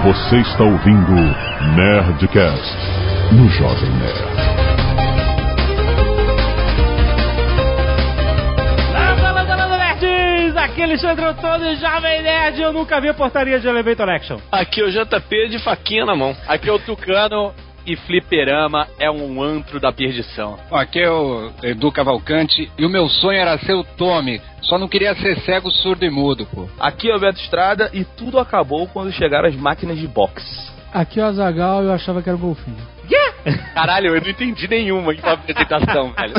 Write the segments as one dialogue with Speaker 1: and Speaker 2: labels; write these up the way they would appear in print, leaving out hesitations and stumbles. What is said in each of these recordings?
Speaker 1: Você está ouvindo Nerdcast no Jovem Nerd.
Speaker 2: Aqui é Alexandre Antônio, Jovem Nerd. Eu nunca vi a portaria de Elevator Action.
Speaker 3: Aqui é o JP de faquinha na mão.
Speaker 4: Aqui é o Tucano e fliperama é um antro da perdição.
Speaker 5: Aqui é o Edu Cavalcante e o meu sonho era ser o Tommy. Só não queria ser cego, surdo e mudo, pô.
Speaker 6: Aqui é o Beto Estrada e tudo acabou quando chegaram as máquinas de boxe.
Speaker 7: Aqui é o Azaghal e eu achava que era o golfinho.
Speaker 4: Caralho, eu não entendi nenhuma em apresentação, velho.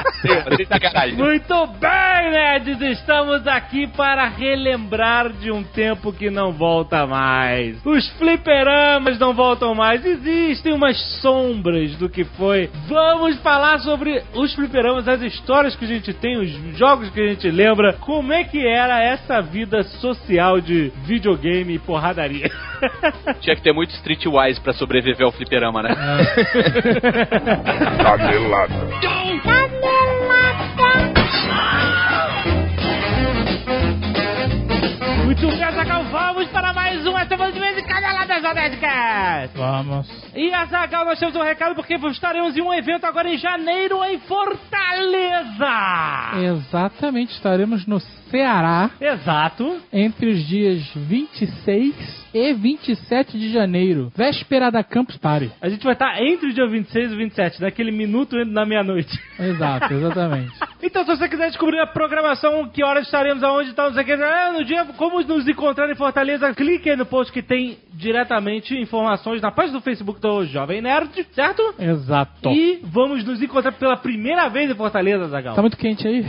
Speaker 2: Muito bem, nerds! Estamos aqui para relembrar de um tempo que não volta mais. Os fliperamas não voltam mais. Existem umas sombras do que foi. Vamos falar sobre os fliperamas, as histórias que a gente tem, os jogos que a gente lembra. Como é que era essa vida social de videogame e porradaria?
Speaker 4: Tinha que ter muito Streetwise pra sobreviver ao fliperama, né?
Speaker 1: Canelada.
Speaker 2: Muito bem, Azaghal, vamos para mais uma semana de vez em Caneladas da Nerdcast.
Speaker 7: Vamos.
Speaker 2: E Azaghal, nós temos um recado porque estaremos em um evento agora em janeiro em Fortaleza.
Speaker 7: Exatamente, estaremos no Ceará.
Speaker 2: Exato.
Speaker 7: Entre os dias 26 e 27 de janeiro, véspera da Campus Party.
Speaker 2: A gente vai estar entre o dia 26 e 27, naquele minuto na meia-noite.
Speaker 7: Exato, exatamente.
Speaker 2: Então, se você quiser descobrir a programação, que horas estaremos, aonde estamos aqui, no dia, como nos encontrar em Fortaleza, clique aí no post que tem diretamente informações na página do Facebook do Jovem Nerd, certo?
Speaker 7: Exato.
Speaker 2: E vamos nos encontrar pela primeira vez em Fortaleza, Azaghal.
Speaker 7: Tá muito quente aí?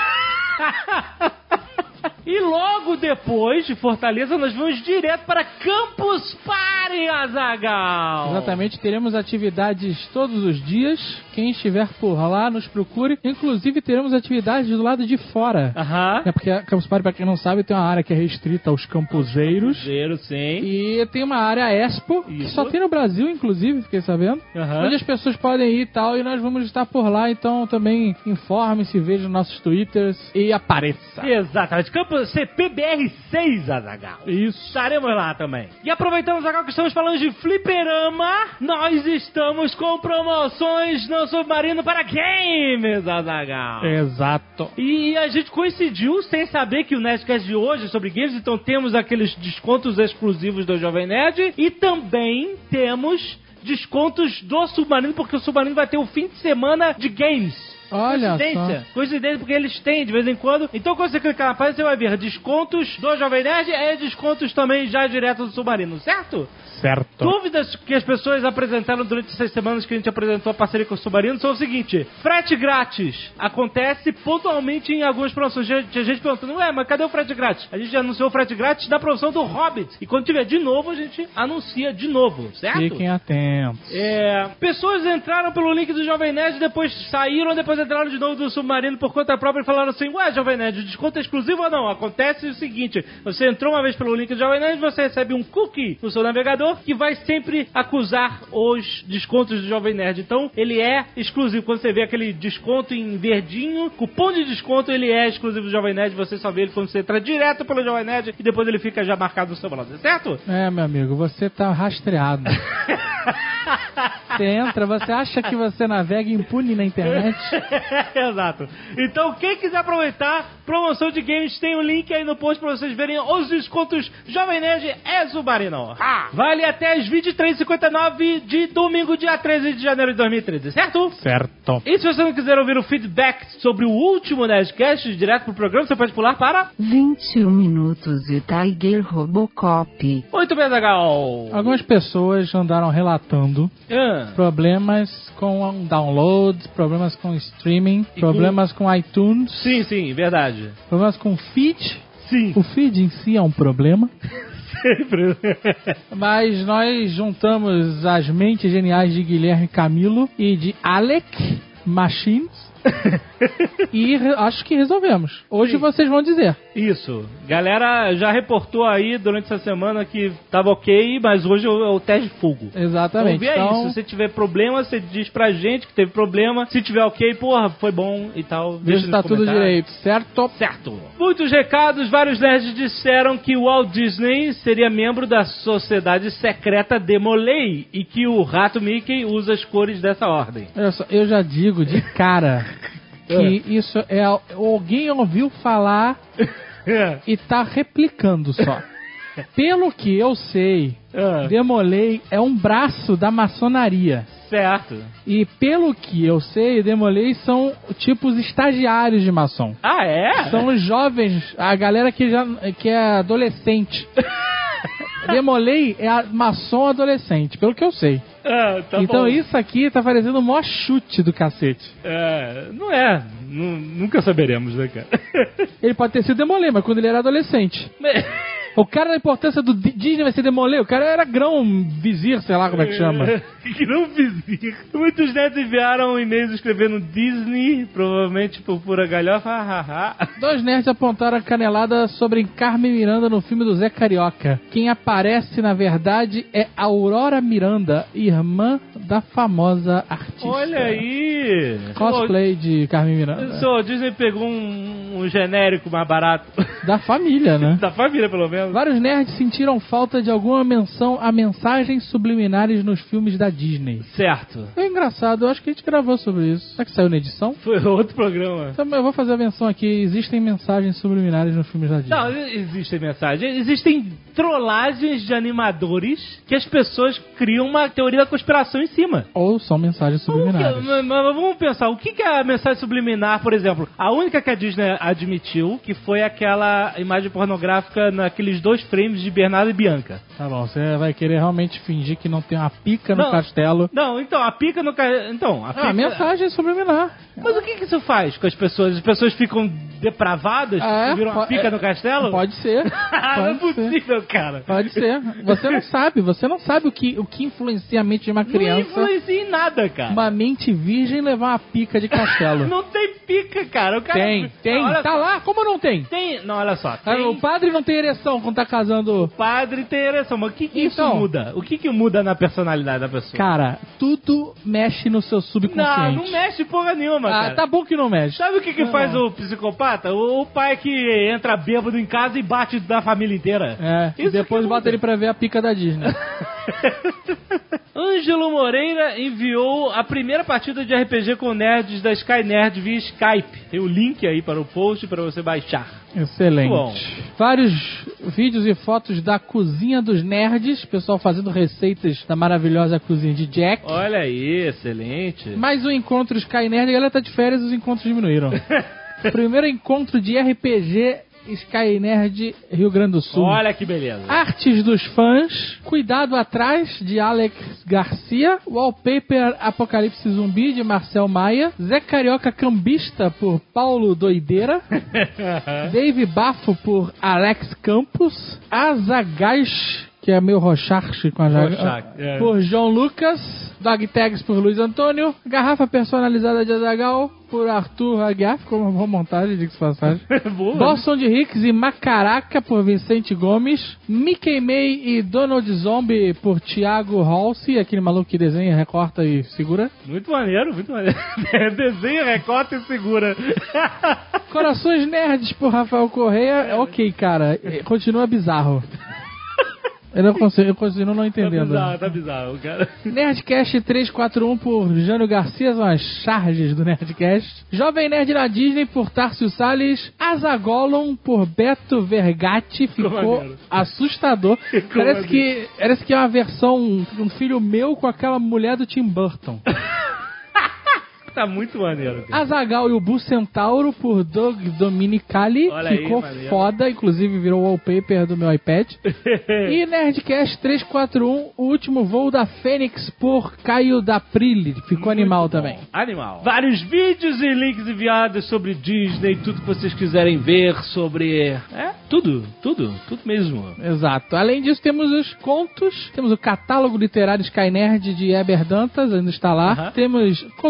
Speaker 2: E logo depois de Fortaleza, nós vamos direto para Campus Party, Azaghal.
Speaker 7: Exatamente, teremos atividades todos os dias. Quem estiver por lá, nos procure. Inclusive, teremos atividades do lado de fora.
Speaker 2: Aham.
Speaker 7: É porque a Campus Party, pra quem não sabe, tem uma área que é restrita aos campuseiros.
Speaker 2: Campuseiros, sim.
Speaker 7: E tem uma área Expo, que só tem no Brasil, inclusive, fiquei sabendo.
Speaker 2: Aham.
Speaker 7: Onde as pessoas podem ir e tal, e nós vamos estar por lá. Então, também informe-se, veja nos nossos Twitters e apareça.
Speaker 2: Exatamente. Campus CPBR6, Azaghal.
Speaker 7: Isso.
Speaker 2: Estaremos lá também. E aproveitando, Azaghal, que estamos falando de fliperama, nós estamos com promoções no Submarino para games, Azaghal.
Speaker 7: Exato.
Speaker 2: E a gente coincidiu sem saber que o Nerdcast de hoje é sobre games, então temos aqueles descontos exclusivos do Jovem Nerd e também temos descontos do Submarino, porque o Submarino vai ter o fim de semana de games.
Speaker 7: Olha
Speaker 2: Coincidência, porque eles têm de vez em quando. Então, quando você clicar na página, você vai ver descontos do Jovem Nerd e descontos também já direto do Submarino, certo?
Speaker 7: Certo.
Speaker 2: Dúvidas que as pessoas apresentaram durante essas semanas que a gente apresentou a parceria com o Submarino são o seguinte: frete grátis acontece pontualmente em algumas promoções. Tinha gente perguntando, mas cadê o frete grátis? A gente já anunciou o frete grátis da promoção do Hobbit. E quando tiver de novo, a gente anuncia de novo, certo?
Speaker 7: Fiquem atentos.
Speaker 2: Pessoas entraram pelo link do Jovem Nerd, depois saíram, depois entraram de novo do Submarino por conta própria e falaram assim: Jovem Nerd, o desconto é exclusivo ou não? Acontece o seguinte: você entrou uma vez pelo link do Jovem Nerd, você recebe um cookie no seu navegador que vai sempre acusar os descontos do Jovem Nerd. Então, ele é exclusivo. Quando você vê aquele desconto em verdinho, cupom de desconto, ele é exclusivo do Jovem Nerd. Você só vê ele quando você entra direto pelo Jovem Nerd e depois ele fica já marcado no seu browser, certo?
Speaker 7: Meu amigo, você tá rastreado. Você entra, você acha que você navega impune na internet?
Speaker 2: Exato. Então, quem quiser aproveitar, promoção de games, tem o link aí no post pra vocês verem os descontos Jovem Nerd Submarino. Vale até às 23h59 de domingo, dia 13 de janeiro de 2013, certo?
Speaker 7: Certo.
Speaker 2: E se você não quiser ouvir o feedback sobre o último Nerdcast direto pro programa, você pode pular para
Speaker 8: 21 minutos e Tiger Robocop.
Speaker 2: Muito bem, Azaghal.
Speaker 7: Algumas pessoas andaram relatando problemas com downloads, problemas com streaming, problemas com iTunes.
Speaker 2: Sim, verdade.
Speaker 7: Problemas com feed.
Speaker 2: Sim.
Speaker 7: O feed em si é um problema.
Speaker 2: Sempre.
Speaker 7: Mas nós juntamos as mentes geniais de Guilherme Camilo e de Alec Machines E acho que resolvemos. Hoje
Speaker 2: Sim.
Speaker 7: vocês vão dizer.
Speaker 2: Isso. Galera já reportou aí durante essa semana que tava ok, mas hoje é o teste de fogo.
Speaker 7: Exatamente.
Speaker 2: Então,
Speaker 7: Então,
Speaker 2: isso. Se tiver problema, você diz pra gente que teve problema. Se tiver ok, porra, foi bom e tal.
Speaker 7: veja se tá tudo direito, certo?
Speaker 2: Certo. Muitos recados, vários nerds disseram que o Walt Disney seria membro da sociedade secreta Demolei e que o rato Mickey usa as cores dessa ordem.
Speaker 7: Olha só, eu já digo de cara que isso é... Alguém ouviu falar e tá replicando só. Pelo que eu sei, Demolei é um braço da maçonaria.
Speaker 2: Certo.
Speaker 7: E pelo que eu sei, Demolei são tipos estagiários de maçom.
Speaker 2: Ah, é?
Speaker 7: São os jovens, a galera que é adolescente. Demolei é a maçom adolescente, pelo que eu sei.
Speaker 2: Tá
Speaker 7: então
Speaker 2: bom.
Speaker 7: isso aqui tá parecendo o maior chute do cacete.
Speaker 2: Não é. Nunca saberemos, né, cara?
Speaker 7: Ele pode ter sido Demolei, mas quando ele era adolescente. O cara, a importância do Disney vai ser Demolei. O cara era grão-vizir, sei lá como é que chama.
Speaker 2: Grão-vizir. Muitos nerds enviaram e-mails escrevendo Disney, provavelmente por pura galhofa.
Speaker 7: 2 nerds apontaram a canelada sobre Carmen Miranda no filme do Zé Carioca. Quem aparece, na verdade, é Aurora Miranda, irmã da famosa artista.
Speaker 2: Olha aí!
Speaker 7: Cosplay de Carmen Miranda.
Speaker 2: Só, Disney pegou um genérico mais barato.
Speaker 7: Da família, né?
Speaker 2: Da família, pelo menos.
Speaker 7: Vários nerds sentiram falta de alguma menção a mensagens subliminares nos filmes da Disney.
Speaker 2: Certo.
Speaker 7: É engraçado, eu acho que a gente gravou sobre isso. Será que saiu na edição?
Speaker 2: Foi outro programa.
Speaker 7: Então eu vou fazer a menção aqui. Existem mensagens subliminares nos filmes da Disney.
Speaker 2: Não, existem mensagens. Existem trollagens de animadores que as pessoas criam uma teoria da conspiração em cima.
Speaker 7: Ou são mensagens subliminares.
Speaker 2: Mas vamos pensar, o que é a mensagem subliminar, por exemplo? A única que a Disney admitiu, que foi aquela imagem pornográfica naqueles 2 frames de Bernardo e Bianca.
Speaker 7: Tá bom, você vai querer realmente fingir que não tem uma pica no castelo.
Speaker 2: Não, então, a pica no castelo... Então, a pica...
Speaker 7: mensagem subliminar.
Speaker 2: Mas o que isso faz com as pessoas? As pessoas ficam depravadas? Viram uma pica no castelo?
Speaker 7: Pode ser.
Speaker 2: Não é possível, cara.
Speaker 7: Pode ser. Você não sabe o que influencia a mente de uma criança.
Speaker 2: Não influencia em nada, cara.
Speaker 7: Uma mente virgem levar uma pica de castelo.
Speaker 2: Não tem pica, cara. O cara...
Speaker 7: Tem. Não, tá lá? Como não tem?
Speaker 2: Tem. Não, olha só.
Speaker 7: O padre não tem ereção quando tá casando.
Speaker 2: O padre tem ereção. Mas o que isso
Speaker 7: então,
Speaker 2: muda? O que muda na personalidade da pessoa?
Speaker 7: Cara, tudo mexe no seu subconsciente.
Speaker 2: Não mexe porra nenhuma, cara.
Speaker 7: Tá bom que não mexe.
Speaker 2: Sabe o que faz o psicopata? O pai que entra bêbado em casa e bate da família inteira.
Speaker 7: E depois bota ele pra ver a pica da Disney.
Speaker 2: Ângelo Moreira enviou a primeira partida de RPG com nerds da Sky Nerd via Skype. Tem o link aí para o post para você baixar.
Speaker 7: Excelente.
Speaker 2: Bom.
Speaker 7: Vários vídeos e fotos da cozinha dos nerds, pessoal fazendo receitas da maravilhosa cozinha de Jack.
Speaker 2: Olha aí, excelente.
Speaker 7: Mais um encontro Sky Nerd, a galera tá de férias, os encontros diminuíram. Primeiro encontro de RPG Sky Nerd Rio Grande do Sul.
Speaker 2: Olha que beleza.
Speaker 7: Artes dos fãs, Cuidado Atrás, de Alex Garcia, Wallpaper Apocalipse Zumbi, de Marcel Maia, Zé Carioca Cambista, por Paulo Doideira, Dave Bafo, por Alex Campos, Azagais, que é meio Rocharche com a por João Lucas, Dog Tags por Luiz Antônio, Garrafa Personalizada de Azaghal por Arthur Aguiar, ficou uma boa montagem, diga-se passagem. Boston de Hicks e Macaraca por Vicente Gomes, Mickey May e Donald Zombie por Thiago Halsey, aquele maluco que desenha, recorta e segura.
Speaker 2: Muito maneiro, muito maneiro. Desenha, recorta e segura.
Speaker 7: Corações Nerds por Rafael Correia, ok, cara, continua bizarro. Eu continuo não entendendo.
Speaker 2: Tá bizarro, cara.
Speaker 7: Nerdcast 341 por Jânio Garcia, são as charges do Nerdcast. Jovem Nerd na Disney por Tárcio Salles. Azagolon por Beto Vergatti, ficou assustador. Parece que é uma versão, um filho meu com aquela mulher do Tim Burton.
Speaker 2: Tá muito maneiro.
Speaker 7: Azaghal e o Bucentauro por Doug Dominicali.
Speaker 2: Olha
Speaker 7: ficou
Speaker 2: aí,
Speaker 7: foda, inclusive virou wallpaper do meu iPad. E Nerdcast 341, o último voo da Fênix por Caio D'Aprile. Ficou muito animal bom. Também.
Speaker 2: Animal. Vários vídeos e links enviados sobre Disney, tudo que vocês quiserem ver sobre... Tudo mesmo. Exato. Além disso, temos os contos, temos o catálogo literário Sky Nerd de Eber Dantas, ainda está lá. Temos contos como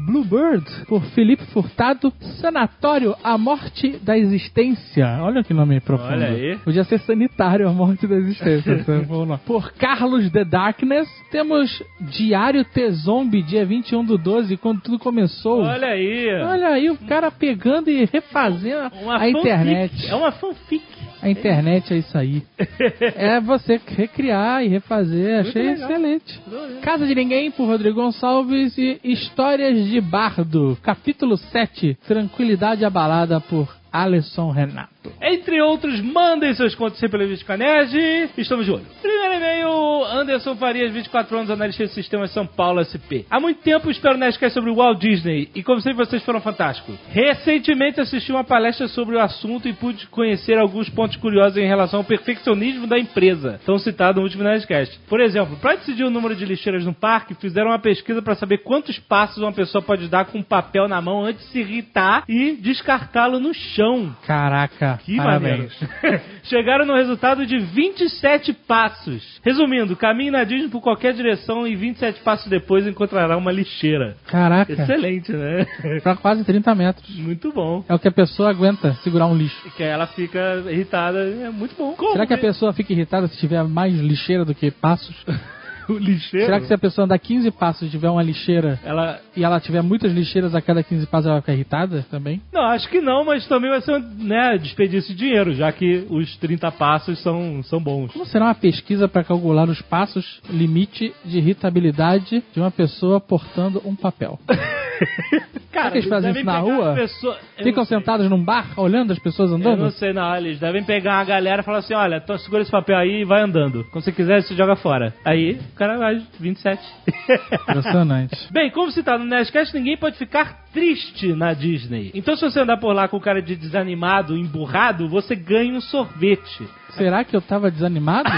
Speaker 7: Bluebird, por Felipe Furtado. Sanatório, A Morte da Existência. Olha que nome profundo.
Speaker 2: Olha aí.
Speaker 7: Podia ser Sanitário, A Morte da Existência. Por Carlos The Darkness. Temos Diário T-Zombie, dia 21/12, quando tudo começou.
Speaker 2: Olha aí
Speaker 7: O cara pegando e refazendo a internet.
Speaker 2: É uma fanfic.
Speaker 7: A internet é isso aí. É você recriar e refazer. Achei excelente. Casa de Ninguém, por Rodrigo Gonçalves. E Histórias de Bardo, capítulo 7, Tranquilidade Abalada, por Alisson Renato.
Speaker 2: Entre outros, mandem seus contos sempre pela Revista Nerd. Estamos de olho. Primeiro e-mail, Anderson Farias, 24 anos, analista de sistemas São Paulo SP. Há muito tempo espero o Nerdcast sobre o Walt Disney e como sempre vocês foram fantásticos. Recentemente assisti uma palestra sobre o assunto e pude conhecer alguns pontos curiosos em relação ao perfeccionismo da empresa, tão citado no último Nerdcast. Por exemplo, para decidir o número de lixeiras no parque, fizeram uma pesquisa para saber quantos passos uma pessoa pode dar com um papel na mão antes de se irritar e descartá-lo no chão.
Speaker 7: Caraca,
Speaker 2: Que
Speaker 7: parabéns.
Speaker 2: maneiro. Chegaram no resultado de 27 passos. Resumindo, caminhe na Disney por qualquer direção e 27 passos depois encontrará uma lixeira.
Speaker 7: Caraca.
Speaker 2: Excelente, né?
Speaker 7: Pra quase 30 metros.
Speaker 2: Muito bom.
Speaker 7: É o que a pessoa aguenta segurar um lixo.
Speaker 2: Que ela fica irritada. É muito bom.
Speaker 7: Será que a pessoa fica irritada se tiver mais lixeira do que passos?
Speaker 2: O lixeiro?
Speaker 7: Será que se a pessoa andar 15 passos e tiver uma lixeira e ela tiver muitas lixeiras a cada 15 passos, ela vai ficar irritada também?
Speaker 2: Não, acho que não, mas também vai ser desperdício de dinheiro, já que os 30 passos são bons.
Speaker 7: Como será uma pesquisa para calcular os passos limite de irritabilidade de uma pessoa portando um papel? Será que eles fazem isso na rua? Ficam sentados num bar, olhando as pessoas andando?
Speaker 2: Eu não sei, não. Eles devem pegar a galera e falar assim, olha, segura esse papel aí e vai andando. Quando você quiser, você joga fora. Aí, o cara vai, 27.
Speaker 7: Impressionante.
Speaker 2: Bem, como citado no Nerdcast, ninguém pode ficar triste na Disney. Então, se você andar por lá com o cara de desanimado, emburrado, você ganha um sorvete.
Speaker 7: Será que eu tava desanimado?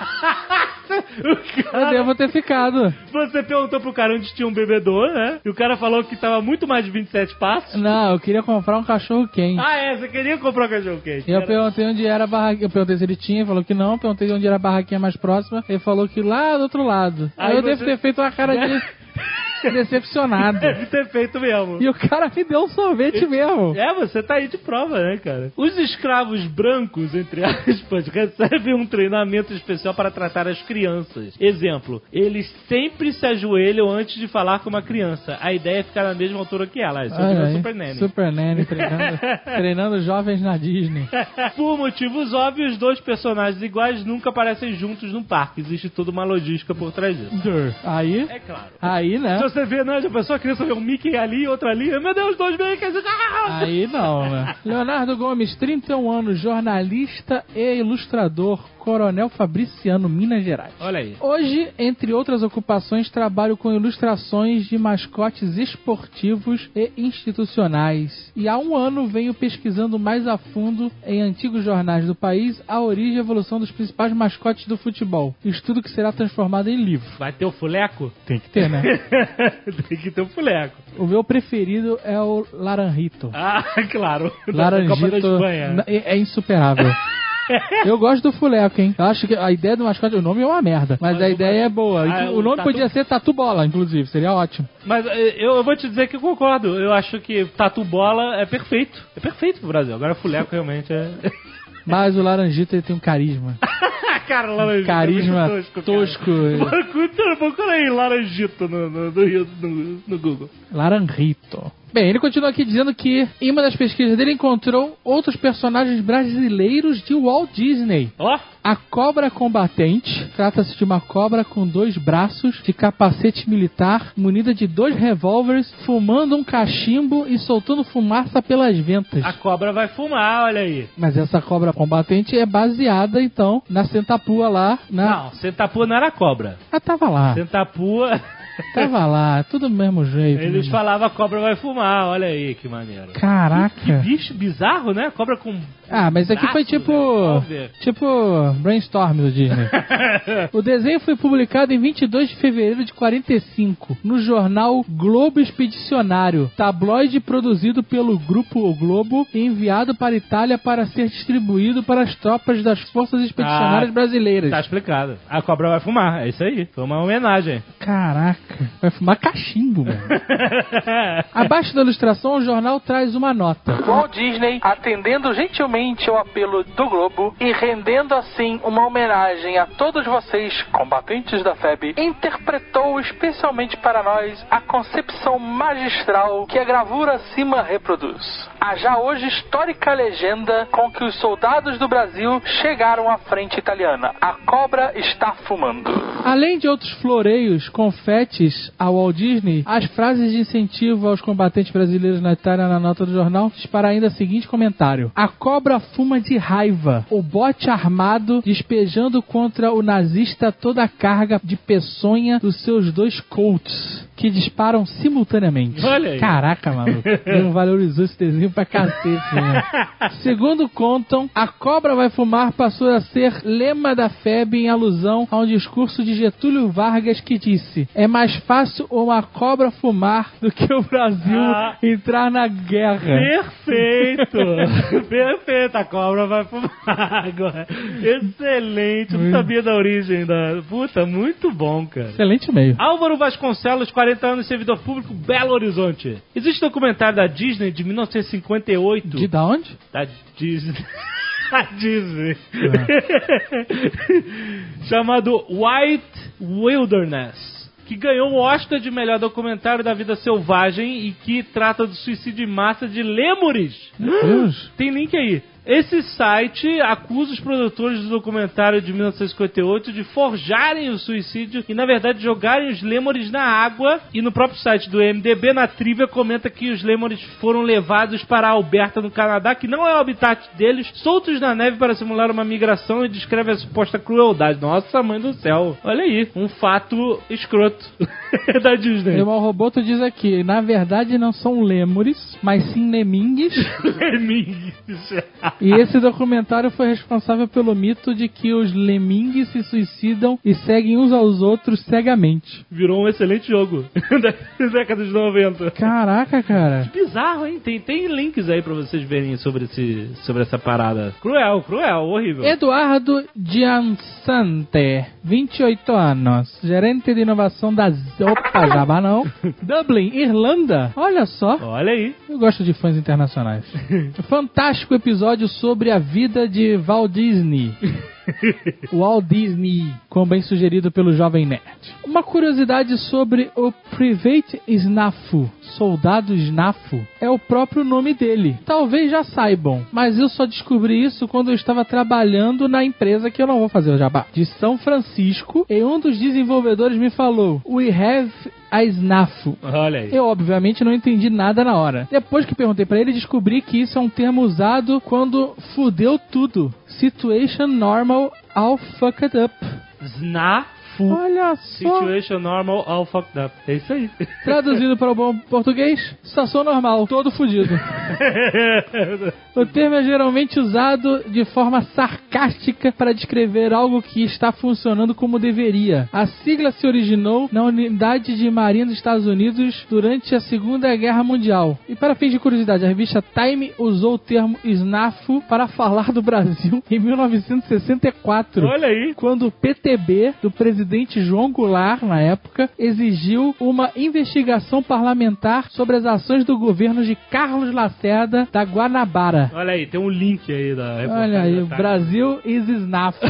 Speaker 7: Eu devo ter ficado.
Speaker 2: Você perguntou pro cara onde tinha um bebedouro, né? E o cara falou que tava muito mais de 27 passos.
Speaker 7: Não, eu queria comprar um cachorro quente.
Speaker 2: Você queria comprar um cachorro quente?
Speaker 7: Eu perguntei onde era a barraquinha. Eu perguntei se ele tinha, ele falou que não. Perguntei onde era a barraquinha mais próxima. Ele falou que lá do outro lado. Aí eu devo ter feito uma cara de decepcionado.
Speaker 2: Deve ter feito mesmo.
Speaker 7: E o cara me deu um sorvete mesmo.
Speaker 2: Você tá aí de prova, né, cara? Os escravos brancos, entre aspas, recebem um treinamento especial para tratar as crianças. Exemplo, eles sempre se ajoelham antes de falar com uma criança. A ideia é ficar na mesma altura que ela. Isso é o Super Nanny.
Speaker 7: Super Nanny treinando jovens na Disney.
Speaker 2: Por motivos óbvios, dois personagens iguais nunca aparecem juntos no parque. Existe toda uma logística por trás disso.
Speaker 7: Aí?
Speaker 2: É claro.
Speaker 7: Aí, né?
Speaker 2: Se você vê, né, a pessoa, a criança vê um Mickey ali, outro ali, meu Deus, dois Mickeys.
Speaker 7: Aí não, né? Leonardo Gomes, 31 anos, jornalista e ilustrador, Coronel Fabriciano, Minas Gerais.
Speaker 2: Olha aí.
Speaker 7: Hoje, entre outras ocupações, trabalho com ilustrações de mascotes esportivos e institucionais. E há um ano venho pesquisando mais a fundo em antigos jornais do país a origem e evolução dos principais mascotes do futebol. Estudo que será transformado em livro.
Speaker 2: Vai ter o fuleco?
Speaker 7: Tem que ter, né?
Speaker 2: Tem que ter o fuleco.
Speaker 7: O meu preferido é o Laranjito.
Speaker 2: Claro.
Speaker 7: Laranjito é insuperável. Eu gosto do fuleco, hein? Eu acho que a ideia do mascote, o nome é uma merda, mas a ideia é boa. O nome podia ser Tatu Bola, inclusive, seria ótimo.
Speaker 2: Mas eu vou te dizer que eu concordo. Eu acho que Tatu Bola é perfeito. É perfeito pro Brasil. Agora fuleco realmente é...
Speaker 7: Mas o Laranjito, ele tem um carisma.
Speaker 2: Cara, Laranjito.
Speaker 7: Carisma é tosco.
Speaker 2: Procura aí Laranjito no Google.
Speaker 7: Laranjito. Bem, ele continua aqui dizendo que em uma das pesquisas dele encontrou outros personagens brasileiros de Walt Disney. A cobra combatente. Trata-se de uma cobra com 2 braços, de capacete militar, munida de 2 revólveres, fumando um cachimbo e soltando fumaça pelas ventas.
Speaker 2: A cobra vai fumar, olha aí.
Speaker 7: Mas essa cobra combatente é baseada, então, na Sentapua lá.
Speaker 2: Não, Sentapua não era cobra.
Speaker 7: Tava lá.
Speaker 2: Sentapua...
Speaker 7: Tava lá, tudo do mesmo jeito.
Speaker 2: Eles falavam a cobra vai fumar, olha aí que maneiro.
Speaker 7: Caraca.
Speaker 2: Que bicho bizarro, né? Cobra com...
Speaker 7: mas aqui foi tipo brainstorm do Disney. O desenho foi publicado em 22 de fevereiro de 45 no jornal Globo Expedicionário, tabloide produzido pelo Grupo O Globo e enviado para a Itália para ser distribuído para as tropas das Forças Expedicionárias Brasileiras.
Speaker 2: Tá explicado. A cobra vai fumar, é isso aí. Foi uma homenagem.
Speaker 7: Caraca. Caraca, vai fumar cachimbo, mano. Abaixo da ilustração, o jornal traz uma nota.
Speaker 9: Walt Disney, atendendo gentilmente ao apelo do Globo e rendendo assim uma homenagem a todos vocês, combatentes da FEB, interpretou especialmente para nós a concepção magistral que a gravura acima reproduz. A já hoje histórica legenda com que os soldados do Brasil chegaram à frente italiana. A cobra está fumando.
Speaker 7: Além de outros floreios, confetes ao Walt Disney, as frases de incentivo aos combatentes brasileiros na Itália na nota do jornal dispara ainda o seguinte comentário: a cobra fuma de raiva, o bote armado despejando contra o nazista toda a carga de peçonha dos seus 2 Colts, que disparam simultaneamente.
Speaker 2: Olha aí.
Speaker 7: Caraca, maluco. Ele valorizou esse desenho pra cacete, né? Segundo contam, a cobra vai fumar passou a ser lema da FEB em alusão a um discurso de Getúlio Vargas que disse: é mais fácil uma cobra fumar do que o Brasil entrar na guerra.
Speaker 2: Perfeito! Perfeito, a cobra vai fumar agora. Excelente, não sabia da origem da... Puta, muito bom, cara.
Speaker 7: Excelente meio.
Speaker 2: Álvaro Vasconcelos, 40 anos, servidor público, Belo Horizonte. Existe um documentário da Disney de 1958.
Speaker 7: De da onde?
Speaker 2: Da Disney. A Disney. Chamado White Wilderness, que ganhou o Oscar de melhor documentário da vida selvagem e que trata do suicídio em massa de lêmures.
Speaker 7: Meu Deus.
Speaker 2: Tem link aí. Esse site acusa os produtores do documentário de 1958 de forjarem o suicídio e, na verdade, jogarem os lêmures na água. E no próprio site do MDB, na trivia, comenta que os lêmures foram levados para Alberta, no Canadá, que não é o habitat deles, soltos na neve para simular uma migração, e descreve a suposta crueldade. Nossa, mãe do céu. Olha aí, um fato escroto da Disney.
Speaker 7: O Mal Roboto diz aqui, na verdade não são lêmures, mas sim lemingues.
Speaker 2: Lemingues.
Speaker 7: E esse documentário foi responsável pelo mito de que os lemingues se suicidam e seguem uns aos outros cegamente.
Speaker 2: Virou um excelente jogo da década de 90.
Speaker 7: Caraca, cara.
Speaker 2: Que bizarro, hein? Tem links aí pra vocês verem sobre essa parada. Cruel, horrível.
Speaker 7: Eduardo Giansante, 28 anos, gerente de inovação da Jabá não. Dublin, Irlanda. Olha só.
Speaker 2: Olha aí.
Speaker 7: Eu gosto de fãs internacionais. Fantástico episódio sobre a vida de Walt Disney. Walt Disney, como bem sugerido pelo Jovem Nerd. Uma curiosidade sobre o Private Snafu, Soldado Snafu, é o próprio nome dele. Talvez já saibam, mas eu só descobri isso quando eu estava trabalhando na empresa que eu não vou fazer o jabá, de São Francisco, e um dos desenvolvedores me falou: We have a Snafu.
Speaker 2: Olha aí.
Speaker 7: Eu, obviamente, não entendi nada na hora. Depois que perguntei pra ele, descobri que isso é um termo usado quando fudeu tudo. Situation normal, all fucked up.
Speaker 2: Snafu.
Speaker 7: Olha só.
Speaker 2: Situation normal, all fucked up. É isso aí.
Speaker 7: Traduzido para o bom português, situação normal, todo fudido. O termo é geralmente usado de forma sarcástica para descrever algo que está funcionando como deveria. A sigla se originou na Unidade de Marinha dos Estados Unidos durante a Segunda Guerra Mundial. E para fins de curiosidade, a revista Time usou o termo snafu para falar do Brasil em 1964.
Speaker 2: Olha aí.
Speaker 7: Quando o PTB do presidente João Goulart, na época, exigiu uma investigação parlamentar sobre as ações do governo de Carlos Lacerda da Guanabara.
Speaker 2: Olha aí, tem um link aí da reportagem.
Speaker 7: Olha aí, Brasil is snafu.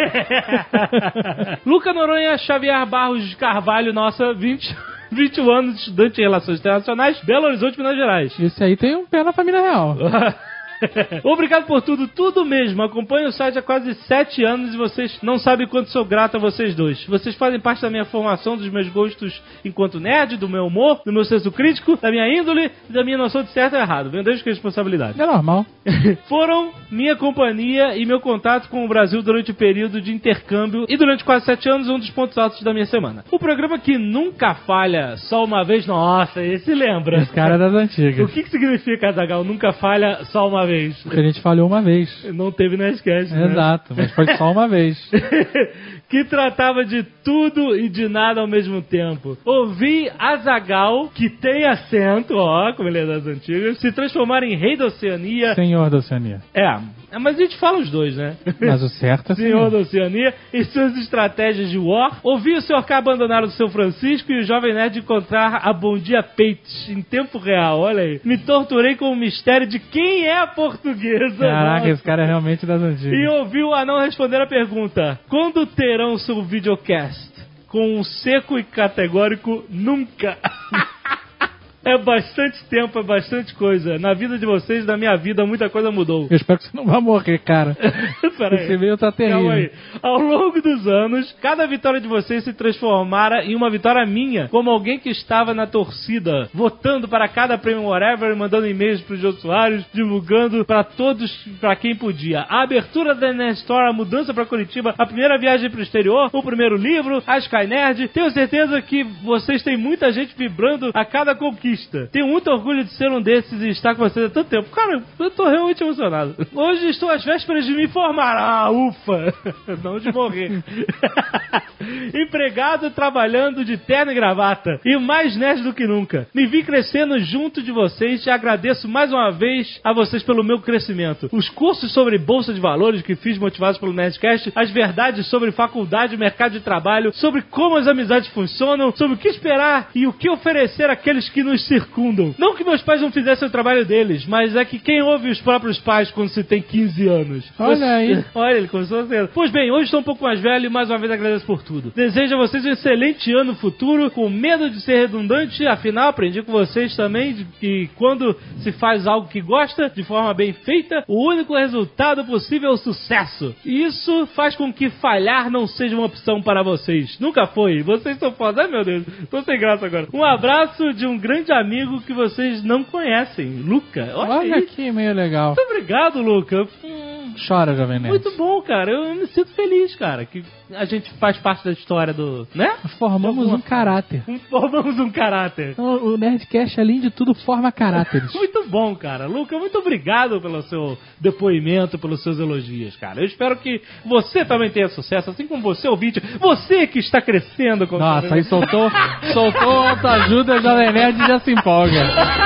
Speaker 2: Luca Noronha Xavier Barros de Carvalho, nossa, 21 anos, estudante em Relações Internacionais, Belo Horizonte, Minas Gerais.
Speaker 7: Esse aí tem um pé na família real.
Speaker 2: Obrigado por tudo mesmo. Acompanho o site há quase 7 anos e vocês não sabem quanto sou grato a vocês dois. Vocês fazem parte da minha formação, dos meus gostos enquanto nerd, do meu humor, do meu senso crítico, da minha índole e da minha noção de certo e errado. Venho desde que responsabilidade.
Speaker 7: É normal.
Speaker 2: Foram minha companhia e meu contato com o Brasil durante o período de intercâmbio e durante quase 7 anos um dos pontos altos da minha semana. O programa que nunca falha só uma vez, nossa, esse lembra.
Speaker 7: Esse cara é das antigas.
Speaker 2: O que significa, Azaghal, nunca falha só uma vez?
Speaker 7: Porque a gente falhou uma vez.
Speaker 2: Não teve Nerdcast, né?
Speaker 7: Exato, mas foi só uma vez.
Speaker 2: Que tratava de tudo e de nada ao mesmo tempo. Ouvi Azaghal, que tem acento, ó, como ele é das antigas, se transformar em rei da Oceania.
Speaker 7: Senhor da Oceania.
Speaker 2: É, Mas a gente fala os dois, né?
Speaker 7: Mas o certo é
Speaker 2: Senhor da Oceania e suas estratégias de war. Ouvi o Sr. K abandonar o São Francisco e o Jovem Nerd encontrar a Bom Dia Peites em tempo real, olha aí. Me torturei com o mistério de quem é a portuguesa.
Speaker 7: Caraca, esse cara é realmente das antigas.
Speaker 2: E ouvi o anão responder a pergunta: quando terão seu videocast? Com um seco e categórico nunca. É bastante tempo, é bastante coisa. Na vida de vocês, na minha vida, muita coisa mudou.
Speaker 7: Eu espero que você não vá morrer, cara. Esse meio tá terrível.
Speaker 2: Calma aí. Ao longo dos anos, cada vitória de vocês se transformara em uma vitória minha, como alguém que estava na torcida, votando para cada prêmio whatever, mandando e-mails pros usuários, divulgando para todos, para quem podia. A abertura da Nestor, a mudança para Curitiba, a primeira viagem pro exterior, o primeiro livro, a Sky Nerd. Tenho certeza que vocês têm muita gente vibrando a cada conquista. Tenho muito orgulho de ser um desses e estar com vocês há tanto tempo. Cara, eu tô realmente emocionado. Hoje estou às vésperas de me formar. Ah, ufa! Não de morrer. Empregado, trabalhando de terno e gravata. E mais nerd do que nunca. Me vi crescendo junto de vocês e agradeço mais uma vez a vocês pelo meu crescimento. Os cursos sobre bolsa de valores que fiz motivados pelo Nerdcast, as verdades sobre faculdade e mercado de trabalho, sobre como as amizades funcionam, sobre o que esperar e o que oferecer àqueles que nos circundam. Não que meus pais não fizessem o trabalho deles, mas é que quem ouve os próprios pais quando se tem 15 anos?
Speaker 7: Olha aí.
Speaker 2: Olha, ele começou a ser. Pois bem, hoje estou um pouco mais velho e mais uma vez agradeço por tudo. Desejo a vocês um excelente ano futuro, com medo de ser redundante, afinal aprendi com vocês também que quando se faz algo que gosta, de forma bem feita, o único resultado possível é o sucesso. E isso faz com que falhar não seja uma opção para vocês. Nunca foi. Vocês são foda. Ai, meu Deus. Tô sem graça agora. Um abraço de um grande amigo que vocês não conhecem, Luca.
Speaker 7: Olha aqui, meio legal.
Speaker 2: Muito obrigado, Luca.
Speaker 7: Chora, Jovem Nerd.
Speaker 2: Muito bom, cara. Eu me sinto feliz, cara, que a gente faz parte da história do... Né?
Speaker 7: Formamos um caráter.
Speaker 2: Formamos um caráter.
Speaker 7: O Nerdcast, além de tudo, forma caráteres.
Speaker 2: Muito bom, cara. Luca, muito obrigado pelo seu depoimento, pelos seus elogios, cara. Eu espero que você também tenha sucesso, assim como você, ouvinte. Você que está crescendo. Com
Speaker 7: Nossa, aí soltou autoajuda, Jovem Nerd já se empolga.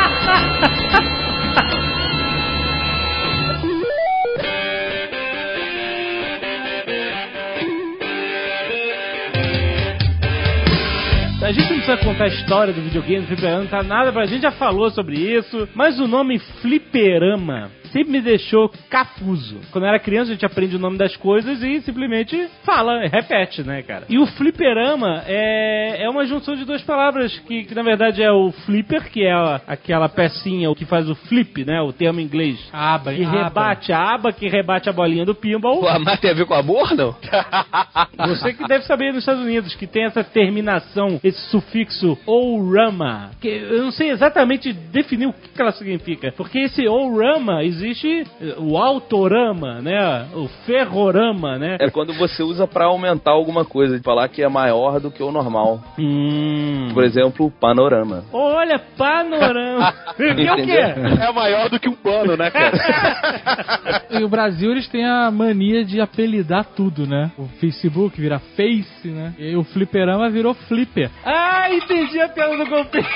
Speaker 2: A gente não precisa contar a história do videogame, do fliperama, não tá nada pra gente, já falou sobre isso, mas o nome fliperama sempre me deixou cafuso. Quando eu era criança, a gente aprende o nome das coisas e simplesmente fala, repete, né, cara? E o fliperama é uma junção de duas palavras, que na verdade é o flipper, que é aquela pecinha que faz o flip, né, o termo em inglês.
Speaker 7: Aba,
Speaker 2: que rebate a aba, que rebate a bolinha do pinball.
Speaker 3: O amar tem a ver com amor, não?
Speaker 2: Você que deve saber nos Estados Unidos, que tem essa terminação, esse sufixo ou-rama, que eu não sei exatamente definir o que ela significa, porque esse ou-rama existe o autorama, né? O ferrorama, né?
Speaker 6: É quando você usa pra aumentar alguma coisa, de falar que é maior do que o normal. Por exemplo, panorama.
Speaker 2: Olha, panorama. E o quê?
Speaker 3: É maior do que um pano, né, cara?
Speaker 7: E o Brasil, eles têm a mania de apelidar tudo, né? O Facebook vira Face, né? E o fliperama virou Flipper.
Speaker 2: Ah, entendi a piada do golpe.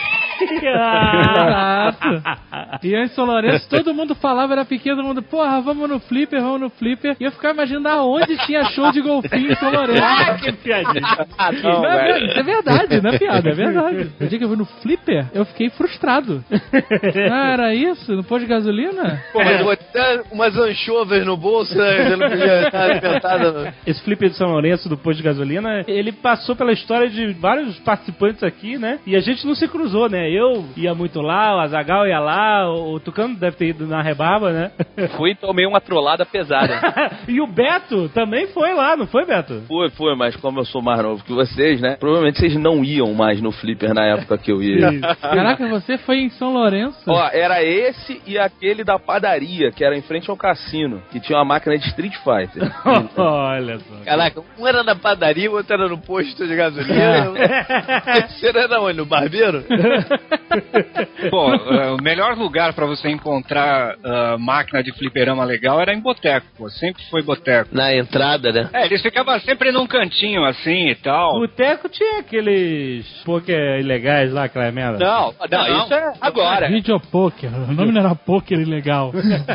Speaker 7: Exato. E antes de São Lourenço, todo mundo falava, era pequeno, todo mundo, porra, vamos no Flipper. E eu ficava imaginando aonde tinha show de golfinho em São Lourenço.
Speaker 2: Ah, que piadinha.
Speaker 7: Não, é verdade, não é piada, é verdade. No dia que eu fui no Flipper, eu fiquei frustrado. Ah, era isso? No posto de gasolina?
Speaker 3: Pô, mas botar umas anchovas no bolso, né? Você não podia estar alimentada.
Speaker 2: Esse Flipper de São Lourenço, do posto de gasolina, ele passou pela história de vários participantes aqui, né? E a gente não se cruzou, né? Eu ia muito lá, o Azaghal ia lá, o Tucano deve ter ido na Rebarba, né?
Speaker 4: Fui e tomei uma trollada pesada.
Speaker 2: E o Beto também foi lá, não foi, Beto?
Speaker 6: Foi, mas como eu sou mais novo que vocês, né? Provavelmente vocês não iam mais no Flipper na época que eu ia.
Speaker 7: Caraca, você foi em São Lourenço?
Speaker 6: Ó, era esse e aquele da padaria, que era em frente ao cassino, que tinha uma máquina de Street Fighter.
Speaker 2: Olha só.
Speaker 3: Caraca, um era na padaria, o outro era no posto de gasolina. Esse era onde? No barbeiro?
Speaker 5: Pô, o melhor lugar pra você encontrar máquina de fliperama legal era em boteco, pô. Sempre foi boteco.
Speaker 3: Na entrada, né?
Speaker 5: Eles ficavam sempre num cantinho assim e tal.
Speaker 2: Boteco tinha aqueles poker ilegais lá, aquela merda.
Speaker 4: Não, isso é agora.
Speaker 7: Videopoker. O nome não era poker ilegal.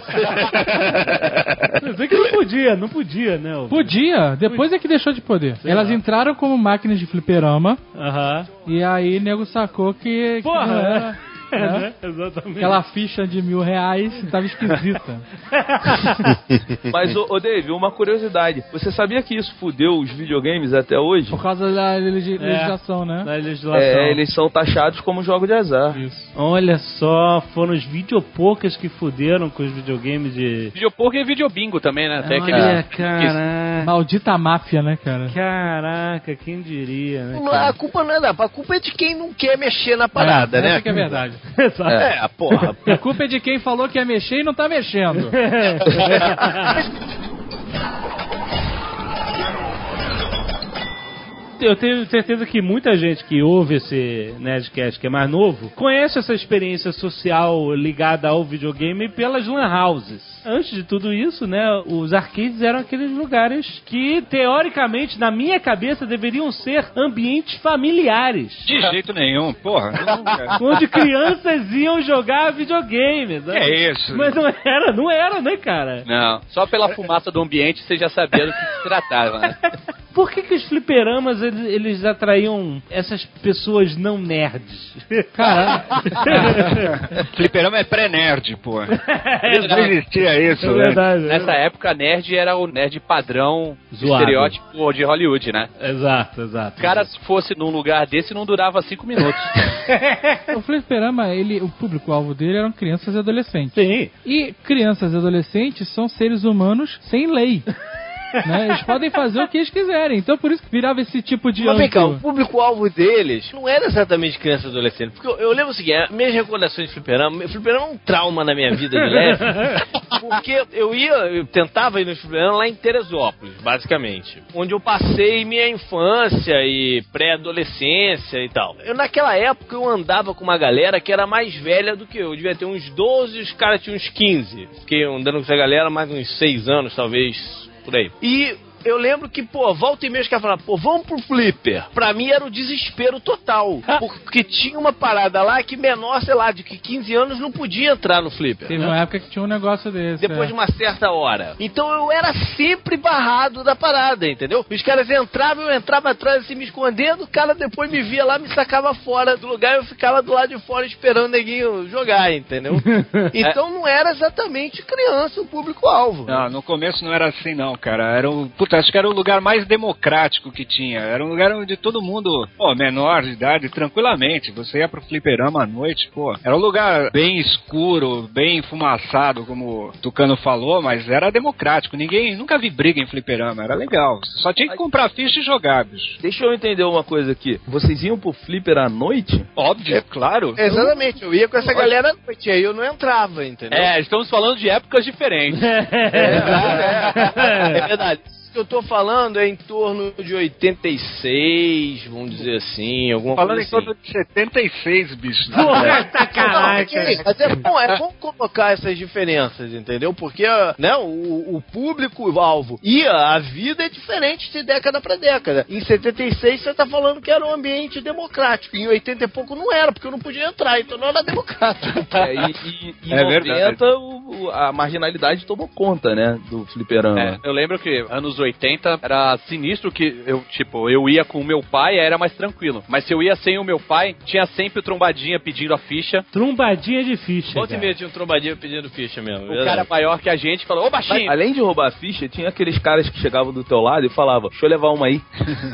Speaker 2: Sei que não podia, né?
Speaker 7: Podia, depois é que deixou de poder. Elas entraram como máquinas de fliperama.
Speaker 2: Aham.
Speaker 7: E aí o nego sacou que
Speaker 2: Porra,
Speaker 7: não era, né?
Speaker 2: Exatamente.
Speaker 7: Aquela ficha de R$1.000 tava esquisita.
Speaker 6: Mas, ô Dave, uma curiosidade. Você sabia que isso fudeu os videogames até hoje?
Speaker 7: Por causa da legislação, né?
Speaker 2: Da legislação.
Speaker 6: Eles são taxados como jogo de azar.
Speaker 7: Isso.
Speaker 2: Olha só, foram os videopokers que fuderam com os videogames de...
Speaker 4: Videopoker e videobingo também, né? Até
Speaker 2: Olha, cara.
Speaker 7: Maldita máfia, né, cara?
Speaker 2: Caraca, quem diria, né?
Speaker 3: A culpa não é da... A culpa é de quem não quer mexer na parada, né?
Speaker 7: Essa que é a verdade.
Speaker 3: Porra.
Speaker 7: A culpa é de quem falou que ia mexer e não tá mexendo.
Speaker 2: Eu tenho certeza que muita gente que ouve esse Nerdcast, que é mais novo, conhece essa experiência social ligada ao videogame pelas lan houses. Antes de tudo isso, né, os arcades eram aqueles lugares que, teoricamente, na minha cabeça, deveriam ser ambientes familiares.
Speaker 5: De jeito nenhum, porra.
Speaker 2: Onde crianças iam jogar videogame. Né?
Speaker 5: É isso.
Speaker 2: Mas não era, né, cara?
Speaker 4: Não, só pela fumaça do ambiente você já sabia do que se tratava, né?
Speaker 2: Por que os fliperamas, eles atraíam essas pessoas não nerds?
Speaker 7: Caralho.
Speaker 5: Fliperama é pré-nerd, pô. Não existia isso, né?
Speaker 2: Verdade.
Speaker 4: Nessa época, nerd era o nerd padrão,
Speaker 2: Zoado.
Speaker 4: estereótipo de Hollywood, né?
Speaker 2: Exato.
Speaker 4: O cara, se fosse num lugar desse, não durava 5 minutos.
Speaker 7: O fliperama, o público-alvo dele eram crianças e adolescentes.
Speaker 2: Sim.
Speaker 7: E crianças e adolescentes são seres humanos sem lei. Né? Eles podem fazer o que eles quiserem. Então por isso que virava esse tipo de
Speaker 3: Mas vem cá,
Speaker 7: ângulo.
Speaker 3: o público-alvo deles não era exatamente criança e adolescente. Porque eu lembro o seguinte, minhas recordações de fliperama é um trauma na minha vida de leve. Porque eu tentava ir no fliperama lá em Teresópolis, basicamente. Onde eu passei minha infância e pré-adolescência e tal. Naquela época eu andava com uma galera que era mais velha do que eu. Devia ter uns 12, os caras tinham uns 15. Fiquei andando com essa galera mais uns 6 anos, talvez. Por aí. E eu lembro que, volta e meia os caras falavam, vamos pro flipper. Pra mim era o desespero total. Porque tinha uma parada lá que menor, sei lá, de que 15 anos não podia entrar no flipper.
Speaker 7: Teve uma época que tinha um negócio desse.
Speaker 3: Depois de uma certa hora. Então eu era sempre barrado da parada, entendeu? Os caras entravam, eu entrava atrás assim, me escondendo, o cara depois me via lá, me sacava fora do lugar e eu ficava do lado de fora esperando o neguinho jogar, entendeu? Então não era exatamente criança o público-alvo.
Speaker 5: Não, no começo não era assim não, cara. Acho que era o lugar mais democrático que tinha. Era um lugar onde todo mundo, menor de idade, tranquilamente. Você ia pro fliperama à noite, era um lugar bem escuro, bem fumaçado, como o Tucano falou, mas era democrático. Nunca vi briga em fliperama, era legal. Só tinha que comprar ficha e jogar, bicho.
Speaker 6: Deixa eu entender uma coisa aqui. Vocês iam pro flipper à noite?
Speaker 5: Óbvio, claro.
Speaker 3: Exatamente, eu ia com essa galera à noite, aí eu não entrava, entendeu?
Speaker 4: Estamos falando de épocas diferentes.
Speaker 3: É verdade. Que eu tô falando é em torno de 86, vamos dizer assim, alguma
Speaker 5: falando
Speaker 3: coisa
Speaker 5: em torno de 76, bicho.
Speaker 2: Porra, caraca.
Speaker 3: Mas é bom colocar essas diferenças, entendeu? Porque, né, o público-alvo e a vida é diferente de década pra década. Em 76 você tá falando que era um ambiente democrático, em 80 e pouco não era, porque eu não podia entrar, então não era democrático.
Speaker 6: Em 90 a marginalidade tomou conta, né, do fliperama.
Speaker 4: Eu lembro que anos 80 era sinistro que eu ia com o meu pai, era mais tranquilo. Mas se eu ia sem o meu pai, tinha sempre o trombadinha pedindo a ficha.
Speaker 2: Trombadinha de ficha.
Speaker 3: Volta e meia tinha um trombadinha pedindo ficha mesmo.
Speaker 4: O cara maior que a gente falou, ô baixinho.
Speaker 6: Mas, além de roubar a ficha, tinha aqueles caras que chegavam do teu lado e falavam, deixa eu levar uma aí.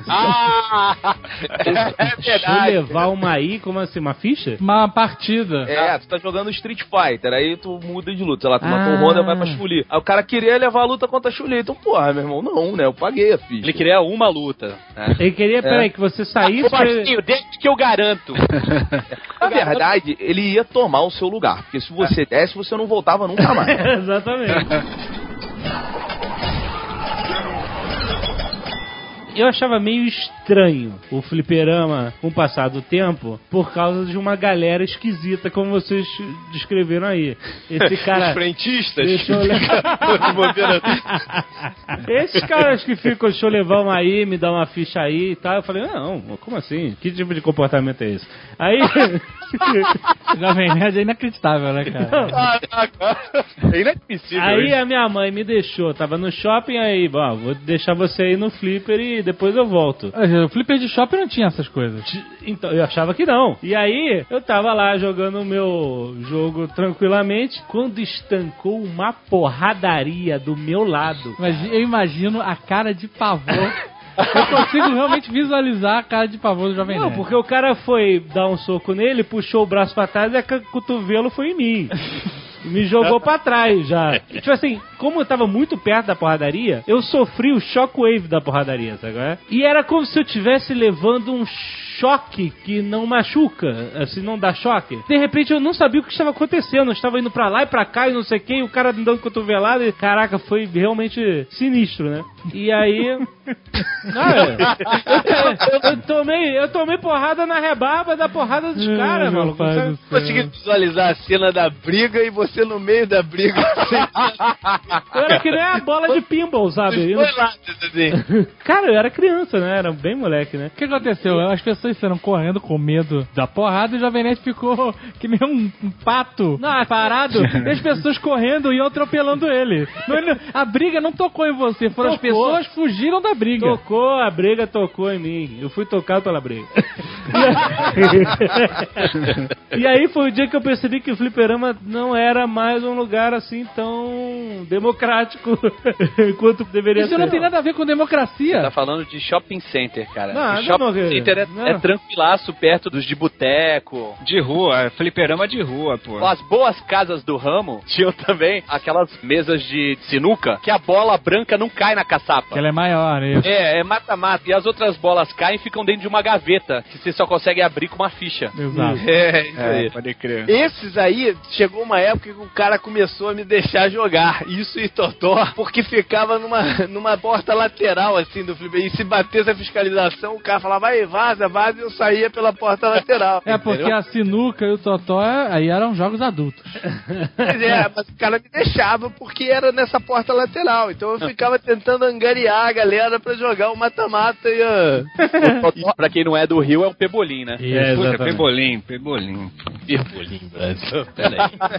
Speaker 3: É verdade.
Speaker 2: Deixa eu levar uma aí, como assim, uma ficha?
Speaker 7: Uma partida.
Speaker 6: Tu tá jogando Street Fighter, aí tu muda de luta, sei lá, tu matou o Honda, vai pra Chun-Li. Aí o cara queria levar a luta contra a Chun-Li, então porra, meu irmão, não, né, eu paguei a ficha.
Speaker 4: Ele queria uma luta. Né?
Speaker 2: Ele queria, peraí, que você saísse...
Speaker 4: Baixinho, desde que eu garanto.
Speaker 6: Na verdade, ele ia tomar o seu lugar, porque se você desse, você não voltava nunca mais.
Speaker 2: Exatamente. Eu achava meio estranho o fliperama com o passar do tempo por causa de uma galera esquisita, como vocês descreveram aí. Esse cara...
Speaker 3: Os frentistas?
Speaker 2: Deixa eu Esses caras que ficam, deixa eu levar uma aí, me dá uma ficha aí e tal. Eu falei, não, como assim? Que tipo de comportamento é esse? Aí...
Speaker 7: Jovem Nerd é inacreditável, né, cara?
Speaker 4: É inadmissível.
Speaker 2: Aí
Speaker 4: isso.
Speaker 2: a minha mãe me deixou, tava no shopping, aí, bom, vou deixar você aí no flipper e depois eu volto.
Speaker 7: O flipper de shopping não tinha essas coisas.
Speaker 2: Então, eu achava que não. E aí, eu tava lá jogando o meu jogo tranquilamente, quando estancou uma porradaria do meu lado.
Speaker 7: Mas eu imagino a cara de pavor. Eu consigo realmente visualizar a cara de pavor do Jovem Nerd.
Speaker 2: Não, porque o cara foi dar um soco nele, puxou o braço pra trás e o cotovelo foi em mim. Me jogou pra trás já. Tipo assim, como eu tava muito perto da porradaria, eu sofri o shockwave da porradaria, sabe qual é? E era como se eu estivesse levando um choque que não machuca, assim, não dá choque. De repente eu não sabia o que estava acontecendo, eu estava indo pra lá e pra cá e não sei o que, e o cara me dando cotovelada e, caraca, foi realmente sinistro, né? E aí... eu tomei porrada na rebarba da porrada dos caras, maluco.
Speaker 3: Consegui visualizar a cena da briga e você no meio da briga.
Speaker 2: Eu era que nem a bola de pinball, sabe?
Speaker 3: Assim.
Speaker 2: Cara, eu era criança, né? Era bem moleque, né?
Speaker 7: O que aconteceu? As pessoas saíram correndo com medo da porrada e o Jovem Nerd ficou que nem um pato parado e as pessoas correndo e iam atropelando ele. A briga não tocou em você, foram as pessoas fugiram da briga.
Speaker 2: A briga tocou em mim. Eu fui tocado pela briga. E aí foi o dia que eu percebi que o fliperama não era mais um lugar assim tão democrático quanto deveria ser.
Speaker 7: Isso não tem nada a ver com democracia.
Speaker 4: Você tá falando de shopping center, cara.
Speaker 2: Não,
Speaker 4: o shopping center é tranquilaço perto dos de boteco.
Speaker 5: De rua, fliperama de rua, pô.
Speaker 4: As boas casas do ramo tinham também aquelas mesas de sinuca que a bola branca não cai na caçapa.
Speaker 7: Que ela é maior, né?
Speaker 4: É mata-mata. E as outras bolas caem e ficam dentro de uma gaveta que você só consegue abrir com uma ficha.
Speaker 7: Exato.
Speaker 3: Isso aí.
Speaker 5: Pode crer.
Speaker 3: Esses aí, chegou uma época que o cara começou a me deixar jogar. Isso e Totó, porque ficava numa porta lateral, assim, do flipper. E se batesse a fiscalização, o cara falava, vai, vaza, e eu saía pela porta lateral.
Speaker 7: É, porque
Speaker 3: entendeu?
Speaker 7: a sinuca e o totó aí eram jogos adultos.
Speaker 3: Mas o cara me deixava porque era nessa porta lateral. Então eu ficava tentando angariar a galera pra jogar o mata-mata e
Speaker 4: Pra quem não é do Rio, é um pebolim, né?
Speaker 5: Puta, pebolim.
Speaker 3: Pebolim, Brasil. Peraí.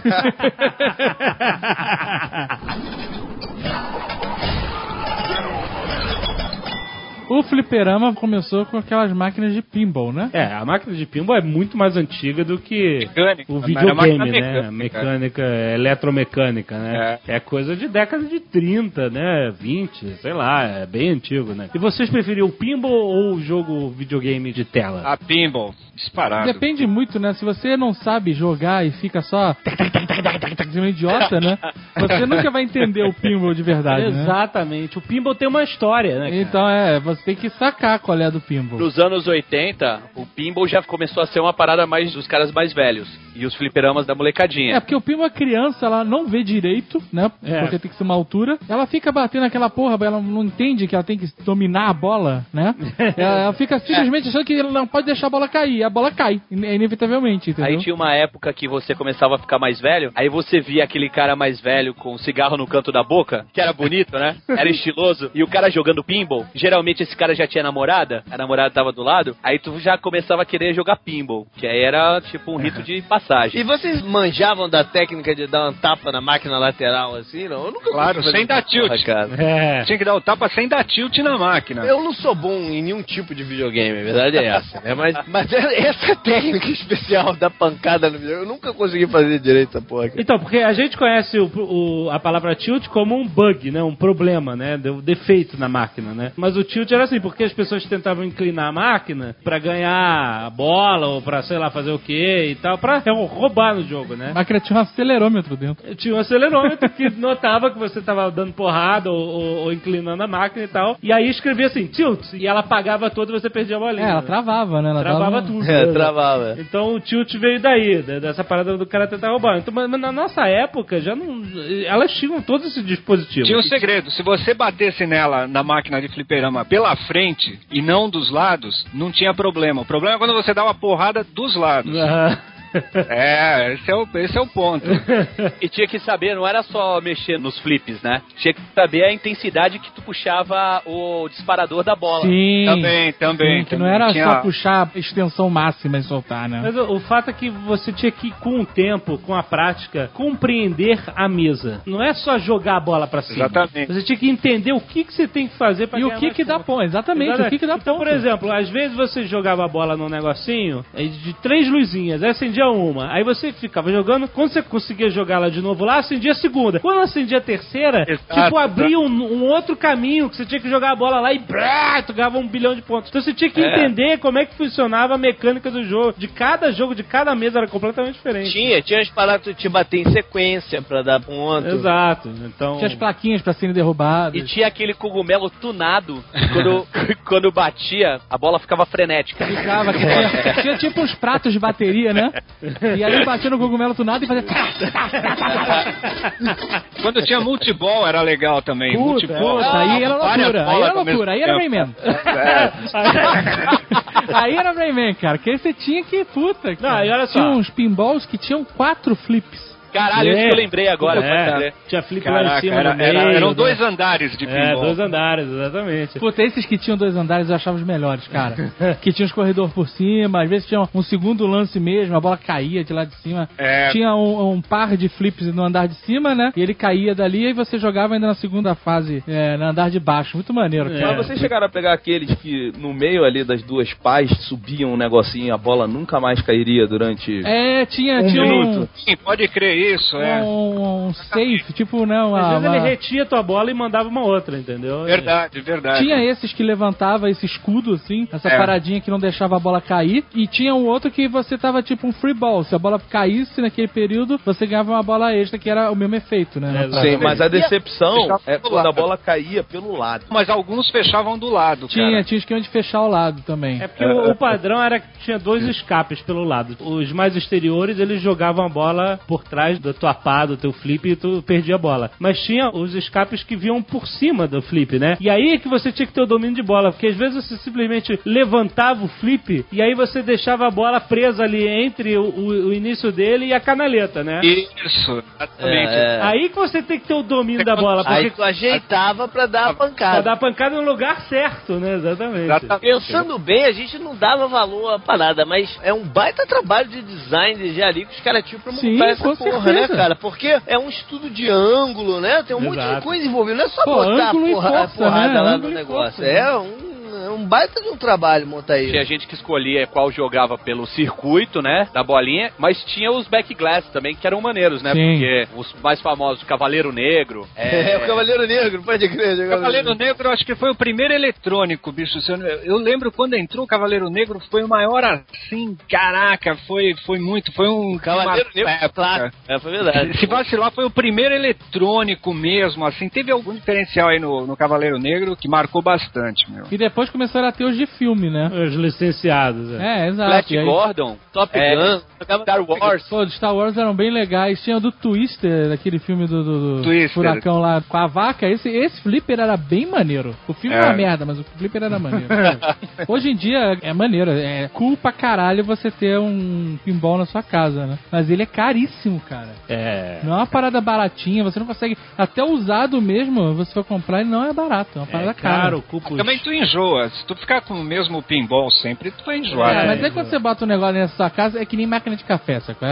Speaker 7: O fliperama começou com aquelas máquinas de pinball, né?
Speaker 2: É, a máquina de pinball é muito mais antiga do que
Speaker 5: Mecânica.
Speaker 2: o videogame, né?
Speaker 5: Mecânica.
Speaker 2: Mecânica, eletromecânica, né? É coisa de década de 30, né? 20, sei lá, é bem antigo, né? E vocês preferiam o pinball ou o jogo videogame de tela?
Speaker 5: A pinball, disparado.
Speaker 7: Depende muito, né? Se você não sabe jogar e fica só um idiota, né? Você nunca vai entender o pinball de verdade, né?
Speaker 2: Exatamente. O pinball tem uma história, né, cara?
Speaker 7: Então você tem que sacar qual é a do pinball.
Speaker 4: Nos anos 80, o pinball já começou a ser uma parada mais dos caras mais velhos. E os fliperamas da molecadinha.
Speaker 7: É, porque o pinball, a criança, ela não vê direito, né? Porque tem que ser uma altura. Ela fica batendo aquela porra, ela não entende que ela tem que dominar a bola, né? Ela fica simplesmente achando que ela não pode deixar a bola cair. A bola cai, inevitavelmente, entendeu?
Speaker 4: Aí tinha uma época que você começava a ficar mais velho, aí você via aquele cara mais velho com um cigarro no canto da boca, que era bonito, né? Era estiloso, e o cara jogando pinball. Geralmente esse cara já tinha namorada, a namorada tava do lado, aí tu já começava a querer jogar pinball, que aí era tipo um rito de passagem.
Speaker 3: E vocês manjavam da técnica de dar uma tapa na máquina lateral assim, não? Eu nunca
Speaker 5: Claro, sem dar tilt. Tinha que dar o tapa sem dar tilt na máquina.
Speaker 3: Eu não sou bom em nenhum tipo de videogame, a verdade é essa, né? Mas essa técnica especial da pancada no videogame, eu nunca consegui fazer direito essa porra.
Speaker 2: Então, porque a gente conhece a palavra tilt como um bug, né? Um problema, né? Defeito na máquina, né? Mas o tilt era assim, porque as pessoas tentavam inclinar a máquina pra ganhar a bola ou pra, sei lá, fazer o quê e tal, pra roubar no jogo, né?
Speaker 7: A máquina tinha um acelerômetro dentro.
Speaker 2: Tinha um acelerômetro que notava que você tava dando porrada ou inclinando a máquina e tal. E aí escrevia assim, tilt. E ela apagava toda e você perdia a bolinha.
Speaker 7: Ela travava, né? Ela
Speaker 2: travava
Speaker 7: dava
Speaker 2: tudo.
Speaker 3: Travava.
Speaker 2: Então o tilt veio daí, dessa parada do cara tentar roubar. Então, mas na nossa época, já não... Elas tinham todos esses dispositivos.
Speaker 5: Tinha um segredo, se você batesse nela na máquina de fliperama pela frente e não dos lados, não tinha problema. O problema é quando você dá uma porrada dos lados. Esse é o ponto.
Speaker 4: E tinha que saber, não era só mexer nos flips, né? Tinha que saber a intensidade que tu puxava o disparador da bola.
Speaker 7: Sim.
Speaker 5: Também.
Speaker 7: Sim, que não era só puxar a extensão máxima e soltar, né?
Speaker 2: Mas o fato é que você tinha que, com o tempo, com a prática, compreender a mesa. Não é só jogar a bola pra cima.
Speaker 5: Exatamente.
Speaker 2: Você tinha que entender o que você tem que fazer pra
Speaker 7: E
Speaker 2: ganhar
Speaker 7: o que dá ponto. Exatamente, o que dá
Speaker 2: Então,
Speaker 7: ponto.
Speaker 2: por exemplo, às vezes você jogava a bola num negocinho de 3 luzinhas, aí acendia uma, aí você ficava jogando, quando você conseguia jogar ela de novo lá, acendia a segunda. Quando acendia a terceira, abria um outro caminho, que você tinha que jogar a bola lá e tu ganhava 1 bilhão de pontos. Então você tinha que entender como é que funcionava a mecânica do jogo. De cada mesa era completamente diferente.
Speaker 3: Tinha as paradas que tu te bater em sequência pra dar ponto.
Speaker 2: Exato. Então...
Speaker 7: Tinha as plaquinhas pra serem derrubadas.
Speaker 4: E tinha aquele cogumelo tunado, quando batia, a bola ficava frenética.
Speaker 7: Tinha tipo uns pratos de bateria, né? E aí batia no cogumelo tunado e fazia...
Speaker 5: Quando tinha multiball era legal também. Multiball.
Speaker 7: Aí era loucura. Aí era Rayman. Aí era Rayman, cara. Que aí você tinha que... Puta, cara.
Speaker 2: Não, e olha só.
Speaker 7: Tinha uns pinballs que tinham 4 flips.
Speaker 4: Caralho, isso que eu lembrei agora.
Speaker 2: Tinha flip lá em cima no meio.
Speaker 5: Eram 2 andares de pinball.
Speaker 2: 2 andares, exatamente.
Speaker 7: Puta, esses que tinham 2 andares eu achava os melhores, cara. Que tinha os corredores por cima, às vezes tinha um segundo lance mesmo, a bola caía de lá de cima. Tinha um par de flips no andar de cima, né? E ele caía dali e você jogava ainda na segunda fase, no andar de baixo. Muito maneiro, cara.
Speaker 6: Mas vocês chegaram a pegar aqueles que no meio ali das 2 pás subiam um negocinho e a bola nunca mais cairia durante
Speaker 7: tinha
Speaker 6: minuto?
Speaker 5: Sim, pode crer isso,
Speaker 7: um safe, tipo, né?
Speaker 2: Às vezes ele retia a tua bola e mandava uma outra, entendeu?
Speaker 5: Verdade.
Speaker 7: Tinha esses que levantava esse escudo, assim, essa paradinha que não deixava a bola cair, e tinha um outro que você tava tipo um free ball. Se a bola caísse naquele período, você ganhava uma bola extra, que era o mesmo efeito, né?
Speaker 6: Sim, mas a decepção é quando a bola caía pelo lado.
Speaker 5: Mas alguns fechavam do lado,
Speaker 7: Tinha esquema de fechar ao lado também.
Speaker 2: É porque o padrão era que tinha 2 escapes pelo lado. Os mais exteriores, eles jogavam a bola por trás da tua pá, do teu flip, e tu perdia a bola. Mas tinha os escapes que vinham por cima do flip, né? E aí é que você tinha que ter o domínio de bola, porque às vezes você simplesmente levantava o flip e aí você deixava a bola presa ali entre o início dele e a canaleta, né?
Speaker 5: Isso, exatamente.
Speaker 2: Aí que você tem que ter o domínio da bola. Porque
Speaker 3: Aí tu ajeitava pra dar a pancada.
Speaker 2: pra dar a pancada no lugar certo, né? Exatamente.
Speaker 3: Pensando bem, a gente não dava valor pra nada, mas é um baita trabalho de design de engenharia que os caras tinham pra montar essa porra, né, cara? Porque é um estudo de ângulo, né? Tem um monte de coisa envolvida. Não é só botar a porrada lá no negócio. É um baita de um trabalho montar isso.
Speaker 4: Tinha gente que escolhia qual jogava pelo circuito, né, da bolinha, mas tinha os backglass também, que eram maneiros, né?
Speaker 7: Sim.
Speaker 4: Porque os mais famosos, o Cavaleiro Negro.
Speaker 3: O Cavaleiro Negro, pode crer.
Speaker 5: O Cavaleiro Negro, acho que foi o primeiro eletrônico, bicho. Eu lembro quando entrou o Cavaleiro Negro, foi o maior assim, caraca, foi muito, foi um...
Speaker 3: Cavaleiro Negro, claro. Foi verdade.
Speaker 5: Se vacilar, foi o primeiro eletrônico mesmo, assim. Teve algum diferencial aí no Cavaleiro Negro que marcou bastante, meu.
Speaker 7: E depois começaram a ter os de filme, né?
Speaker 2: Os licenciados.
Speaker 7: Exato.
Speaker 4: Flash Gordon, Top Gun, Star Wars.
Speaker 7: Pô, os Star Wars eram bem legais. Tinha o do Twister, aquele filme do
Speaker 5: Twister.
Speaker 7: furacão lá com a vaca. Esse flipper era bem maneiro. O filme era uma merda, mas o flipper era maneiro. Hoje em dia é maneiro. É cool pra caralho você ter um pinball na sua casa, né? Mas ele é caríssimo, cara. Não é uma parada baratinha. Você não consegue... Até usado mesmo, você for comprar, ele não é barato. É uma parada cara.
Speaker 5: Também tu enjoa. Se tu ficar com o mesmo pinball sempre, tu vai enjoar.
Speaker 7: Mas aí quando você bota um negócio nessa sua casa, é que nem máquina de café, sacou?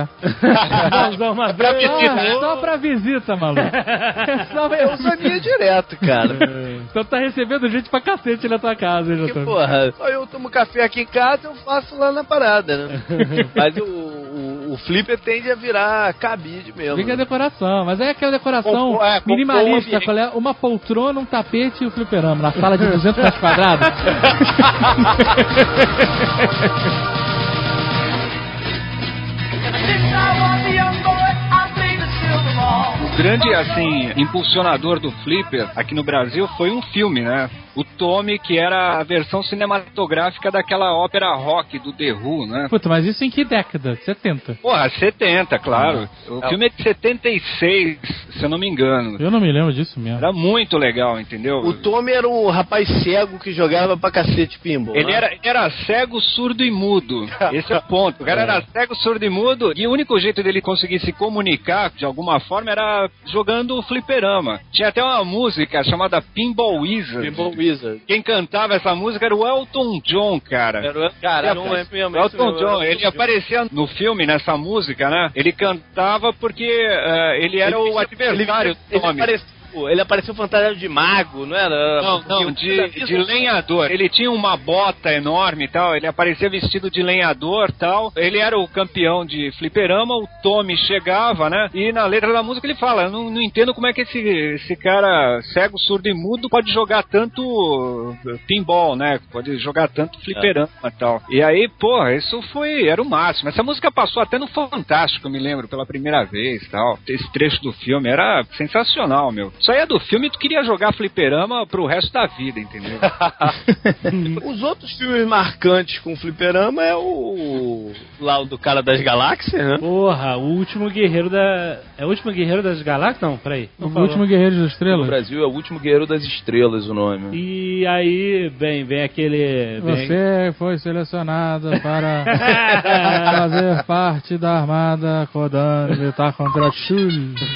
Speaker 7: Só pra visita, maluco.
Speaker 3: Eu sabia direto, cara.
Speaker 7: Então tá recebendo gente pra cacete na tua casa, hein,
Speaker 3: Porque, porra, só eu tomo café aqui em casa, eu faço lá na parada, né? Mas o flipper tende a virar cabide mesmo.
Speaker 7: Fica a decoração, mas é aquela decoração minimalista, qual é? Uma poltrona, um tapete e o fliperama, na sala de 200 metros quadrados.
Speaker 5: O grande, assim, impulsionador do flipper aqui no Brasil foi um filme, né? o Tommy, que era a versão cinematográfica daquela ópera rock do The Who, né?
Speaker 7: Puta, mas isso em que década? 70?
Speaker 5: Porra, 70, claro. O filme é de 76, se eu não me engano.
Speaker 7: Eu não me lembro disso mesmo.
Speaker 5: Era muito legal, entendeu?
Speaker 3: O Tommy era um rapaz cego que jogava pra cacete pinball.
Speaker 5: Ele era cego, surdo e mudo. Esse é o ponto. O cara era cego, surdo e mudo, e o único jeito dele conseguir se comunicar, de alguma forma, era jogando fliperama. Tinha até uma música chamada Pinball Wizard.
Speaker 3: Pinball Wizard.
Speaker 5: Quem cantava essa música era o Elton John, cara.
Speaker 3: Cara, não é mesmo.
Speaker 5: Elton John, ele aparecia no filme, nessa música, né? Ele cantava porque ele era o adversário do Tommy.
Speaker 3: Ele apareceu fantasiado de mago, não era?
Speaker 5: Não, de lenhador. Ele tinha uma bota enorme e tal, ele aparecia vestido de lenhador e tal. Ele era o campeão de fliperama, o Tommy chegava, né? E na letra da música ele fala, não entendo como é que esse cara cego, surdo e mudo pode jogar tanto pinball, né? Pode jogar tanto fliperama e tal. E aí, porra, isso era o máximo. Essa música passou até no Fantástico, eu me lembro, pela primeira vez e tal. Esse trecho do filme era sensacional, meu. Isso aí é do filme e tu queria jogar fliperama pro resto da vida, entendeu?
Speaker 3: Os outros filmes marcantes com fliperama é o do cara das galáxias, né?
Speaker 2: Porra, o último guerreiro da... É o último guerreiro das galáxias? Não, peraí.
Speaker 7: O último guerreiro das estrelas?
Speaker 6: No Brasil é o último guerreiro das estrelas o nome.
Speaker 2: E aí, vem aquele...
Speaker 7: Você foi selecionado para fazer parte da armada Kodan e lutar contra Shul.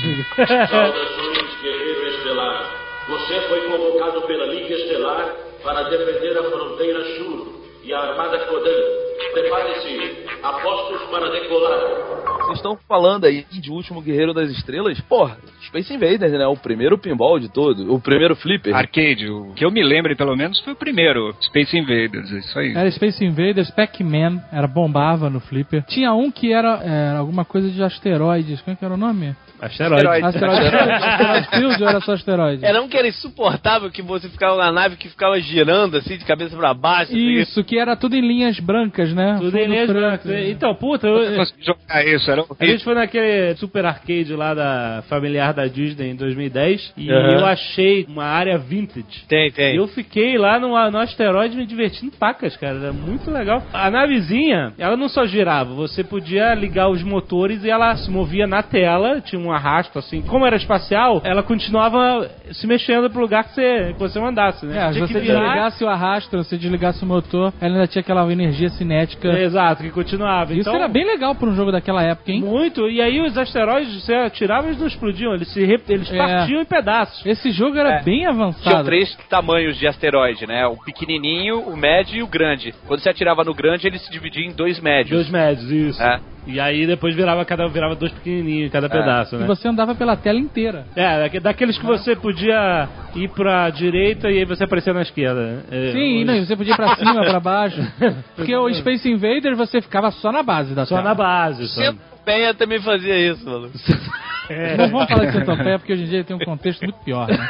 Speaker 10: Guerreiro Estelar, você foi convocado pela Liga Estelar para defender a fronteira Shur e a armada Kodan. Prepare-se, apostos para decolar.
Speaker 6: Vocês estão falando aí de Último Guerreiro das Estrelas? Porra, Space Invaders, né? O primeiro pinball de todo, o primeiro flipper.
Speaker 5: Arcade, o que eu me lembro pelo menos foi o primeiro, Space Invaders, isso aí.
Speaker 7: Era Space Invaders, Pac-Man, bombava no flipper. Tinha um que era alguma coisa de asteroides, como é que era o nome?
Speaker 2: Asteroide
Speaker 7: Field ou era só asteroide?
Speaker 3: Era um que era insuportável, que você ficava na nave que ficava girando assim, de cabeça pra baixo.
Speaker 7: Isso, que era tudo em linhas brancas, né?
Speaker 2: Tudo em linhas brancas. Então, puta, a gente foi naquele Super Arcade lá da familiar da Disney em 2010 e eu achei uma área vintage.
Speaker 3: Tem.
Speaker 2: E eu fiquei lá no asteroide me divertindo pacas, cara. Era muito legal. A navezinha, ela não só girava, você podia ligar os motores e ela se movia na tela, tinha um arrasto assim. Como era espacial, ela continuava se mexendo pro lugar que você mandasse, né?
Speaker 7: Se você desligasse o arrasto, se desligasse o motor, ela ainda tinha aquela energia cinética.
Speaker 2: Exato, que continuava.
Speaker 7: Isso era bem legal pra um jogo daquela época, hein?
Speaker 2: Muito. E aí os asteroides, você atirava e eles não explodiam, eles partiam em pedaços.
Speaker 7: Esse jogo era bem avançado.
Speaker 4: Tinha 3 tamanhos de asteroide, né? O pequenininho, o médio e o grande. Quando você atirava no grande, ele se dividia em 2 médios.
Speaker 2: 2 médios, isso. E aí depois virava 2 pequenininhos em cada pedaço, né?
Speaker 7: E você andava pela tela inteira.
Speaker 2: Daqueles que você podia ir pra direita e aí você aparecia na esquerda.
Speaker 7: Sim, você podia ir pra cima, pra baixo. Porque o Space Invaders você ficava só na base da tela.
Speaker 2: Só na base.
Speaker 3: Centopeia também fazia isso, mano.
Speaker 7: Não vamos falar de Centopeia porque hoje em dia tem um contexto muito pior, né?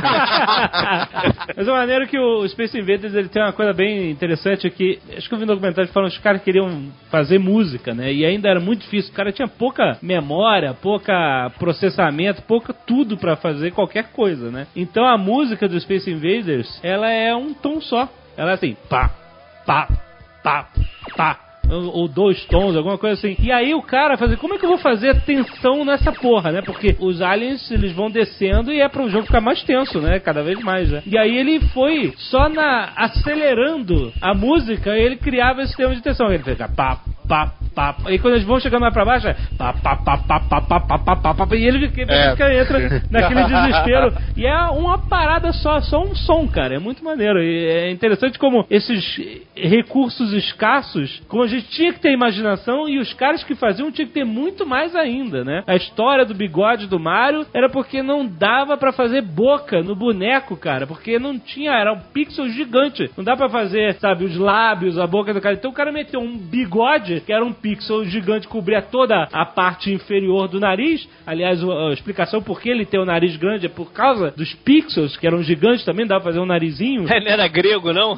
Speaker 2: Mas a maneira que o Space Invaders ele tem uma coisa bem interessante que acho que eu vi um documentário falando que os caras queriam fazer música, né? E ainda era muito difícil. O cara tinha pouca memória, pouca processamento, pouca tudo pra fazer qualquer coisa, né? Então a música do Space Invaders, ela é um tom só. Ela é assim, pá, pá, pá, pá. Ou 2 tons, alguma coisa assim. E aí o cara fazia, como é que eu vou fazer tensão nessa porra, né? Porque os aliens, eles vão descendo e é pro jogo ficar mais tenso, né? Cada vez mais, né? E aí ele foi só acelerando a música, ele criava esse tema de tensão. Ele fez pá, pá, pá. E quando eles vão chegando mais pra baixo, é pá, pá, pá, pá, pá, pá, pá, pá, pá, pá. E ele entra naquele desespero. E é uma parada só um som, cara. É muito maneiro. E é interessante como esses recursos escassos, como a gente tinha que ter imaginação e os caras que faziam tinham que ter muito mais ainda, né? A história do bigode do Mario era porque não dava pra fazer boca no boneco, cara, porque não tinha, era um pixel gigante. Não dá pra fazer, sabe, os lábios, a boca do cara. Então o cara meteu um bigode, que era um pixel gigante, cobria toda a parte inferior do nariz. Aliás, a explicação por que ele tem o nariz grande é por causa dos pixels, que eram gigantes também, dava pra fazer um narizinho.
Speaker 3: Não era grego, não?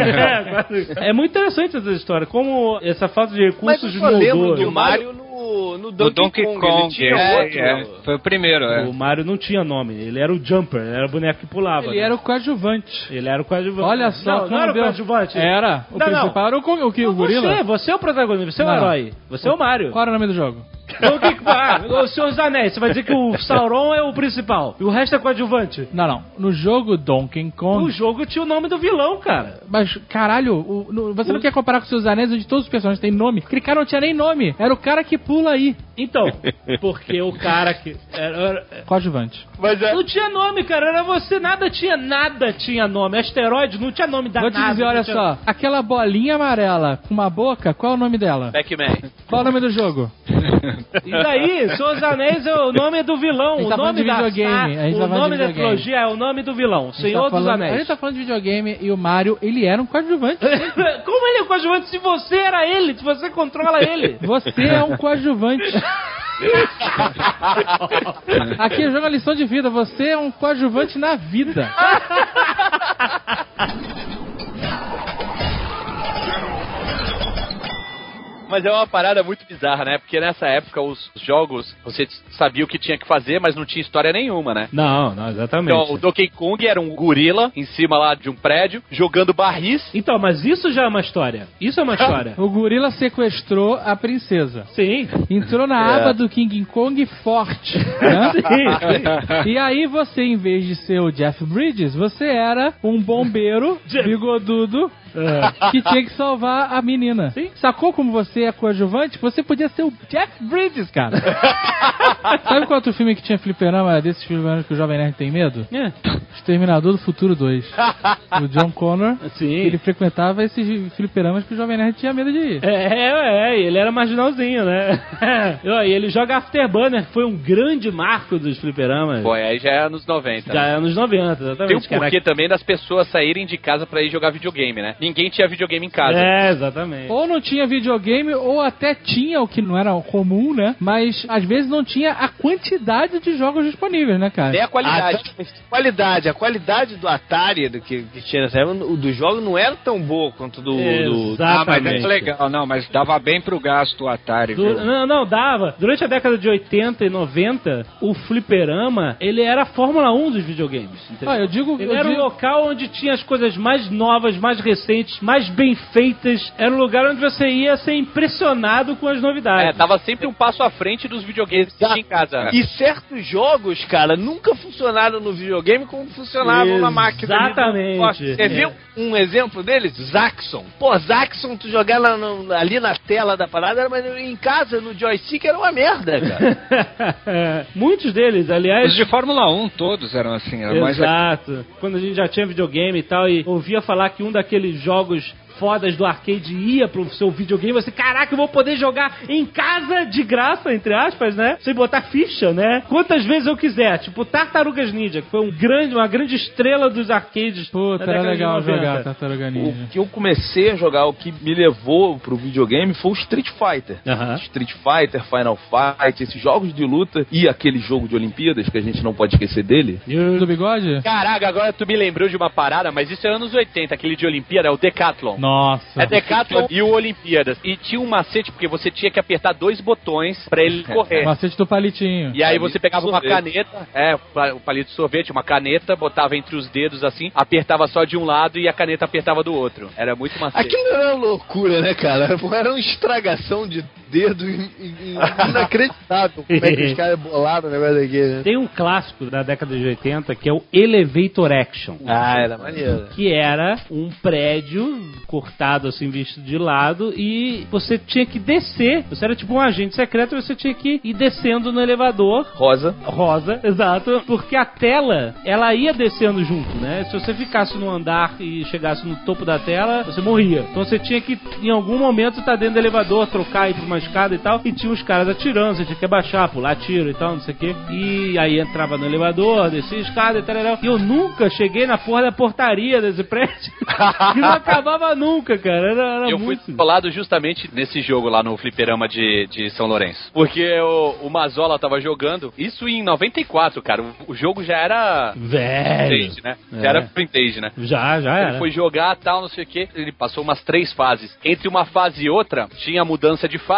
Speaker 2: É muito interessante essa história, como essa falta de recursos
Speaker 3: moldou.
Speaker 2: Mas eu
Speaker 3: lembro do Mario no
Speaker 5: Do Donkey Kong.
Speaker 3: ele tinha outro.
Speaker 5: Foi o primeiro,
Speaker 2: O Mario não tinha nome, ele era o Jumper, ele era o boneco que pulava.
Speaker 7: Ele era o coadjuvante.
Speaker 2: Ele era o coadjuvante.
Speaker 7: Olha só,
Speaker 2: não era o coadjuvante.
Speaker 7: Era. O principal era o gorila.
Speaker 2: Você é o protagonista, você é o herói. Você é o Mario.
Speaker 7: Qual era o nome do jogo?
Speaker 2: O Senhor dos Anéis, você vai dizer que o Sauron é o principal e o resto é coadjuvante?
Speaker 7: Não. No jogo Donkey Kong...
Speaker 2: O jogo tinha o nome do vilão, cara.
Speaker 7: Mas, caralho, você não quer comparar com os seus anéis onde todos os personagens têm nome? Aquele cara não tinha nem nome. Era o cara que pula aí.
Speaker 2: Então, porque o cara que...
Speaker 7: Coadjuvante.
Speaker 3: Mas
Speaker 2: Não tinha nome, cara. Era você. Nada tinha nome. Asteroide não tinha nome da
Speaker 7: Vou te
Speaker 2: nave.
Speaker 7: dizer, olha só. Aquela bolinha amarela com uma boca, qual é o nome dela?
Speaker 4: Pac-Man.
Speaker 7: Qual é o nome do jogo?
Speaker 2: E daí, Senhor dos Anéis é o nome do vilão.
Speaker 7: A gente
Speaker 2: O
Speaker 7: tá falando
Speaker 2: nome
Speaker 7: de
Speaker 2: da
Speaker 7: videogame. A gente tá
Speaker 2: o
Speaker 7: falando
Speaker 2: nome
Speaker 7: de
Speaker 2: da
Speaker 7: videogame.
Speaker 2: trilogia é o nome do vilão. Senhor dos
Speaker 7: A
Speaker 2: Anéis.
Speaker 7: gente tá falando de videogame e o Mario, ele era um coadjuvante.
Speaker 2: Como ele é o coadjuvante se você era ele? Se você controla ele?
Speaker 7: Você é um coadjuvante. Aqui eu jogo a lição de vida. Você é um coadjuvante na vida.
Speaker 4: Mas é uma parada muito bizarra, né? Porque nessa época os jogos, você sabia o que tinha que fazer, mas não tinha história nenhuma, né?
Speaker 2: Não, exatamente.
Speaker 4: Então, o Donkey Kong era um gorila em cima lá de um prédio, jogando barris.
Speaker 2: Então, mas isso já é uma história. Isso é uma história.
Speaker 7: O gorila sequestrou a princesa.
Speaker 2: Sim.
Speaker 7: Entrou na aba do King Kong forte. Né?
Speaker 2: Sim.
Speaker 7: E aí você, em vez de ser o Jeff Bridges, você era um bombeiro bigodudo que tinha que salvar a menina.
Speaker 2: Sim.
Speaker 7: Sacou como você é coadjuvante? Você podia ser o Jeff Bridges, cara. Sabe qual outro filme que tinha fliperama desses filmes que o Jovem Nerd tem medo? Exterminador do Futuro 2. O John Connor.
Speaker 2: Sim.
Speaker 7: Ele frequentava esses fliperamas que o Jovem Nerd tinha medo de ir.
Speaker 2: Ele era marginalzinho, né? E ele joga Afterburner, que foi um grande marco dos fliperamas.
Speaker 4: Pô, aí já é anos 90.
Speaker 2: Já é anos 90, exatamente.
Speaker 4: Tem um porquê também das pessoas saírem de casa pra ir jogar videogame, né? Ninguém tinha videogame em casa.
Speaker 2: Exatamente.
Speaker 7: Ou não tinha videogame, ou até tinha, o que não era comum, né? Mas às vezes não tinha a quantidade de jogos disponíveis, né, cara?
Speaker 4: Nem a qualidade.
Speaker 3: A qualidade do Atari do que tinha nessa época, do jogo não era tão boa quanto do...
Speaker 5: mas é legal, não, mas dava bem pro gasto o Atari.
Speaker 2: Não, dava. Durante a década de 80 e 90, o fliperama, ele era a Fórmula 1 dos videogames. Ele era um local onde tinha as coisas mais novas, mais recentes, mais bem feitas. Era um lugar onde você ia ser impressionado com as novidades.
Speaker 4: Tava sempre um passo à frente dos videogames que tinha em casa.
Speaker 3: E certos jogos, cara, nunca funcionaram no videogame como funcionavam na máquina.
Speaker 2: Exatamente.
Speaker 3: Você viu um exemplo deles? Zaxxon. Pô, Zaxxon, tu jogar ali na tela da parada, mas em casa, no joystick, era uma merda, cara.
Speaker 2: Muitos deles, aliás...
Speaker 5: Os de Fórmula 1 todos eram assim.
Speaker 2: Exato. Quando a gente já tinha videogame e tal, e ouvia falar que um daqueles jogos fodas do arcade ia pro seu videogame, você, caraca, eu vou poder jogar em casa de graça, entre aspas, né? Sem botar ficha, né? Quantas vezes eu quiser. Tipo, Tartarugas Ninja, que foi uma grande estrela dos arcades.
Speaker 7: Puta, era legal jogar Tartaruga Ninja.
Speaker 6: O que eu comecei a jogar, o que me levou pro videogame foi o Street Fighter. Street Fighter, Final Fight, esses jogos de luta e aquele jogo de Olimpíadas, que a gente não pode esquecer dele.
Speaker 7: Do bigode?
Speaker 4: Caraca, agora tu me lembrou de uma parada, mas isso é anos 80, aquele de Olimpíada, é o Decathlon.
Speaker 7: Nossa.
Speaker 4: É Decathlon e o Olimpíadas. E tinha um macete, porque você tinha que apertar 2 botões pra ele correr.
Speaker 7: O macete do palitinho.
Speaker 4: E aí você pegava uma caneta, o palito de sorvete, uma caneta, botava entre os dedos assim, apertava só de um lado e a caneta apertava do outro. Era muito macete.
Speaker 3: Aquilo era uma loucura, né, cara? Era uma estragação de dedo inacreditável. Como é que os caras bolaram o negócio aqui, né?
Speaker 2: Tem um clássico da década de 80 que é o Elevator Action.
Speaker 3: Era maneiro.
Speaker 2: Que era um prédio cortado assim, visto de lado, e você tinha que descer. Você era tipo um agente secreto e você tinha que ir descendo no elevador.
Speaker 6: Rosa,
Speaker 2: exato. Porque a tela, ela ia descendo junto, né? Se você ficasse no andar e chegasse no topo da tela, você morria. Então você tinha que, em algum momento, estar dentro do elevador, trocar, ir pra uma escada e tal, e tinha os caras atirando, você tinha que abaixar, pular tiro e tal, não sei o quê. E aí entrava no elevador, descia a escada e tal. E eu nunca cheguei na porra da portaria desse prédio. E não acabava nunca, cara. Era
Speaker 4: eu
Speaker 2: muito...
Speaker 4: fui colado justamente nesse jogo lá no fliperama de São Lourenço. Porque o Mazola tava jogando, isso em 94, cara. O jogo já era...
Speaker 2: velho.
Speaker 4: Vintage, né? Já era vintage, né?
Speaker 2: Já era.
Speaker 4: Ele foi jogar, tal, não sei o quê. Ele passou umas 3 fases. Entre uma fase e outra, tinha mudança de fase.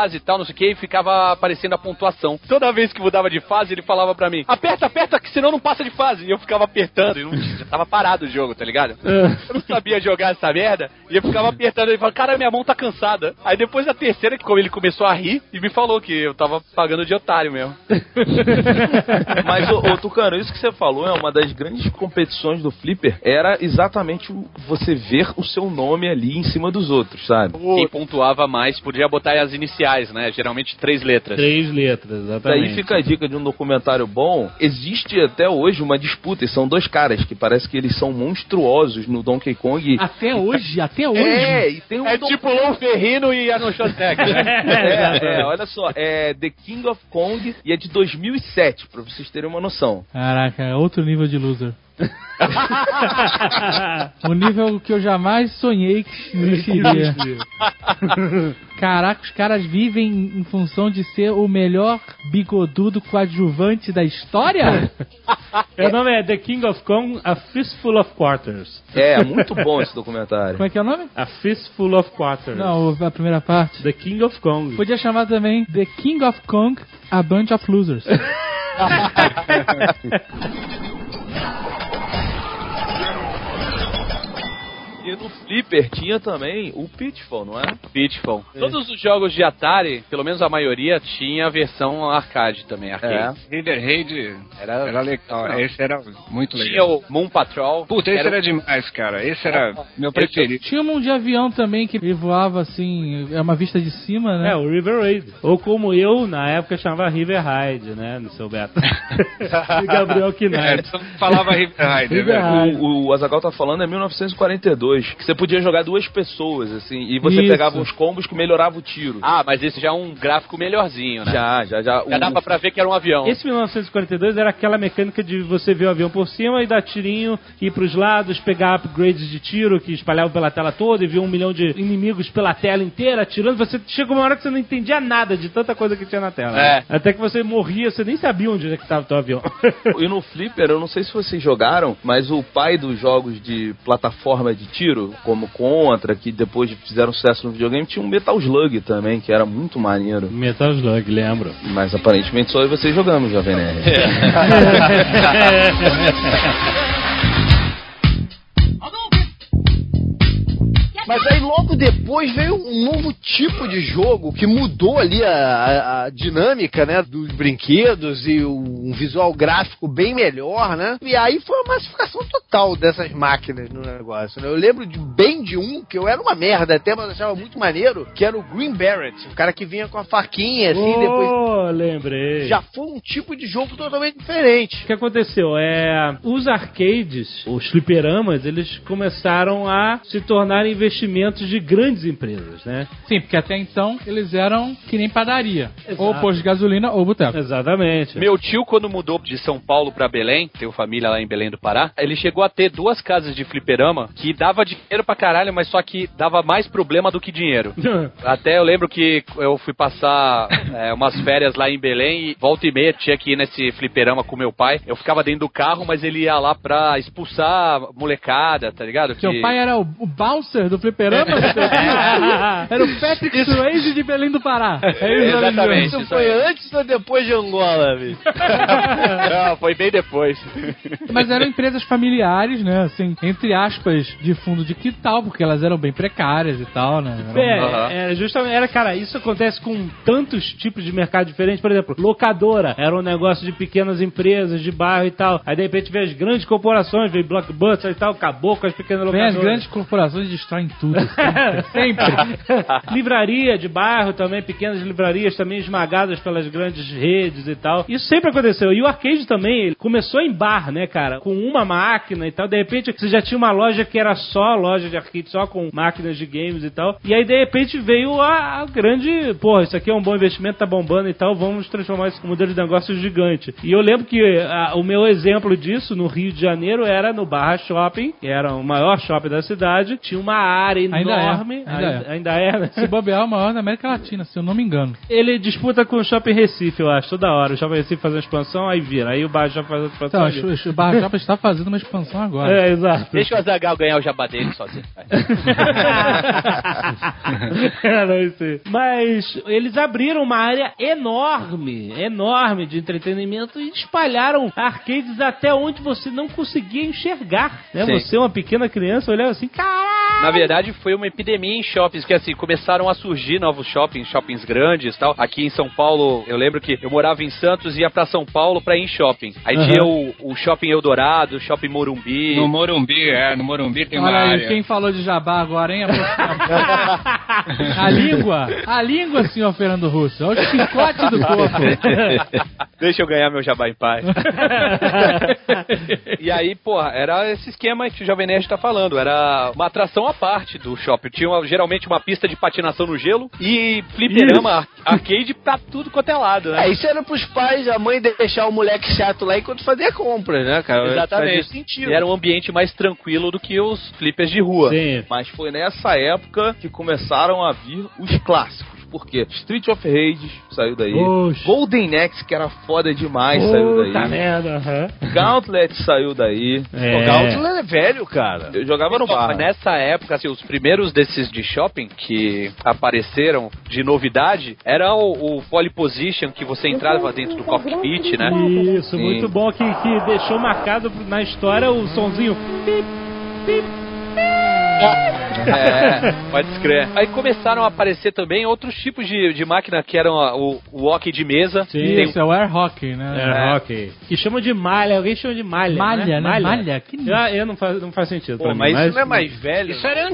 Speaker 4: fase e tal, não sei o que, e ficava aparecendo a pontuação. Toda vez que mudava de fase, ele falava pra mim, aperta, que senão não passa de fase. E eu ficava apertando, e já tava parado o jogo, tá ligado? Eu não sabia jogar essa merda, e eu ficava apertando, ele falava, cara, minha mão tá cansada. Aí depois da terceira, como ele começou a rir, e me falou que eu tava pagando de otário mesmo.
Speaker 6: Mas, ô Tucano, isso que você falou é uma das grandes competições do Flipper, era exatamente você ver o seu nome ali em cima dos outros, sabe?
Speaker 4: Quem pontuava mais podia botar as iniciais, né? Geralmente 3 letras.
Speaker 2: 3 letras, exatamente.
Speaker 6: Daí fica a dica de um documentário bom. Existe até hoje uma disputa, e são 2 caras que parece que eles são monstruosos no Donkey Kong.
Speaker 7: Até hoje?
Speaker 6: E tem um
Speaker 4: tipo Lon Ferrino e Arnold Schwarzenegger, né?
Speaker 6: Olha só, é The King of Kong e é de 2007, pra vocês terem uma noção.
Speaker 7: Caraca, é outro nível de loser. Um nível que eu jamais sonhei que existiria. Caraca, os caras vivem em função de ser o melhor bigodudo coadjuvante da história?
Speaker 2: O nome é The King of Kong, A Fistful of Quarters.
Speaker 6: É, muito bom esse documentário.
Speaker 7: Como é que é o nome?
Speaker 2: A Fistful of Quarters.
Speaker 7: Não, a primeira parte.
Speaker 2: The King of Kong.
Speaker 7: Podia chamar também The King of Kong, A Bunch of Losers.
Speaker 6: E no Flipper tinha também o Pitfall, não é?
Speaker 4: Pitfall. Todos os jogos de Atari, pelo menos a maioria, tinha a versão arcade também, arcade.
Speaker 5: River Raid era legal.
Speaker 4: Não.
Speaker 5: Esse era muito legal.
Speaker 4: Tinha o Moon Patrol.
Speaker 5: Puta, esse era demais, cara. Esse era meu preferido.
Speaker 7: Tinha um de avião também que ele voava assim, é uma vista de cima, né?
Speaker 2: É, o River Raid. Ou como eu, na época, chamava River Raid, né? No seu Beto. E Gabriel Knight.
Speaker 5: Só falava River Raid, né?
Speaker 6: O Azaghal tá falando é 1942, que você podia jogar 2 pessoas, assim, e você pegava uns combos que melhorava o tiro.
Speaker 4: Ah, mas esse já é um gráfico melhorzinho, né?
Speaker 6: Já.
Speaker 4: Já dava pra ver que era um avião.
Speaker 2: Esse 1942 era aquela mecânica de você ver o avião por cima e dar tirinho, ir pros lados, pegar upgrades de tiro que espalhavam pela tela toda e ver 1 milhão de inimigos pela tela inteira atirando. Você chegou uma hora que você não entendia nada de tanta coisa que tinha na tela.
Speaker 4: É.
Speaker 2: Até que você morria, você nem sabia onde é que estava o teu avião.
Speaker 6: E no Flipper, eu não sei se vocês jogaram, mas o pai dos jogos de plataforma de tiro, como Contra, que depois fizeram sucesso no videogame, tinha um Metal Slug também, que era muito maneiro.
Speaker 2: Metal Slug, lembro.
Speaker 6: Mas aparentemente só eu e vocês jogamos, Jovem Nerd.
Speaker 11: Mas aí logo depois veio um novo tipo de jogo que mudou ali a dinâmica, né, dos brinquedos e um visual gráfico bem melhor, né? E aí foi uma massificação total dessas máquinas no negócio, né? Eu lembro bem de um que eu era uma merda até, mas achava muito maneiro, que era o Green Beret, o cara que vinha com a faquinha assim, depois...
Speaker 2: lembrei.
Speaker 11: Já foi um tipo de jogo totalmente diferente.
Speaker 2: O que aconteceu? Os arcades, os fliperamas, eles começaram a se tornar investimentos de grandes empresas, né?
Speaker 7: Sim, porque até então eles eram que nem padaria. Exato. Ou posto de gasolina ou boteco.
Speaker 2: Exatamente.
Speaker 4: Meu tio, quando mudou de São Paulo pra Belém, tem família lá em Belém do Pará, ele chegou a ter 2 casas de fliperama que dava dinheiro pra caralho, mas só que dava mais problema do que dinheiro. Até eu lembro que eu fui passar umas férias lá em Belém e volta e meia tinha que ir nesse fliperama com meu pai. Eu ficava dentro do carro, mas ele ia lá pra expulsar molecada, tá ligado?
Speaker 7: Seu pai era o bouncer do fliperama? Era o Patrick Swayze de Belém do Pará.
Speaker 4: Exatamente.
Speaker 11: Isso foi antes ou depois de Angola, bicho?
Speaker 4: Não, foi bem depois.
Speaker 7: Mas eram empresas familiares, né? Assim, entre aspas, de fundo de quintal, porque elas eram bem precárias e tal, né?
Speaker 2: Justamente, cara, isso acontece com tantos tipos de mercado diferentes. Por exemplo, locadora era um negócio de pequenas empresas, de bairro e tal. Aí de repente vem as grandes corporações, vem Blockbuster e tal, acabou com as pequenas locadoras.
Speaker 7: Vem as grandes corporações e destroem tudo. Sempre.
Speaker 2: Livraria de bairro também, pequenas livrarias também esmagadas pelas grandes redes e tal. Isso sempre aconteceu. E o arcade também, ele começou em bar, né, cara? Com uma máquina e tal. De repente, você já tinha uma loja que era só loja de arcade, só com máquinas de games e tal. E aí, de repente, veio a grande... Porra, isso aqui é um bom investimento, tá bombando e tal. Vamos transformar esse modelo de negócio gigante. E eu lembro que o meu exemplo disso, no Rio de Janeiro, era no Barra Shopping, que era o maior shopping da cidade. Tinha uma área enorme. Ainda é, né?
Speaker 7: Se bobear, o maior da América Latina, se eu não me engano.
Speaker 2: Ele disputa com o Shopping Recife, eu acho, toda hora. O Shopping Recife faz uma expansão, aí vira. Aí o Barra Shopping faz uma expansão.
Speaker 7: Então, o Barra Shopping está fazendo uma expansão agora.
Speaker 2: É, exato.
Speaker 4: Deixa o Azaghal ganhar o jabá dele sozinho.
Speaker 2: Mas eles abriram uma área enorme de entretenimento e espalharam arcades até onde você não conseguia enxergar, né?
Speaker 4: Sim.
Speaker 2: Você, uma pequena criança, olhava assim, caralho!
Speaker 4: Na verdade, foi uma epidemia em shoppings, que assim, começaram a surgir novos shoppings grandes e tal. Aqui em São Paulo, eu lembro que eu morava em Santos e ia pra São Paulo pra ir em shopping. Aí tinha o Shopping Eldorado, o Shopping Morumbi.
Speaker 5: No Morumbi tem uma
Speaker 7: Olha aí,
Speaker 5: área.
Speaker 7: quem falou de jabá agora, hein? A língua, senhor Fernando Russo. É o chicote do corpo.
Speaker 4: Deixa eu ganhar meu jabá em paz. E aí, porra, era esse esquema que o Jovem Nerd tá falando. Era uma atração à parte do shopping. Tinha geralmente uma pista de patinação no gelo e fliperama, arcade pra tudo quanto é lado, né?
Speaker 11: Isso era pros pais, a mãe deixar o moleque chato lá enquanto fazia compra, né, cara?
Speaker 4: Exatamente.
Speaker 11: Fazia sentido.
Speaker 4: Era um ambiente mais tranquilo do que os flippers de rua.
Speaker 2: Sim.
Speaker 6: Mas foi nessa época que começaram a vir os clássicos. Por quê? Street of Rage saiu daí.
Speaker 2: Oxe.
Speaker 6: Golden Axe, que era foda demais, saiu daí.
Speaker 2: Puta merda,
Speaker 6: Gauntlet saiu daí.
Speaker 11: O Gauntlet é velho, cara.
Speaker 6: Eu jogava no bar.
Speaker 4: Nessa época, assim, os primeiros desses de shopping que apareceram de novidade era o Pole Position, que você entrava dentro do cockpit, né?
Speaker 2: Isso,
Speaker 6: Sim.
Speaker 2: muito bom, que deixou marcado na história o sonzinho pip, pip.
Speaker 4: Pode escrever. Aí começaram a aparecer também outros tipos de máquina, que eram o hockey de mesa.
Speaker 2: Sim.
Speaker 7: Isso, é o air hockey, né?
Speaker 2: Air hockey. Que chamam de malha, alguém chama de malha.
Speaker 7: Malha, né? Malha? Que
Speaker 2: não faz sentido.
Speaker 11: Pô,
Speaker 2: pra
Speaker 11: mas
Speaker 2: mim,
Speaker 11: isso não é mais velho.
Speaker 5: Isso era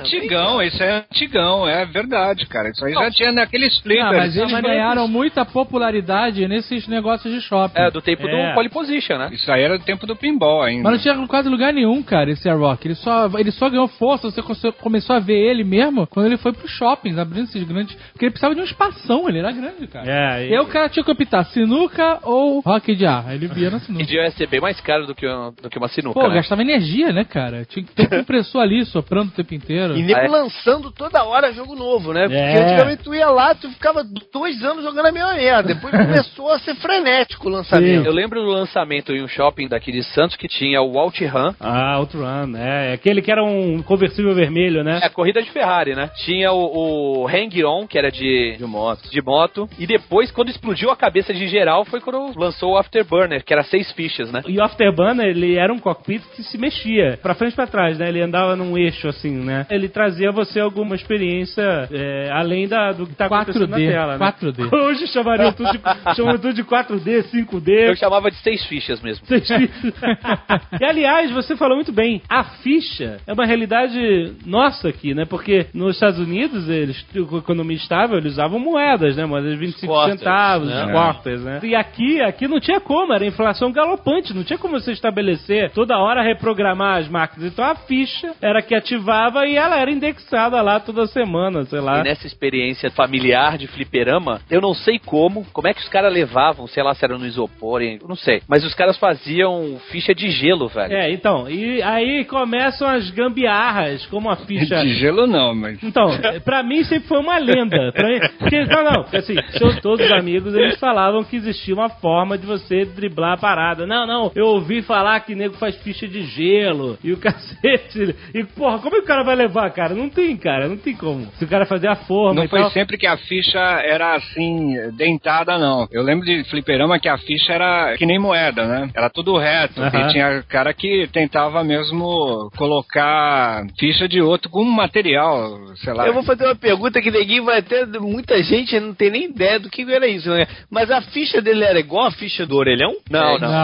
Speaker 5: antigão, é verdade, cara. Isso aí já tinha naqueles flippers.
Speaker 7: Ah, mas eles ganharam muita popularidade nesses negócios de shopping.
Speaker 4: Do tempo do Pole Position, né?
Speaker 5: Isso aí era do tempo do pinball ainda.
Speaker 7: Mas não tinha quase lugar nenhum, cara, esse air hockey. Ele só ganhou força, você começou a ver ele mesmo quando ele foi pros shoppings, abrindo esses grandes... Porque ele precisava de um espação, ele era grande, cara. E aí o cara tinha que optar sinuca ou hockey de ar. Aí ele via na sinuca.
Speaker 4: E devia ser bem mais caro do que uma sinuca,
Speaker 7: Pô,
Speaker 4: né?
Speaker 7: gastava energia, né, cara? Tinha que ter um compressor ali, soprando o tempo inteiro.
Speaker 11: E nego lançando toda hora jogo novo, né? Porque antigamente tu ia lá, tu ficava 2 anos jogando a mesma merda. Depois começou a ser frenético o lançamento.
Speaker 4: Eu lembro do lançamento em um shopping daqui de Santos que tinha o OutRun.
Speaker 2: OutRun, aquele que era um conversível vermelho, né?
Speaker 4: A corrida de Ferrari, né? Tinha o Hang-On, que era de moto. E depois, quando explodiu a cabeça de geral, foi quando lançou o Afterburner, que era 6 fichas, né?
Speaker 2: E o Afterburner, ele era um cockpit que se mexia pra frente e pra trás, né? Ele andava num eixo, assim, né? Ele trazia a você alguma experiência além do que tá acontecendo na tela, né?
Speaker 7: 4D.
Speaker 2: Hoje chamam tudo de 4D, 5D.
Speaker 4: Eu chamava de 6 fichas mesmo.
Speaker 2: 6 fichas. E, aliás, você falou muito bem, a ficha é uma realidade nossa aqui, né? Porque nos Estados Unidos, com a economia estável, eles usavam moedas, né? Moedas de 25 centavos, quartas, né? E aqui não tinha como, era inflação galopante, não tinha como você estabelecer toda hora reprogramar as máquinas. Então a ficha era que ativava e ela era indexada lá toda semana, sei lá.
Speaker 4: E nessa experiência familiar de fliperama, eu não sei como é que os caras levavam, sei lá se era no isopor, eu não sei. Mas os caras faziam ficha de gelo, velho.
Speaker 2: Então, e aí começam as gambiarras, como a ficha...
Speaker 5: De gelo não, mas...
Speaker 2: Então, pra mim sempre foi uma lenda. Pra mim, assim, todos os amigos, eles falavam que existia uma forma de você driblar a parada. Não, eu ouvi falar que nego faz ficha de gelo, e o cacete, e porra, como é que o cara vai levar, cara? Não tem como. Se o cara fazer a forma
Speaker 5: não foi sempre que a ficha era assim, dentada, não. Eu lembro de fliperama que a ficha era que nem moeda, né? Era tudo reto. E tinha cara que tentava mesmo colocar ficha de outro com material, sei lá.
Speaker 11: Eu vou fazer uma pergunta que neguinho vai ter... Muita gente não tem nem ideia do que era isso, né? Mas a ficha dele era igual a ficha do orelhão?
Speaker 4: Não.
Speaker 7: Não,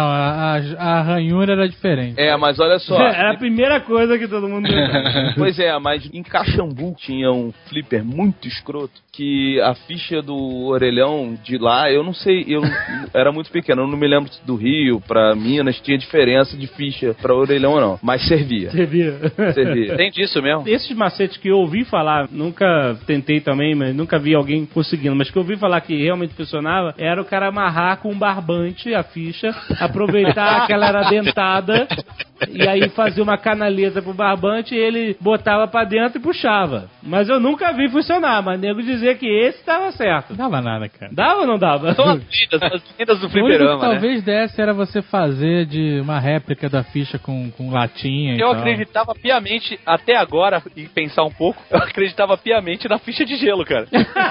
Speaker 7: a ranhura era diferente.
Speaker 6: Mas olha só.
Speaker 2: Era a primeira coisa que todo mundo...
Speaker 6: Pois mas em Caxambu tinha um flipper muito escroto que a ficha do orelhão de lá, eu não sei, eu era muito pequeno, eu não me lembro do Rio pra Minas, tinha diferença de ficha pra orelhão não, mas servia.
Speaker 4: Tem disso mesmo.
Speaker 2: Esses macetes que eu ouvi falar, nunca tentei também, mas nunca vi alguém conseguindo, mas que eu ouvi falar que realmente funcionava, era o cara amarrar com um barbante a ficha, aproveitar que ela era dentada, e aí fazia uma canaleta pro barbante e ele botava pra dentro e puxava. Mas eu nunca vi funcionar, mas nego dizia que esse tava certo.
Speaker 7: Dava nada, cara.
Speaker 2: Dava ou não dava?
Speaker 4: São as lendas do
Speaker 7: O único
Speaker 4: fliperama,
Speaker 7: que talvez desse era você fazer de uma réplica da ficha com latinha e
Speaker 4: Eu
Speaker 7: tal.
Speaker 4: acreditava piamente, até agora, e pensar um pouco, eu acreditava piamente na ficha de gelo, cara.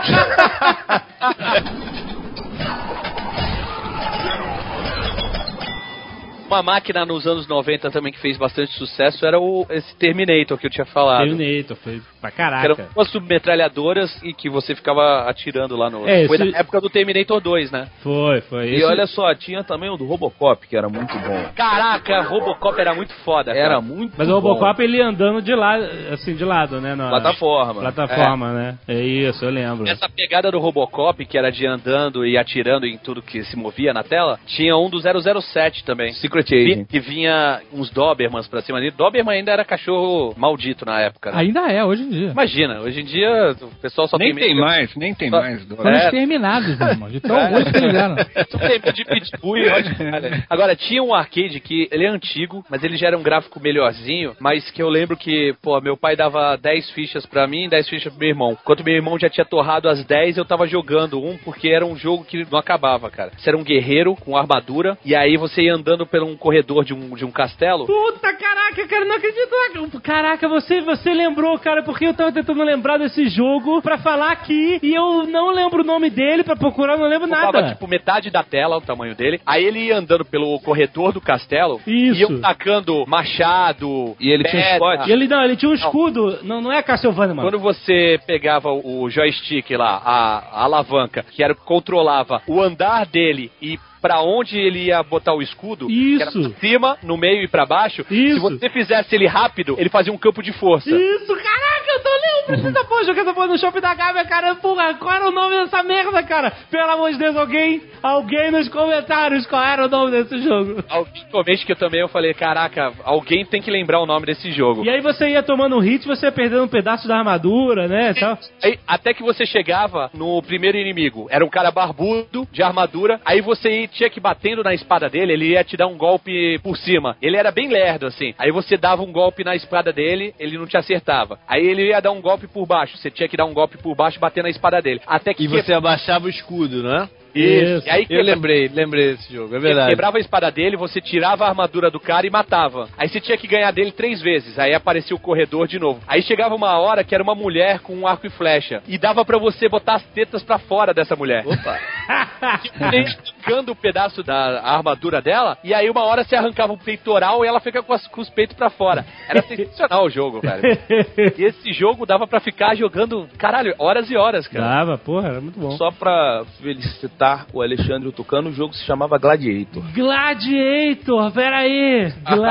Speaker 4: Uma máquina nos anos 90 também que fez bastante sucesso era esse Terminator que eu tinha falado.
Speaker 2: Terminator, foi pra caraca.
Speaker 4: Eram duas submetralhadoras e que você ficava atirando lá no... Foi na época do Terminator 2, né?
Speaker 2: Foi.
Speaker 6: E olha só, tinha também o do Robocop, que era muito bom.
Speaker 4: Caraca, Robocop era muito foda.
Speaker 6: Era
Speaker 4: cara.
Speaker 6: muito
Speaker 2: Mas o Robocop, ele andando de lado, assim, de lado, né? Na
Speaker 6: Plataforma.
Speaker 2: né? É isso, eu lembro.
Speaker 4: Essa pegada do Robocop, que era de andando e atirando em tudo que se movia na tela, tinha um do 007 também.
Speaker 6: Secret Agent.
Speaker 4: Que vinha uns Dobermans pra cima dele. Doberman ainda era cachorro maldito na época, né?
Speaker 7: Ainda é, hoje em dia.
Speaker 4: Imagina, hoje em dia o pessoal só
Speaker 5: nem
Speaker 4: tem medo.
Speaker 5: Nem tem mais.
Speaker 7: Foram exterminados, meu irmão. De tão ruim que eles eram.
Speaker 4: Só tem medo de Pitbull e Rottweiler. Agora, tinha um arcade que ele é antigo, mas ele já era um gráfico melhorzinho, mas que eu lembro que, pô, meu pai dava 10 fichas pra mim e 10 fichas pro meu irmão. Enquanto meu irmão já tinha torrado as 10, eu tava jogando porque era um jogo que não acabava, cara. Você era um guerreiro com armadura, e aí você ia andando por um corredor de um castelo.
Speaker 2: Puta, caraca, cara, não acredito. Caraca, você lembrou, cara, porque eu tava tentando lembrar desse jogo pra falar aqui e eu não lembro o nome dele, pra procurar, não lembro nada.
Speaker 4: Ocupava, tipo, metade da tela, o tamanho dele. Aí ele ia andando pelo corredor do castelo.
Speaker 2: Isso.
Speaker 4: Ia tacando machado.
Speaker 6: E ele tinha um escote.
Speaker 2: Ele tinha um escudo. Não é Castlevania, mano.
Speaker 4: Quando você pegava o joystick lá, a alavanca, que era o que controlava o andar dele e pra onde ele ia botar o escudo, que era pra cima, no meio e pra baixo, se você fizesse ele rápido, ele fazia um campo de força.
Speaker 2: Isso, caraca, eu tô lembrando essa porra, joguei essa porra no Shopping da Gávea, cara, porra, qual era o nome dessa merda, cara? Pelo amor de Deus, alguém nos comentários, qual era o nome desse jogo?
Speaker 4: Alguém comente que eu falei, caraca, alguém tem que lembrar o nome desse jogo.
Speaker 2: E aí você ia tomando um hit, você ia perdendo um pedaço da armadura, né, tal.
Speaker 4: Aí, até que você chegava no primeiro inimigo, era um cara barbudo, de armadura, aí você tinha que ir batendo na espada dele, ele ia te dar um golpe por cima. Ele era bem lerdo, assim. Aí você dava um golpe na espada dele, ele não te acertava. Aí ele ia dar um golpe por baixo, você tinha que dar um golpe por baixo e bater na espada dele. Até que
Speaker 11: você abaixava o escudo, né?
Speaker 4: Isso. E aí
Speaker 11: eu lembrei desse jogo, é verdade.
Speaker 4: Quebrava a espada dele, você tirava a armadura do cara e matava. Aí você tinha que ganhar dele 3 vezes. Aí aparecia o corredor de novo. Aí chegava uma hora que era uma mulher com um arco e flecha. E dava pra você botar as tetas pra fora dessa mulher.
Speaker 11: Opa!
Speaker 4: Arrancando o pedaço da armadura dela. E aí uma hora você arrancava o peitoral e ela fica com os peitos pra fora. Era sensacional o jogo, cara. E esse jogo dava pra ficar jogando, caralho, horas e horas, cara.
Speaker 2: Dava, porra, era muito bom.
Speaker 6: Só pra felicitar o Alexandre e o Tucano, o jogo se chamava Gladiator.
Speaker 2: Gladiator, peraí.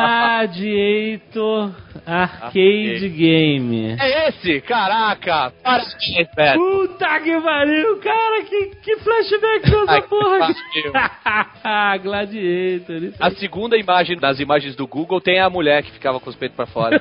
Speaker 2: Gladiator Arcade Game.
Speaker 4: É esse? Caraca! Parabéns, velho.
Speaker 2: Puta que pariu, cara, que flashback dessa porra. Gladiator. Isso
Speaker 4: a segunda imagem das imagens do Google tem a mulher que ficava com os peitos pra fora.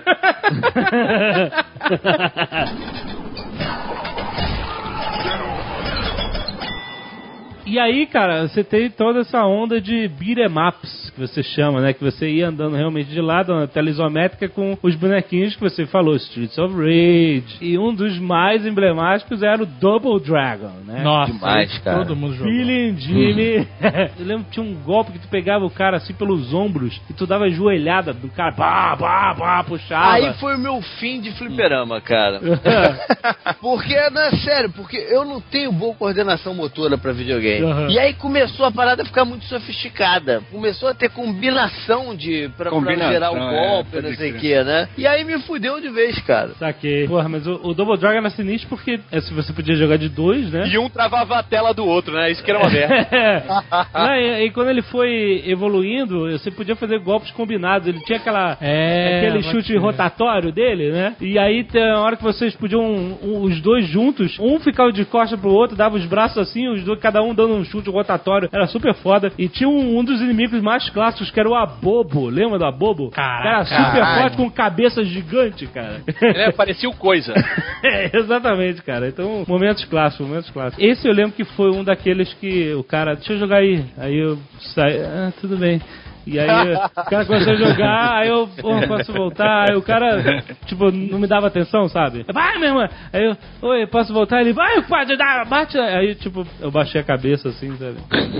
Speaker 2: E aí, cara, você tem toda essa onda de beat'em ups, que você chama, né? Que você ia andando realmente de lado, na tela isométrica com os bonequinhos que você falou, Streets of Rage. E um dos mais emblemáticos era o Double Dragon, né?
Speaker 7: Nossa,
Speaker 6: demais, cara.
Speaker 7: Todo mundo jogou.
Speaker 2: Billy Jimmy. Eu lembro que tinha um golpe que tu pegava o cara assim pelos ombros e tu dava joelhada do cara, puxava.
Speaker 11: Aí foi o meu fim de fliperama, cara. Porque, não é sério, porque eu não tenho boa coordenação motora pra videogame. Uhum. E aí começou a parada a ficar muito sofisticada. Começou a ter combinação pra gerar o golpe, não sei o que, né? E aí me fudeu de vez, cara.
Speaker 2: Saquei. Porra, mas o Double Dragon era sinistro porque se você podia jogar de 2, né?
Speaker 4: E um travava a tela do outro, né? Isso que era uma merda.
Speaker 2: E quando ele foi evoluindo, você podia fazer golpes combinados. Ele tinha aquele chute rotatório dele, né? E aí tem uma hora que vocês podiam os dois juntos, um ficava de costas pro outro, dava os braços assim, os dois, cada um dando dando um chute rotatório, era super foda. E tinha um dos inimigos mais clássicos, que era o Abobo. Lembra do Abobo? Era super forte, com cabeça gigante, cara.
Speaker 4: Ele parecia o Coisa.
Speaker 2: Exatamente, cara. Então, momentos clássicos. Esse eu lembro que foi um daqueles que o cara, deixa eu jogar aí eu saí, tudo bem. E aí o cara começou a jogar, aí eu, posso voltar? Aí o cara, tipo, não me dava atenção, sabe? Vai, minha irmã! Aí eu, oi, posso voltar? Ele, vai, pode dar, bate! Aí, tipo, eu baixei a cabeça assim, sabe?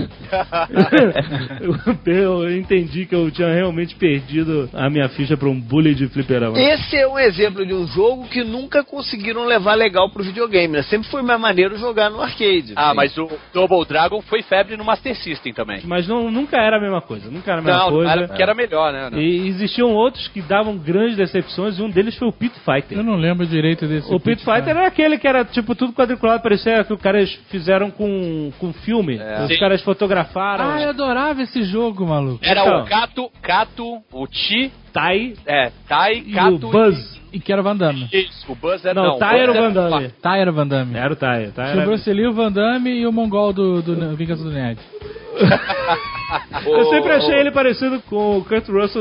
Speaker 2: eu entendi que eu tinha realmente perdido a minha ficha pra um bully de fliperama.
Speaker 11: Esse é um exemplo de um jogo que nunca conseguiram levar legal pro videogame, né? Sempre foi mais maneiro jogar no arcade.
Speaker 4: Mas o Double Dragon foi febre no Master System também.
Speaker 2: Mas nunca era a mesma coisa, nunca era a mesma coisa.
Speaker 4: Era porque era melhor, né?
Speaker 2: E existiam outros que davam grandes decepções, e um deles foi o Pit Fighter.
Speaker 7: Eu não lembro direito desse.
Speaker 2: O Pit Fighter era aquele que era, tipo, tudo quadriculado, parecia que os caras fizeram com filme. Os caras fotografaram.
Speaker 7: Eu adorava esse jogo, maluco.
Speaker 4: Era o Kato, o Chi... Tai,
Speaker 2: e
Speaker 4: Kato
Speaker 2: o Buzz.
Speaker 7: E que era o Van Damme.
Speaker 4: Isso, o Buzz era...
Speaker 2: Não, o Tai era o Van Damme.
Speaker 7: Tai era o Van Damme.
Speaker 2: Era o Tai.
Speaker 7: Tinha o Bruce Lee, o Van Damme e o Mongol do Vingança do Nerd.
Speaker 2: Eu sempre achei ele parecido com o Kurt Russell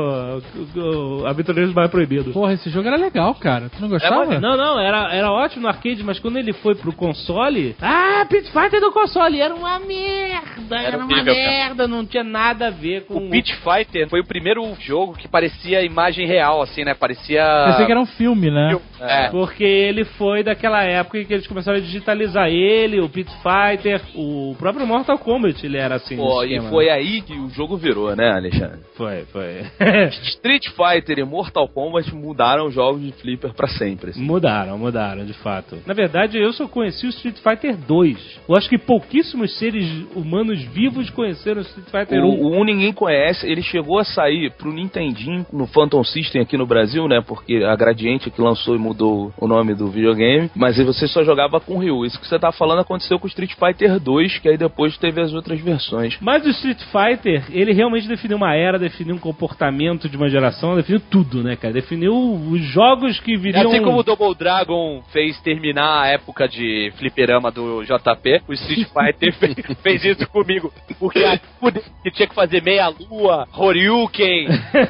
Speaker 2: do Aventureiros do Bairro Proibido.
Speaker 7: Porra, esse jogo era legal, cara. Tu não gostava?
Speaker 2: Não, era ótimo no arcade, mas quando ele foi pro console... Pit Fighter do console, era uma merda, era uma merda, não tinha nada a ver com...
Speaker 4: O Pit Fighter foi o primeiro jogo que parecia imagem real, assim, né? Parecia
Speaker 7: que era um filme, né?
Speaker 2: Porque ele foi daquela época em que eles começaram a digitalizar ele, o Pit Fighter, o próprio Mortal Kombat, ele era assim.
Speaker 6: E foi aí que o jogo virou, né, Alexandre?
Speaker 2: Foi.
Speaker 6: Street Fighter e Mortal Kombat mudaram os jogos de flipper pra sempre. Assim.
Speaker 2: Mudaram, de fato. Na verdade, eu só conheci o Street Fighter 2. Eu acho que pouquíssimos seres humanos vivos conheceram o Street Fighter 1.
Speaker 6: O 1 ninguém conhece, ele chegou a sair pro Nintendinho, no Phantom System aqui no Brasil, né, porque a Gradiente que lançou e mudou o nome do videogame, mas aí você só jogava com Ryu. Isso que você tá falando aconteceu com o Street Fighter 2, que aí depois teve as outras versões.
Speaker 2: Mas o Street Fighter, ele realmente definiu uma era, definiu um comportamento de uma geração, definiu tudo, né, cara? Definiu os jogos que viriam...
Speaker 4: Assim como o Double Dragon fez terminar a época de fliperama do JP, o Street Fighter fez isso comigo. Porque que tinha que fazer meia-lua, Horyuken,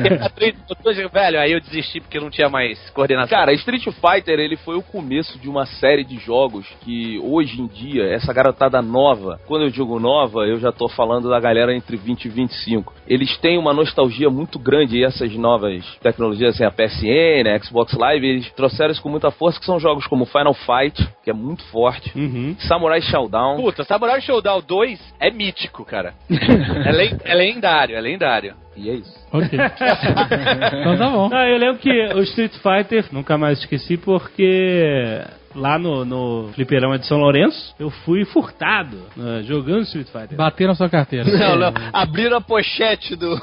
Speaker 4: velho, aí eu desisti porque não tinha mais coordenação.
Speaker 6: Cara, Street Fighter, ele foi o começo de uma série de jogos que hoje em dia, essa garotada nova, quando eu digo nova, eu já tô falando da galera entre 20 e 25. Eles têm uma nostalgia muito grande, e essas novas tecnologias, assim, a PSN, a Xbox Live, eles trouxeram isso com muita força, que são jogos como Final Fight, que é muito forte, Samurai Showdown.
Speaker 4: Puta, Samurai Showdown 2 é mítico, cara. É lendário.
Speaker 6: E é isso.
Speaker 7: Ok. Então tá bom.
Speaker 2: Eu lembro que o Street Fighter, nunca mais esqueci, porque lá no fliperama de São Lourenço, eu fui furtado jogando Street Fighter.
Speaker 7: Bateram a sua carteira.
Speaker 11: Não. Abriram a pochete do...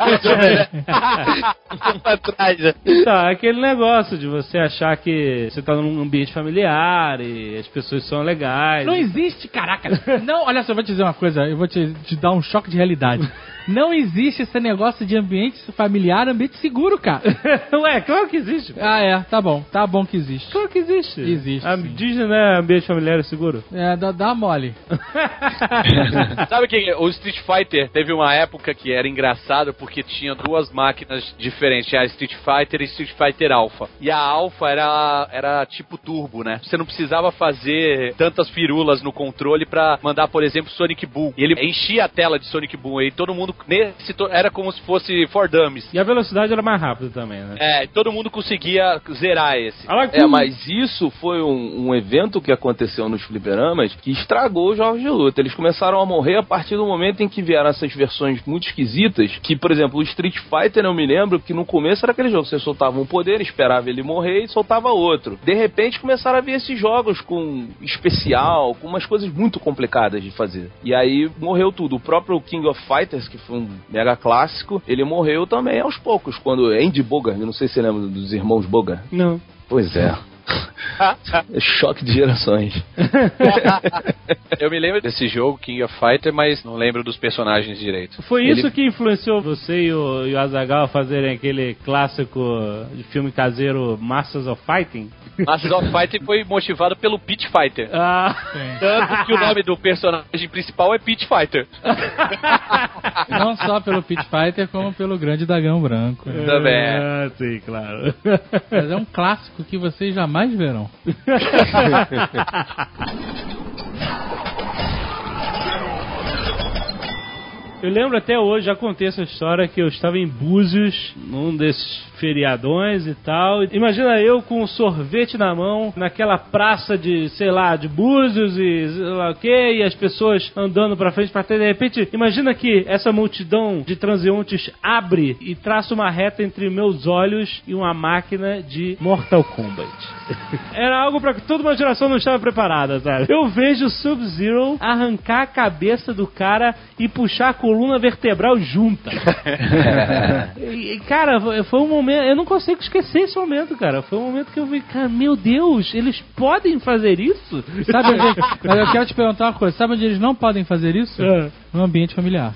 Speaker 11: pra trás.
Speaker 2: Tá, aquele negócio de você achar que você tá num ambiente familiar e as pessoas são legais.
Speaker 7: Não existe, caraca. Não, olha só, eu vou te dizer uma coisa, eu vou te dar um choque de realidade. Não existe esse negócio de ambiente familiar, ambiente seguro, cara.
Speaker 2: Ué, claro que existe.
Speaker 7: Tá bom que existe.
Speaker 2: Claro que existe.
Speaker 7: Existe.
Speaker 2: Diz, né, ambiente familiar é seguro?
Speaker 7: Dá mole.
Speaker 4: Sabe que o Street Fighter teve uma época que era engraçado porque tinha duas máquinas diferentes, a Street Fighter e Street Fighter Alpha. E a Alpha era tipo turbo, né? Você não precisava fazer tantas firulas no controle pra mandar, por exemplo, Sonic Boom. E ele enchia a tela de Sonic Boom e todo mundo era como se fosse For Dummies.
Speaker 2: E a velocidade era mais rápida também, né?
Speaker 4: Todo mundo conseguia zerar esse.
Speaker 6: Mas isso foi um evento que aconteceu nos fliperamas que estragou os jogos de luta. Eles começaram a morrer a partir do momento em que vieram essas versões muito esquisitas, que, por exemplo, o Street Fighter, eu me lembro que no começo era aquele jogo, você soltava um poder, esperava ele morrer e soltava outro. De repente começaram a vir esses jogos com especial, com umas coisas muito complicadas de fazer. E aí morreu tudo. O próprio King of Fighters, que foi um mega clássico, ele morreu também aos poucos, quando Andy Bogard, eu não sei se você lembra dos irmãos Bogard.
Speaker 2: Não.
Speaker 6: Pois é. Choque de gerações.
Speaker 4: Eu me lembro desse jogo, King of Fighter, mas não lembro dos personagens direito.
Speaker 2: Foi isso que influenciou você e o Azaghal a fazerem aquele clássico de filme caseiro Masters of Fighting?
Speaker 4: Masters of Fighting foi motivado pelo Pit Fighter. Tanto que o nome do personagem principal é Pit Fighter.
Speaker 7: Não só pelo Pit Fighter, como pelo Grande Dragão Branco.
Speaker 4: Também.
Speaker 2: Sim, claro.
Speaker 7: Mas é um clássico que vocês jamais verão.
Speaker 2: Eu lembro até hoje, já contei essa história, que eu estava em Búzios, num desses feriadões e tal. Imagina eu com um sorvete na mão, naquela praça de, sei lá, de Búzios e sei lá o que, e as pessoas andando pra frente, pra trás. De repente, imagina que essa multidão de transeuntes abre e traça uma reta entre meus olhos e uma máquina de Mortal Kombat. Era algo pra que toda uma geração não estava preparada, sabe? Eu vejo o Sub-Zero arrancar a cabeça do cara e puxar a coluna vertebral junta. E, cara, foi um momento... Eu não consigo esquecer esse momento, cara. Foi um momento que eu vi, cara, meu Deus, eles podem fazer isso?
Speaker 7: Sabe onde... Mas eu quero te perguntar uma coisa. Sabe onde eles não podem fazer isso? No ambiente familiar.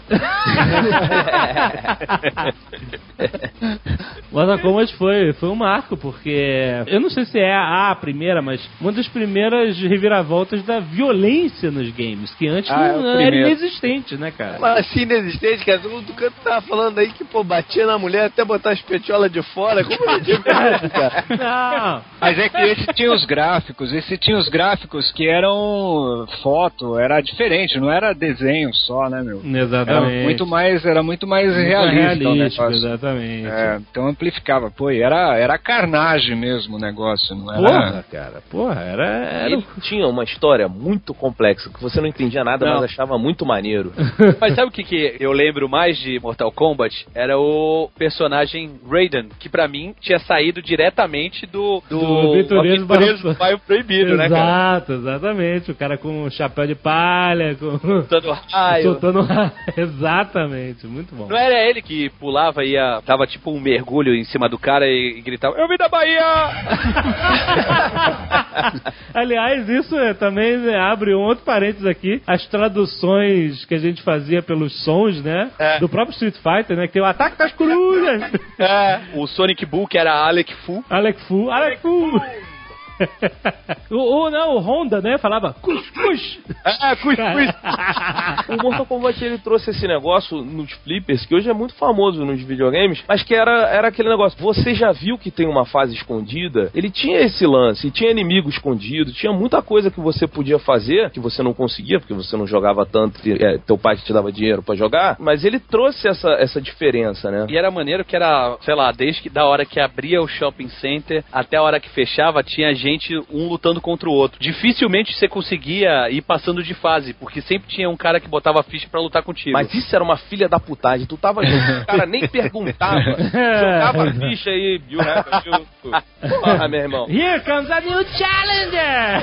Speaker 2: Mortal Kombat foi um marco, porque eu não sei se é a primeira, mas uma das primeiras reviravoltas da violência nos games, que antes não era inexistente, né, cara?
Speaker 11: Mas assim, inexistente, cara. O Tucano tava falando aí que, pô, batia na mulher até botar as petiolas de fora. Como é que é, cara?
Speaker 2: Não.
Speaker 5: Mas é que esse tinha os gráficos, que eram foto, era diferente, não era desenho só, né, meu?
Speaker 2: Exatamente.
Speaker 5: Era muito mais realista o negócio.
Speaker 2: Exatamente.
Speaker 5: Então amplificava, pô, e era carnagem mesmo o negócio, não era?
Speaker 2: Porra, cara, era...
Speaker 6: Ele tinha uma história muito complexa, que você não entendia nada, mas achava muito maneiro.
Speaker 4: Mas sabe o que eu lembro mais de Mortal Kombat? Era o personagem Raiden, que pra mim tinha saído diretamente do
Speaker 2: Aventureiros
Speaker 4: do Bairro Proibido, né, cara?
Speaker 2: Exatamente. O cara com um chapéu de palha,
Speaker 4: soltando raio.
Speaker 2: Soltando raio. Exatamente, muito bom.
Speaker 4: Não era ele que pulava e tava tipo um mergulho em cima do cara e gritava: "Eu vim da Bahia!"
Speaker 2: Aliás, isso também abre um outro parênteses aqui. As traduções que a gente fazia pelos sons, né? Do próprio Street Fighter, né? Que tem o Ataque das Corujas.
Speaker 4: O Sonic Bull, que era Alec Fu.
Speaker 2: O Honda, né? Falava cuscuz.
Speaker 6: O Mortal Kombat, ele trouxe esse negócio nos flippers, que hoje é muito famoso nos videogames, mas que era aquele negócio, você já viu que tem uma fase escondida? Ele tinha esse lance, tinha inimigo escondido, tinha muita coisa que você podia fazer, que você não conseguia, porque você não jogava tanto, teu pai te dava dinheiro pra jogar, mas ele trouxe essa diferença, né?
Speaker 4: E era maneiro que era, sei lá, desde da hora que abria o shopping center até a hora que fechava, tinha gente um lutando contra o outro. Dificilmente você conseguia ir passando de fase, porque sempre tinha um cara que botava ficha pra lutar contigo.
Speaker 6: Mas isso era uma filha da putagem. Tu tava junto, o cara nem perguntava. Jogava a ficha aí, you have a shoot. Porra, meu irmão.
Speaker 2: Here comes a new challenger!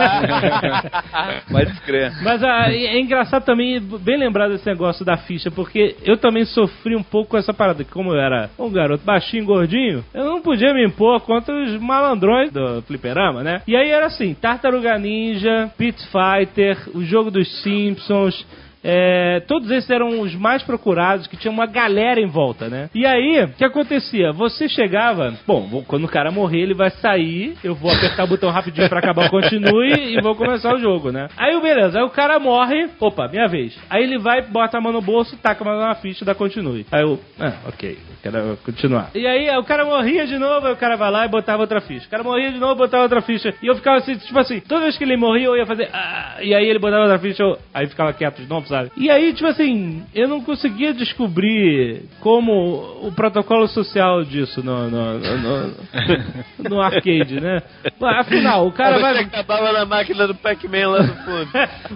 Speaker 4: Vai descrer.
Speaker 2: Mas é engraçado também, bem lembrado desse negócio da ficha, porque eu também sofri um pouco com essa parada, que como eu era um garoto baixinho, gordinho, eu não podia me impor contra os malandrões do fliperama, né? E aí era assim, Tartaruga Ninja, Pit Fighter, o jogo dos Simpsons... todos esses eram os mais procurados, que tinha uma galera em volta, né? E aí, o que acontecia? Você chegava, quando o cara morrer, ele vai sair, eu vou apertar o botão rapidinho pra acabar o continue e vou começar o jogo, né? Aí, beleza, aí o cara morre, opa, minha vez. Aí ele vai, bota a mão no bolso, taca a mão na ficha e dá continue. Aí eu, ok, eu quero continuar. E aí, o cara morria de novo, aí o cara vai lá e botava outra ficha. O cara morria de novo, botava outra ficha. E eu ficava assim, tipo assim, toda vez que ele morria, eu ia fazer, e aí ele botava outra ficha, aí ficava quieto de novo, sabe? E aí, tipo assim, eu não conseguia descobrir como o protocolo social disso no arcade, né? Afinal, o cara vai...
Speaker 11: acabava na máquina do Pac-Man lá no fundo.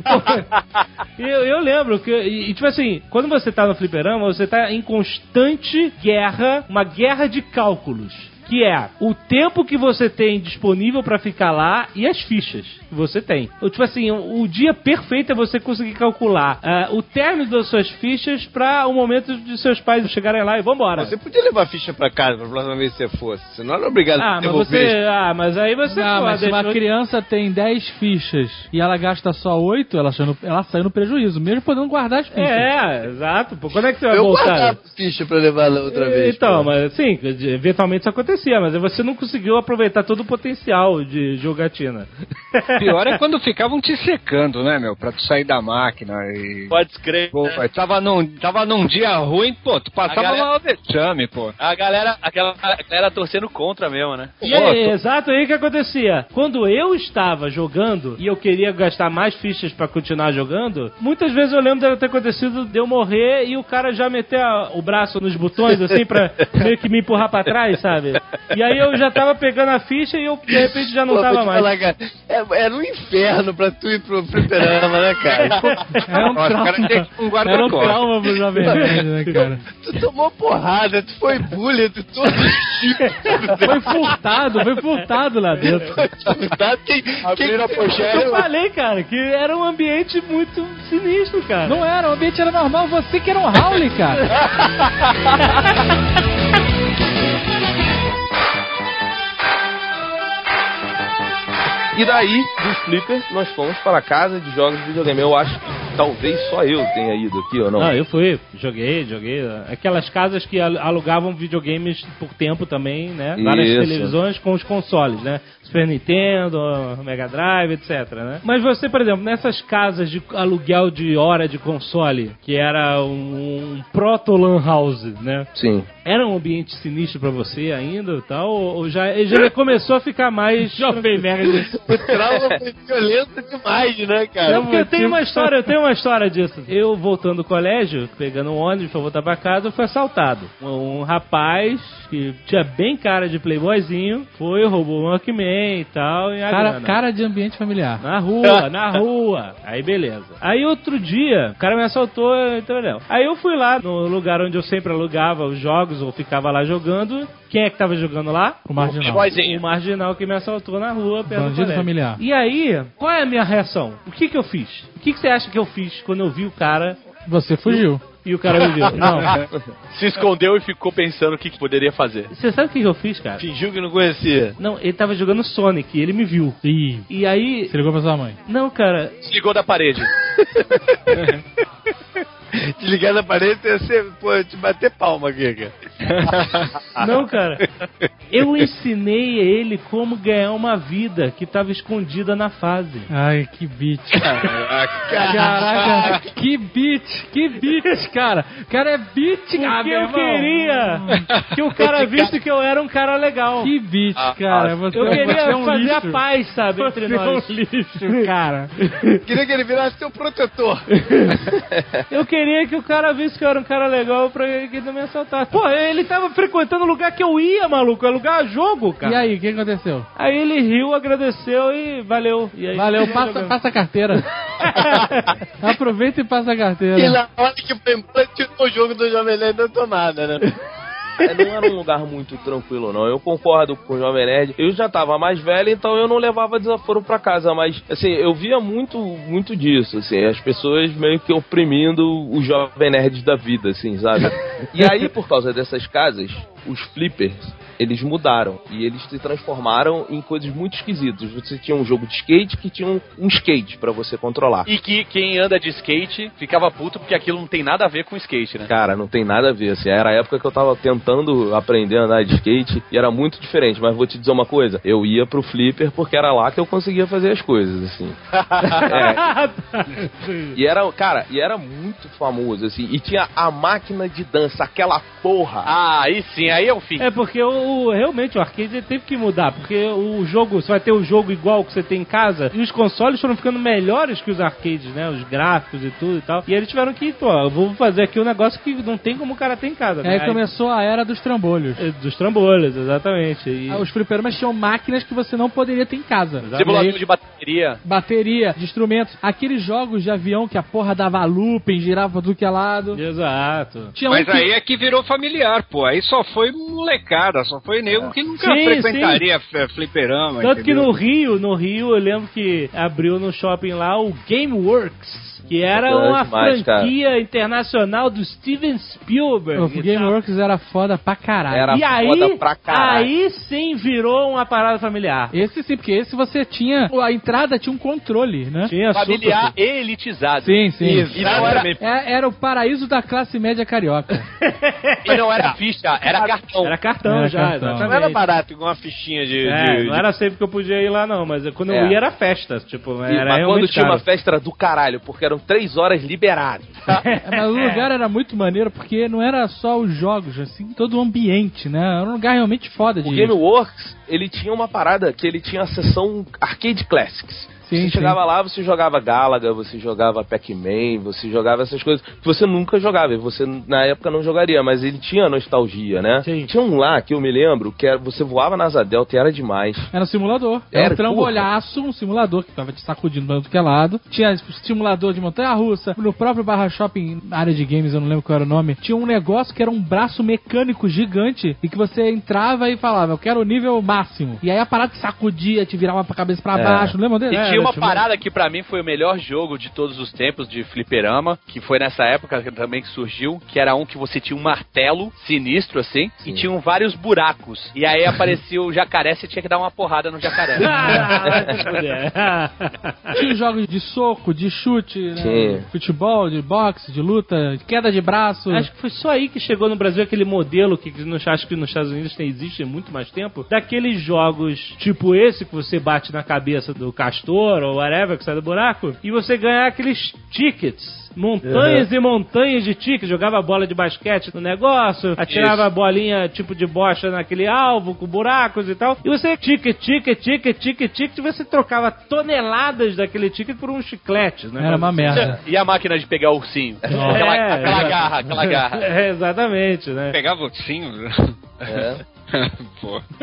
Speaker 2: eu lembro que, e tipo assim, quando você tá no fliperama, você tá em constante guerra, uma guerra de cálculos. que é o tempo que você tem disponível pra ficar lá e as fichas que você tem. Tipo assim, o dia perfeito é você conseguir calcular o término das suas fichas pra o momento de seus pais chegarem lá e vambora.
Speaker 11: Você podia levar a ficha pra casa pra próxima vez que você fosse. Você não era obrigado a devolver.
Speaker 2: Mas aí você...
Speaker 7: Mas se uma criança tem 10 fichas e ela gasta só 8, ela sai no prejuízo, mesmo podendo guardar as fichas.
Speaker 2: Exato. Pô, quando é que você vai
Speaker 11: Eu
Speaker 2: voltar?
Speaker 11: guardava a ficha pra levar lá outra vez.
Speaker 2: Então, mas sim, eventualmente isso acontecia, mas você não conseguiu aproveitar todo o potencial de jogatina.
Speaker 5: Pior é quando ficavam te secando, né, meu? Pra tu sair da máquina e...
Speaker 4: Pode escrever.
Speaker 5: Pô, tava num dia ruim, pô, tu passava uma vexame, pô.
Speaker 4: Aquela galera torcendo contra mesmo, né?
Speaker 2: E aí, exato aí que acontecia. Quando eu estava jogando e eu queria gastar mais fichas pra continuar jogando, muitas vezes eu lembro de ter acontecido de eu morrer e o cara já meter o braço nos botões, assim, pra meio que me empurrar pra trás, sabe? E aí eu já tava pegando a ficha e eu, de repente, já não tava mais.
Speaker 11: Falar, cara, era um inferno pra tu ir pro fliperama, né, cara?
Speaker 7: Era um trauma. Era um trauma pro Jovem Nerd, né, cara?
Speaker 11: Tu tomou porrada, tu foi bullying de todos os tipos.
Speaker 7: Foi furtado lá dentro.
Speaker 11: Abriram a pochete.
Speaker 2: Eu falei, cara, que era um ambiente muito sinistro, cara.
Speaker 7: Não era, o ambiente era normal, você que era um Howley, cara.
Speaker 6: E daí, dos flippers, nós fomos para a casa de jogos de videogame. Eu acho que talvez só eu tenha ido aqui, ou não?
Speaker 2: Não, eu fui. Joguei. Aquelas casas que alugavam videogames por tempo também, né? Várias televisões com os consoles, né? Super Nintendo, Mega Drive, etc, né? Mas você, por exemplo, nessas casas de aluguel de hora de console, que era um proto-lan house, né?
Speaker 6: Sim.
Speaker 2: Era um ambiente sinistro pra você ainda e tal? Ou já começou a ficar mais...
Speaker 7: Jovem Nerd.
Speaker 11: O trauma foi violento demais, né, cara?
Speaker 2: Não, porque eu tenho uma história disso. Eu, voltando do colégio, pegando um ônibus pra voltar pra casa, eu fui assaltado. Um rapaz que tinha bem cara de playboyzinho, roubou um Walkman e tal. E
Speaker 7: cara de ambiente familiar.
Speaker 2: Na rua. Aí, beleza. Aí, outro dia, o cara me assaltou, entendeu? Aí eu fui lá no lugar onde eu sempre alugava os jogos, ou ficava lá jogando. Quem é que tava jogando lá?
Speaker 7: O Marginal.
Speaker 2: O Marginal que me assaltou na rua, perto do colégio.
Speaker 7: Familiar.
Speaker 2: E aí, qual é a minha reação? O que eu fiz? O que você acha que eu fiz quando eu vi o cara...
Speaker 7: Você fugiu.
Speaker 2: E o cara me viu. Não.
Speaker 4: Se escondeu e ficou pensando o que poderia fazer.
Speaker 2: Você sabe o que eu fiz, cara?
Speaker 11: Fingiu que não conhecia.
Speaker 2: Não, ele tava jogando Sonic e ele me viu. E aí...
Speaker 7: Você ligou pra sua mãe?
Speaker 2: Não, cara...
Speaker 4: Se ligou da parede.
Speaker 11: Te ligar na parede ia ser, te bater palma aqui, cara.
Speaker 2: Não, cara. Eu ensinei a ele como ganhar uma vida que tava escondida na fase.
Speaker 7: Ai, que beat. Caraca, que beat, cara. O cara é beat, cara.
Speaker 2: Porque eu queria que o cara visse que eu era um cara legal.
Speaker 7: Que beat, cara.
Speaker 2: Eu queria fazer a paz, sabe, entre nós.
Speaker 7: É um lixo, cara.
Speaker 11: Queria que ele virasse teu protetor.
Speaker 2: Eu queria que o cara visse que eu era um cara legal pra ele não me assaltar. Pô, ele tava frequentando o lugar que eu ia, maluco. É lugar jogo, cara.
Speaker 7: E aí, o que aconteceu?
Speaker 2: Aí ele riu, agradeceu e valeu. E aí,
Speaker 7: valeu, passa a carteira. Aproveita e passa a carteira.
Speaker 11: E na hora que foi embora, tirou o jogo do Jovem Nerd da tomada, né?
Speaker 6: Não era um lugar muito tranquilo, não. Eu concordo com o Jovem Nerd. Eu já tava mais velho, então eu não levava desaforo pra casa. Mas, assim, eu via muito disso, assim. As pessoas meio que oprimindo os Jovem Nerds da vida, assim, sabe? E aí, por causa dessas casas, os flippers, eles mudaram. E eles se transformaram em coisas muito esquisitas. Você tinha um jogo de skate que tinha um skate pra você controlar.
Speaker 4: E que quem anda de skate ficava puto porque aquilo não tem nada a ver com skate, né?
Speaker 6: Cara, não tem nada a ver, assim. Era a época que eu tava tentando aprender a andar de skate e era muito diferente. Mas vou te dizer uma coisa, eu ia pro flipper porque era lá que eu conseguia fazer as coisas, assim. E era muito famoso, assim. E tinha a máquina de dança, aquela porra.
Speaker 4: Ah, aí sim, aí é o fim.
Speaker 2: É porque realmente o arcade teve que mudar, porque o jogo, você vai ter o jogo igual que você tem em casa, e os consoles foram ficando melhores que os arcades, né? Os gráficos e tudo e tal. E eles tiveram que, eu vou fazer aqui um negócio que não tem como o cara ter em casa. Né?
Speaker 7: Aí começou a era dos trambolhos.
Speaker 2: Dos trambolhos, exatamente. E...
Speaker 7: os fliperamas tinham máquinas que você não poderia ter em casa.
Speaker 4: Simulador de bateria.
Speaker 7: bateria de instrumentos. Aqueles jogos de avião que a porra dava looping, girava pra tudo que é lado.
Speaker 2: Exato.
Speaker 5: Mas aí é que virou familiar, pô. Aí só foi molecada, só foi nego que nunca frequentaria fliperama.
Speaker 2: Tanto
Speaker 5: entendeu?
Speaker 2: que no Rio, eu lembro que abriu no shopping lá o GameWorks, que era uma franquia internacional do Steven Spielberg.
Speaker 7: O GameWorks era foda pra caralho.
Speaker 6: Era foda pra caralho.
Speaker 2: Aí sim virou uma parada familiar.
Speaker 7: Esse sim, porque esse você tinha... A entrada tinha um controle, né?
Speaker 2: Tinha
Speaker 4: familiar e elitizado.
Speaker 7: Sim, sim.
Speaker 4: E não
Speaker 7: era o paraíso da classe média carioca.
Speaker 4: E não era ficha, era cartão.
Speaker 2: Era cartão já, exatamente.
Speaker 11: Não era barato, igual uma fichinha de...
Speaker 2: Não era sempre que eu podia ir lá, não. Mas quando eu ia era festa. Tipo, era
Speaker 6: mas quando tinha
Speaker 2: caro.
Speaker 6: uma festa era do caralho, porque eram 3 horas liberadas.
Speaker 7: Mas o lugar era muito maneiro, porque não era só os jogos, assim, todo o ambiente, né? Era um lugar realmente foda de
Speaker 6: O GameWorks, ele tinha uma parada que ele tinha a seção Arcade Classics. Você chegava lá, você jogava Galaga, você jogava Pac-Man, você jogava essas coisas que você nunca jogava, e você na época não jogaria, mas ele tinha nostalgia, né? Sim. Tinha um lá que eu me lembro, que era, você voava na Asa Delta e era demais.
Speaker 7: Era um simulador. Era um trambolhaço, um simulador que tava te sacudindo do que é lado. Tinha simulador de montanha-russa. No próprio Barra Shopping, na área de games, eu não lembro qual era o nome, tinha um negócio que era um braço mecânico gigante e que você entrava e falava, eu quero o nível máximo. E aí a parada te sacudia, te virava pra cabeça pra baixo, não lembra dele?
Speaker 4: E tinha uma parada que pra mim foi o melhor jogo de todos os tempos de fliperama, que foi nessa época também que surgiu, que era um que você tinha um martelo sinistro assim, e tinham vários buracos. E aí aparecia o jacaré, você tinha que dar uma porrada no jacaré.
Speaker 7: Tinha jogos de soco, de chute, né? Futebol, de boxe, de luta, de queda de braço.
Speaker 2: Acho que foi só aí que chegou no Brasil aquele modelo que acho que nos Estados Unidos existe há muito mais tempo, daqueles jogos tipo esse que você bate na cabeça do castor ou whatever que sai do buraco, e você ganhar aqueles tickets. Montanhas e montanhas de tickets. Jogava bola de basquete no negócio, atirava a bolinha tipo de bocha naquele alvo com buracos e tal. E você ticket, você trocava toneladas daquele ticket por um chiclete, né?
Speaker 7: Era uma merda.
Speaker 4: E a máquina de pegar o ursinho? Aquela garra.
Speaker 2: Exatamente, né?
Speaker 5: Pegava o ursinho? Pô.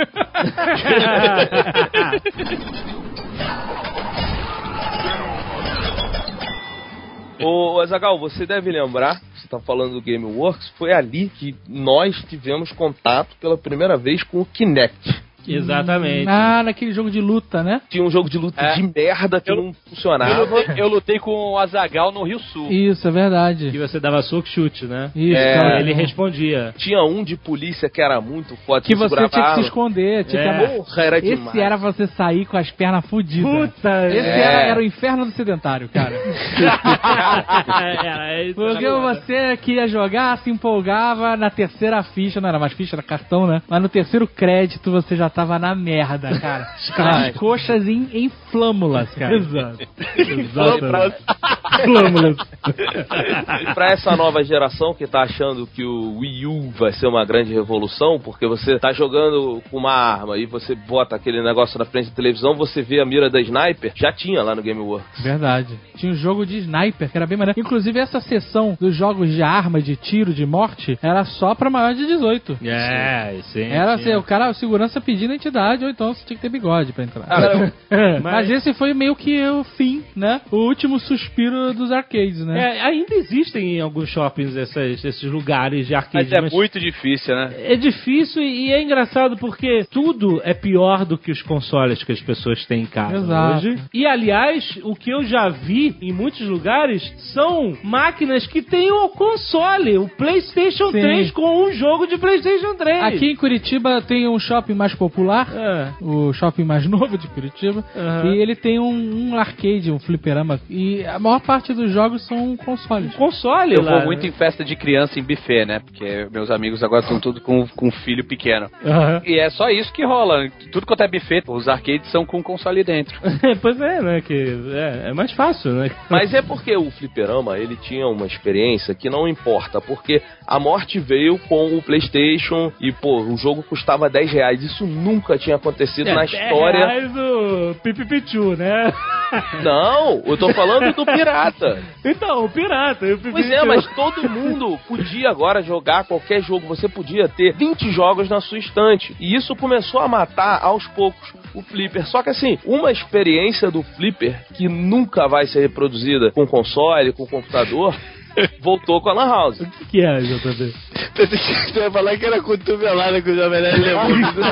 Speaker 6: Ô Azaghal, você deve lembrar, você tá falando do GameWorks, foi ali que nós tivemos contato pela primeira vez com o Kinect.
Speaker 2: Exatamente.
Speaker 7: Naquele jogo de luta, né?
Speaker 6: Tinha um jogo de luta de merda que não funcionava.
Speaker 4: Eu lutei com o Azaghal no Rio Sul.
Speaker 7: Isso, é verdade.
Speaker 2: E você dava soco e chute, né?
Speaker 7: Isso,
Speaker 2: ele respondia.
Speaker 6: Tinha um de polícia que era muito forte.
Speaker 7: Que você tinha que se esconder.
Speaker 6: Porra, era demais.
Speaker 7: Esse era você sair com as pernas fodidas. Puta, esse era o inferno do sedentário, cara. Porque você queria jogar, se empolgava, na terceira ficha, não era mais ficha, era cartão, né? Mas no terceiro crédito você já tava na merda, cara. Com as coxas em flâmulas, cara.
Speaker 2: Exato. Flâmulas.
Speaker 6: E pra essa nova geração que tá achando que o Wii U vai ser uma grande revolução, porque você tá jogando com uma arma e você bota aquele negócio na frente da televisão, você vê a mira da sniper, já tinha lá no GameWorks.
Speaker 7: Verdade. Tinha um jogo de sniper, que era bem maneiro. Inclusive, essa seção dos jogos de arma, de tiro, de morte, era só pra maior de 18.
Speaker 2: Sim.
Speaker 7: Era assim, o cara, o segurança pedindo a entidade, ou então você tinha que ter bigode pra entrar. Mas esse foi meio que o fim, né? O último suspiro dos arcades, né?
Speaker 2: Ainda existem em alguns shoppings esses lugares de arcades.
Speaker 4: Mas muito difícil, né?
Speaker 2: É difícil e é engraçado porque tudo é pior do que os consoles que as pessoas têm em casa hoje. E, aliás, o que eu já vi em muitos lugares são máquinas que têm o console, o PlayStation 3 com um jogo de PlayStation 3.
Speaker 7: Aqui em Curitiba tem um shopping mais popular, o shopping mais novo de Curitiba, e ele tem um arcade, um fliperama, e a maior parte dos jogos são consoles.
Speaker 4: Eu vou muito em festa de criança em buffet, né? Porque meus amigos agora estão tudo com filho pequeno. E é só isso que rola. Tudo quanto é buffet, os arcades são com console dentro.
Speaker 2: Pois é, né? Que é mais fácil, né?
Speaker 6: Mas é porque o fliperama, ele tinha uma experiência que não importa, porque a morte veio com o PlayStation e, pô, o jogo custava R$10. Isso nunca tinha acontecido na história.
Speaker 2: Aliás, o Pipipichu, né?
Speaker 6: Não, eu tô falando do pirata.
Speaker 2: Então, o pirata.
Speaker 6: Pois é, mas todo mundo podia agora jogar qualquer jogo. Você podia ter 20 jogos na sua estante. E isso começou a matar aos poucos o Flipper. Só que assim, uma experiência do Flipper que nunca vai ser reproduzida com console, com computador, voltou com a Lan House.
Speaker 2: O que é, JB?
Speaker 11: Você ia falar que era cotovelada que o Jovem Nerd levou.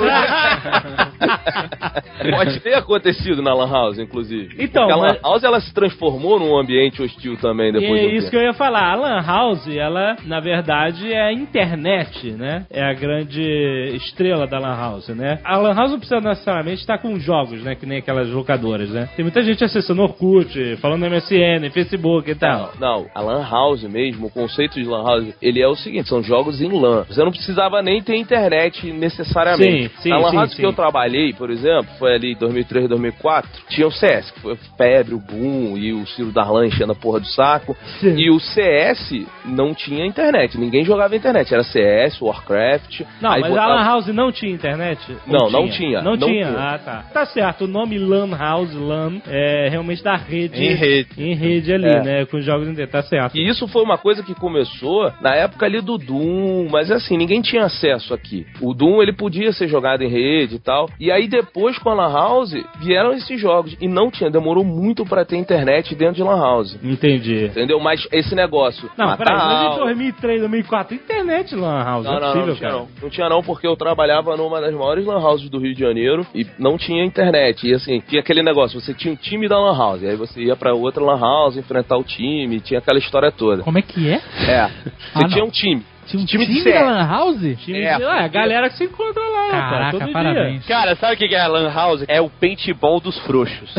Speaker 6: Pode ter acontecido na Lan House, inclusive.
Speaker 2: Então,
Speaker 6: porque a Lan House, ela se transformou num ambiente hostil também depois
Speaker 2: é
Speaker 6: de um
Speaker 2: isso
Speaker 6: tempo.
Speaker 2: que eu ia falar. A Lan House, ela, na verdade, é a internet, né? É a grande estrela da Lan House, né? A Lan House não precisa necessariamente estar com jogos, né? Que nem aquelas locadoras, né? Tem muita gente acessando Orkut, falando no MSN, Facebook e tal.
Speaker 6: Não, a Lan House mesmo, o conceito de Lan House, ele é o seguinte, são jogos em LAN. Você não precisava nem ter internet necessariamente.
Speaker 2: Sim,
Speaker 6: na Lan House
Speaker 2: sim.
Speaker 6: que eu trabalhei, por exemplo, foi ali em 2003, 2004, tinha o CS, que foi febre, o boom, e o Ciro Darlan enchendo a porra do saco.
Speaker 2: Sim.
Speaker 6: E o CS não tinha internet, ninguém jogava internet, era CS, Warcraft.
Speaker 2: Não,
Speaker 6: aí
Speaker 2: mas
Speaker 6: botava...
Speaker 2: a Lan House não tinha internet?
Speaker 6: Não tinha.
Speaker 2: Não tinha. Ah, tá. Tá certo, o nome Lan House, LAN, é realmente da rede. Em rede ali, né? Com jogos inteiros, tá certo.
Speaker 6: E isso foi uma coisa que começou na época ali do Doom, mas assim, ninguém tinha acesso aqui. O Doom, ele podia ser jogado em rede e tal. E aí depois, com a Lan House, vieram esses jogos. E não tinha, demorou muito pra ter internet dentro de Lan House.
Speaker 2: Entendi.
Speaker 6: Entendeu? Mas esse negócio...
Speaker 2: Não, peraí, mas em 2003, 2004, internet Lan House,
Speaker 6: não,
Speaker 2: é possível,
Speaker 6: não tinha
Speaker 2: cara.
Speaker 6: não. Não tinha não, porque eu trabalhava numa das maiores Lan Houses do Rio de Janeiro e não tinha internet. E assim, tinha aquele negócio, você tinha um time da Lan House, e aí você ia pra outra Lan House enfrentar o time, tinha aquela história toda.
Speaker 7: Como é que é?
Speaker 6: Você tinha um time.
Speaker 7: Tinha um
Speaker 6: time
Speaker 7: time
Speaker 6: de
Speaker 7: da Lan House?
Speaker 2: A galera que se encontra lá,
Speaker 7: Caraca,
Speaker 2: todo
Speaker 7: parabéns.
Speaker 2: dia.
Speaker 4: Cara, sabe o que é a Lan House? É o paintball dos frouxos.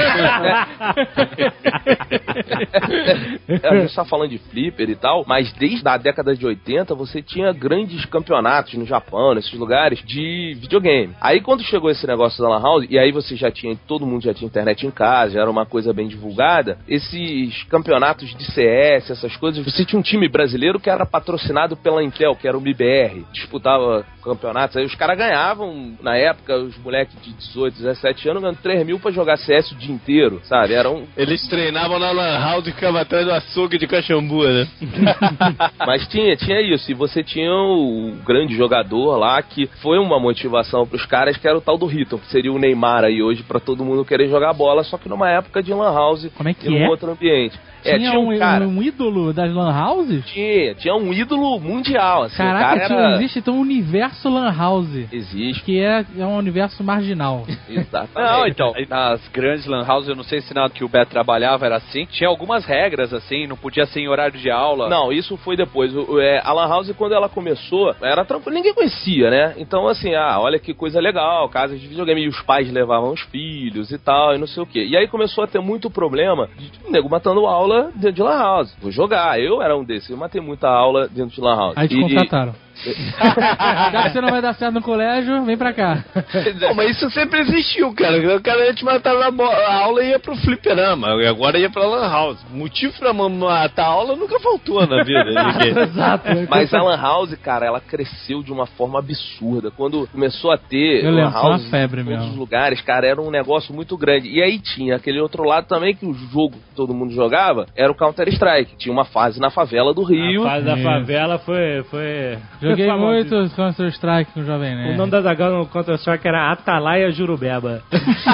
Speaker 6: A gente tá falando de flipper e tal, mas desde a década de 80 você tinha grandes campeonatos no Japão, nesses lugares, de videogame. Aí quando chegou esse negócio da Lan House, e aí você já tinha, todo mundo já tinha internet em casa, já era uma coisa bem divulgada, esses campeonatos de CS, essas coisas, você tinha um time brasileiro que era patrocinado pela Intel, que era o MIBR, disputava campeonatos, aí os caras ganhavam, na época, os moleques de 18, 17 anos, ganhando 3 mil pra jogar CS o dia inteiro, sabe?
Speaker 11: Eles treinavam na Lan House e ficavam atrás do açougue de Caxambu, né?
Speaker 6: Mas tinha isso, e você tinha o grande jogador lá, que foi uma motivação pros caras, que era o tal do Hitton, que seria o Neymar aí hoje, pra todo mundo querer jogar bola, só que numa época de Lan House.
Speaker 7: Como é que
Speaker 6: e num outro ambiente.
Speaker 7: Tinha
Speaker 6: um cara...
Speaker 7: um ídolo das Lan Houses?
Speaker 6: Tinha um ídolo mundial, assim.
Speaker 7: Caraca,
Speaker 6: o cara
Speaker 7: existe então um universo Lan House.
Speaker 6: Existe.
Speaker 7: Que é um universo marginal.
Speaker 6: Exatamente.
Speaker 4: Não, então, nas grandes Lan Houses, eu não sei se na que o Beto trabalhava era assim, tinha algumas regras, assim, não podia ser em horário de aula.
Speaker 6: Não, isso foi depois. A Lan House, quando ela começou, era tranquilo, ninguém conhecia, né? Então, assim, olha que coisa legal, casas de videogame, e os pais levavam os filhos e tal, e não sei o quê. E aí começou a ter muito problema de nego matando aula dentro de Lan House. Vou jogar, eu era um desses, eu matei muita aula dentro de Lan House.
Speaker 7: Aí te contrataram. Já que você não vai dar certo no colégio, vem pra cá.
Speaker 11: Pô, mas isso sempre existiu, cara. O cara ia te matar na aula e ia pro fliperama. E agora ia pra Lan House. Motivo pra matar a aula nunca faltou na vida.
Speaker 2: Exato.
Speaker 6: Mas a Lan House, cara, ela cresceu de uma forma absurda. Quando começou a ter Lan House
Speaker 7: febre
Speaker 6: em todos
Speaker 7: mesmo.
Speaker 6: os lugares, cara, era um negócio muito grande. E aí tinha aquele outro lado também, que o jogo que todo mundo jogava era o Counter-Strike. Tinha uma fase na favela do Rio.
Speaker 2: A fase da favela foi
Speaker 7: Joguei
Speaker 2: famosíssimo.
Speaker 7: muito Counter-Strike com o Jovem Nerd.
Speaker 2: O nome da Zagal no Counter-Strike era Atalaia Jurubeba.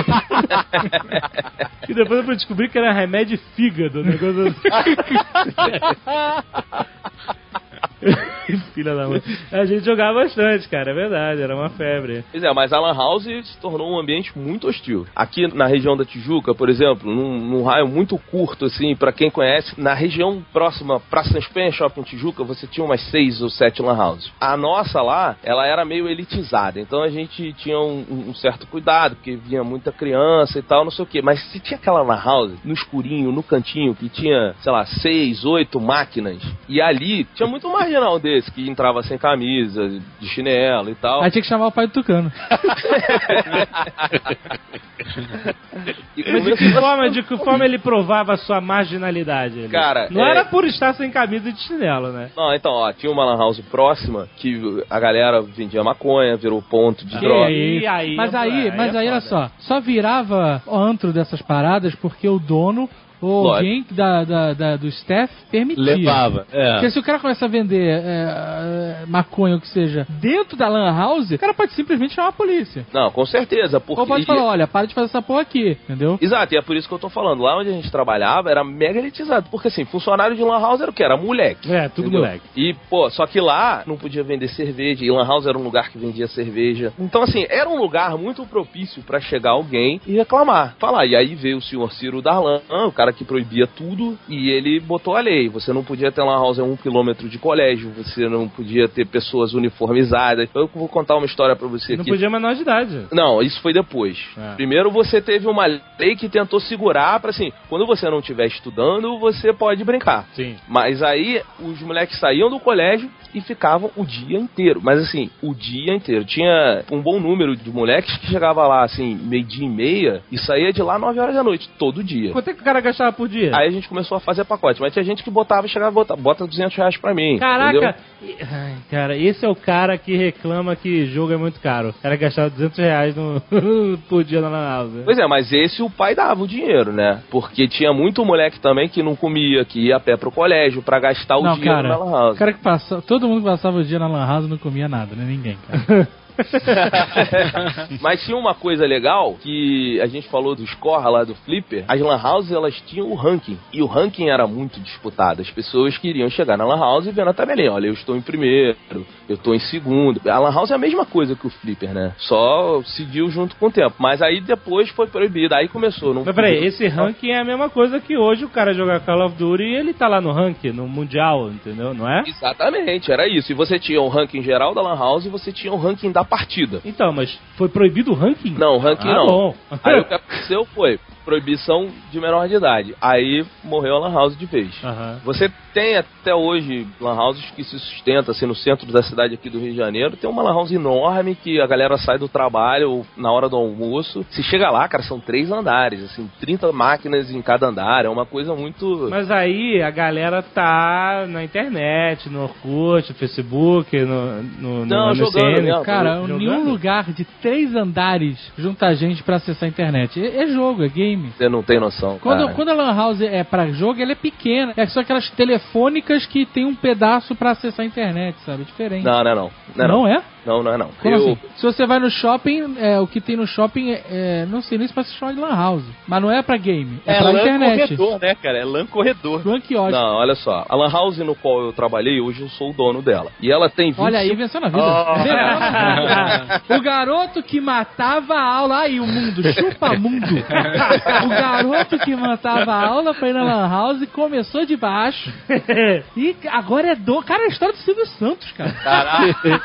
Speaker 2: E depois eu fui descobrir que era remédio de fígado. Negócio assim. Filha da mãe. A gente jogava bastante, cara, é verdade, era uma febre.
Speaker 6: Pois é, mas a Lan House se tornou um ambiente muito hostil. Aqui na região da Tijuca, por exemplo, num raio muito curto, assim, pra quem conhece, na região próxima, Praça São Espenha, Shopping Tijuca, você tinha umas 6 ou 7 Lan Houses. A nossa lá, ela era meio elitizada, então a gente tinha um certo cuidado, porque vinha muita criança e tal, não sei o quê. Mas se tinha aquela Lan House, no escurinho, no cantinho, que tinha, sei lá, 6, 8 máquinas, e ali tinha muito mais marginal desse, que entrava sem camisa, de chinelo e tal.
Speaker 7: Aí tinha que chamar o pai do Tucano.
Speaker 2: Mas de que forma ele provava a sua marginalidade? Ele?
Speaker 6: Cara,
Speaker 2: não era por estar sem camisa e de chinelo, né?
Speaker 6: Não, então, ó, tinha uma lan house próxima que a galera vendia maconha, virou ponto de droga.
Speaker 7: Mas aí, olha só virava antro dessas paradas porque o dono ou alguém do staff permitia.
Speaker 11: Levava.
Speaker 7: Porque se o cara começa a vender maconha, ou que seja, dentro da lan house, o cara pode simplesmente chamar a polícia.
Speaker 6: Não, com certeza. Porque...
Speaker 7: Ou pode falar, olha, para de fazer essa porra aqui, entendeu?
Speaker 6: Exato, e é por isso que eu tô falando. Lá onde a gente trabalhava era mega elitizado. Porque assim, funcionário de lan house era o quê? Era moleque.
Speaker 2: Tudo entendeu? Moleque.
Speaker 6: E, só que lá não podia vender cerveja. E lan house era um lugar que vendia cerveja. Então, assim, era um lugar muito propício pra chegar alguém e reclamar. Falar. E aí veio o senhor Ciro Darlan, o cara que proibia tudo, e ele botou a lei. Você não podia ter lan house a 1 quilômetro de colégio, você não podia ter pessoas uniformizadas. Eu vou contar uma história pra você aqui.
Speaker 2: Não podia menor de idade.
Speaker 6: Não, isso foi depois. Primeiro você teve uma lei que tentou segurar pra assim, quando você não estiver estudando, você pode brincar.
Speaker 2: Sim.
Speaker 6: Mas aí os moleques saíam do colégio e ficavam o dia inteiro. Mas assim, o dia inteiro. Tinha um bom número de moleques que chegava lá assim, 12:30 e saía de lá 9 horas da noite, todo dia.
Speaker 2: Quanto é que o cara gastava por dia?
Speaker 6: Aí a gente começou a fazer pacote, mas tinha gente que botava e chegava a bota R$200 pra mim.
Speaker 2: Caraca! Ai, cara, esse é o cara que reclama que jogo é muito caro. O cara gastava R$200 por dia na lan house.
Speaker 6: Pois é, mas esse o pai dava o dinheiro, né? Porque tinha muito moleque também que não comia, que ia a pé pro colégio pra gastar o dinheiro na lan house.
Speaker 7: Cara que passava, todo mundo que passava o dia na lan house não comia nada, né? Ninguém, cara.
Speaker 6: Mas tinha uma coisa legal que a gente falou do score lá do Flipper. As lan houses, elas tinham o ranking, e o ranking era muito disputado. As pessoas queriam chegar na lan house e ver na tabelinha, olha, eu estou em primeiro, eu estou em segundo. A lan house é a mesma coisa que o Flipper, né? Só seguiu junto com o tempo. Mas aí depois foi proibido, aí começou.
Speaker 2: Mas peraí, esse ranking é a mesma coisa que hoje o cara jogar Call of Duty e ele tá lá no ranking, no mundial, entendeu? Não é?
Speaker 6: Exatamente, era isso. E você tinha o ranking geral da lan house e você tinha o ranking da partida.
Speaker 2: Então, mas foi proibido o ranking?
Speaker 6: Não, o ranking não.
Speaker 2: Bom.
Speaker 6: Aí o que aconteceu foi proibição de menor de idade. Aí morreu a lan house de vez. Você tem até hoje lan houses que se sustenta assim no centro da cidade aqui do Rio de Janeiro. Tem uma lan house enorme que a galera sai do trabalho na hora do almoço. Se chega lá, cara, são 3 andares, assim, 30 máquinas em cada andar. É uma coisa muito...
Speaker 2: Mas aí a galera tá na internet, no Orkut, no Facebook,
Speaker 6: não, jogando mesmo.
Speaker 7: Cara, nenhum lugar de 3 andares junta gente pra acessar a internet. É jogo, é game.
Speaker 6: Você não tem noção,
Speaker 7: Quando a lan house é pra jogo, ela é pequena. É só aquelas telefônicas que tem um pedaço pra acessar a internet, sabe? É diferente.
Speaker 6: Não é?
Speaker 7: Não é?
Speaker 6: Não é não.
Speaker 7: Como assim? Se você vai no shopping, o que tem no shopping não sei nem se pode se chamar de lan house. Mas não é pra game, é pra internet.
Speaker 4: É LAN corredor, né, cara? É LAN corredor.
Speaker 7: LAN quiosque.
Speaker 6: Não, olha só. A lan house no qual eu trabalhei, hoje eu sou o dono dela. E ela tem 25...
Speaker 7: Olha aí, venceu na vida. O garoto que matava a aula. Aí, o mundo, chupa mundo. O garoto que matava a aula pra ir na lan house começou de baixo. E agora é Cara, é a história do Silvio Santos, cara.
Speaker 4: Caraca.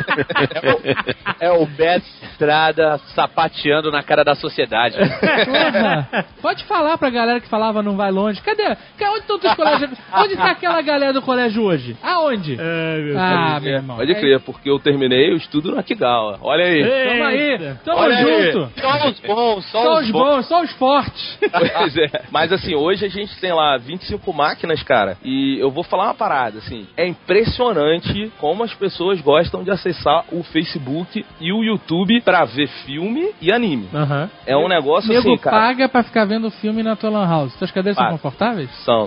Speaker 4: É o Beto Estrada sapateando na cara da sociedade.
Speaker 7: Porra. Pode falar pra galera que falava não vai longe. Cadê? Onde estão os colégios? Onde tá aquela galera do colégio hoje? Aonde? Meu irmão.
Speaker 6: Pode crer, porque eu terminei o estudo no Akigawa. Olha aí.
Speaker 7: Tamo aí. Tamo junto.
Speaker 4: Só os bons.
Speaker 7: Só os fortes.
Speaker 6: Pois é. Mas assim, hoje a gente tem lá 25 máquinas, cara. E eu vou falar uma parada, assim. É impressionante como as pessoas gostam de acessar o Facebook e o YouTube pra ver filme e anime. É um negócio
Speaker 7: nego
Speaker 6: assim, cara.
Speaker 7: Paga pra ficar vendo filme na tua lan house. Suas cadeiras são confortáveis?
Speaker 6: São.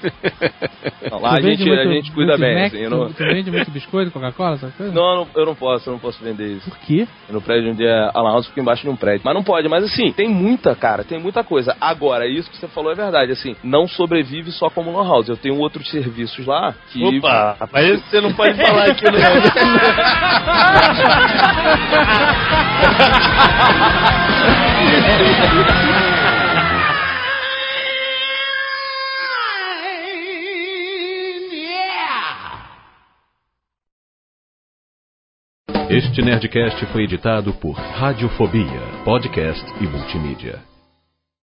Speaker 6: Não, lá a gente cuida bem.
Speaker 7: Mac,
Speaker 6: assim,
Speaker 7: tu vende muito biscoito, Coca-Cola, essas coisas?
Speaker 6: Não, eu não posso vender isso.
Speaker 7: Por quê?
Speaker 6: No prédio onde a lan house fica embaixo de um prédio. Mas não pode, mas assim, tem muita coisa. Agora, isso que você falou é verdade, assim, não sobrevive só como lan house. Eu tenho outros serviços lá que...
Speaker 11: Opa, rapaz, você não pode falar aqui no...
Speaker 1: Este Nerdcast foi editado por Radiofobia, podcast e multimídia.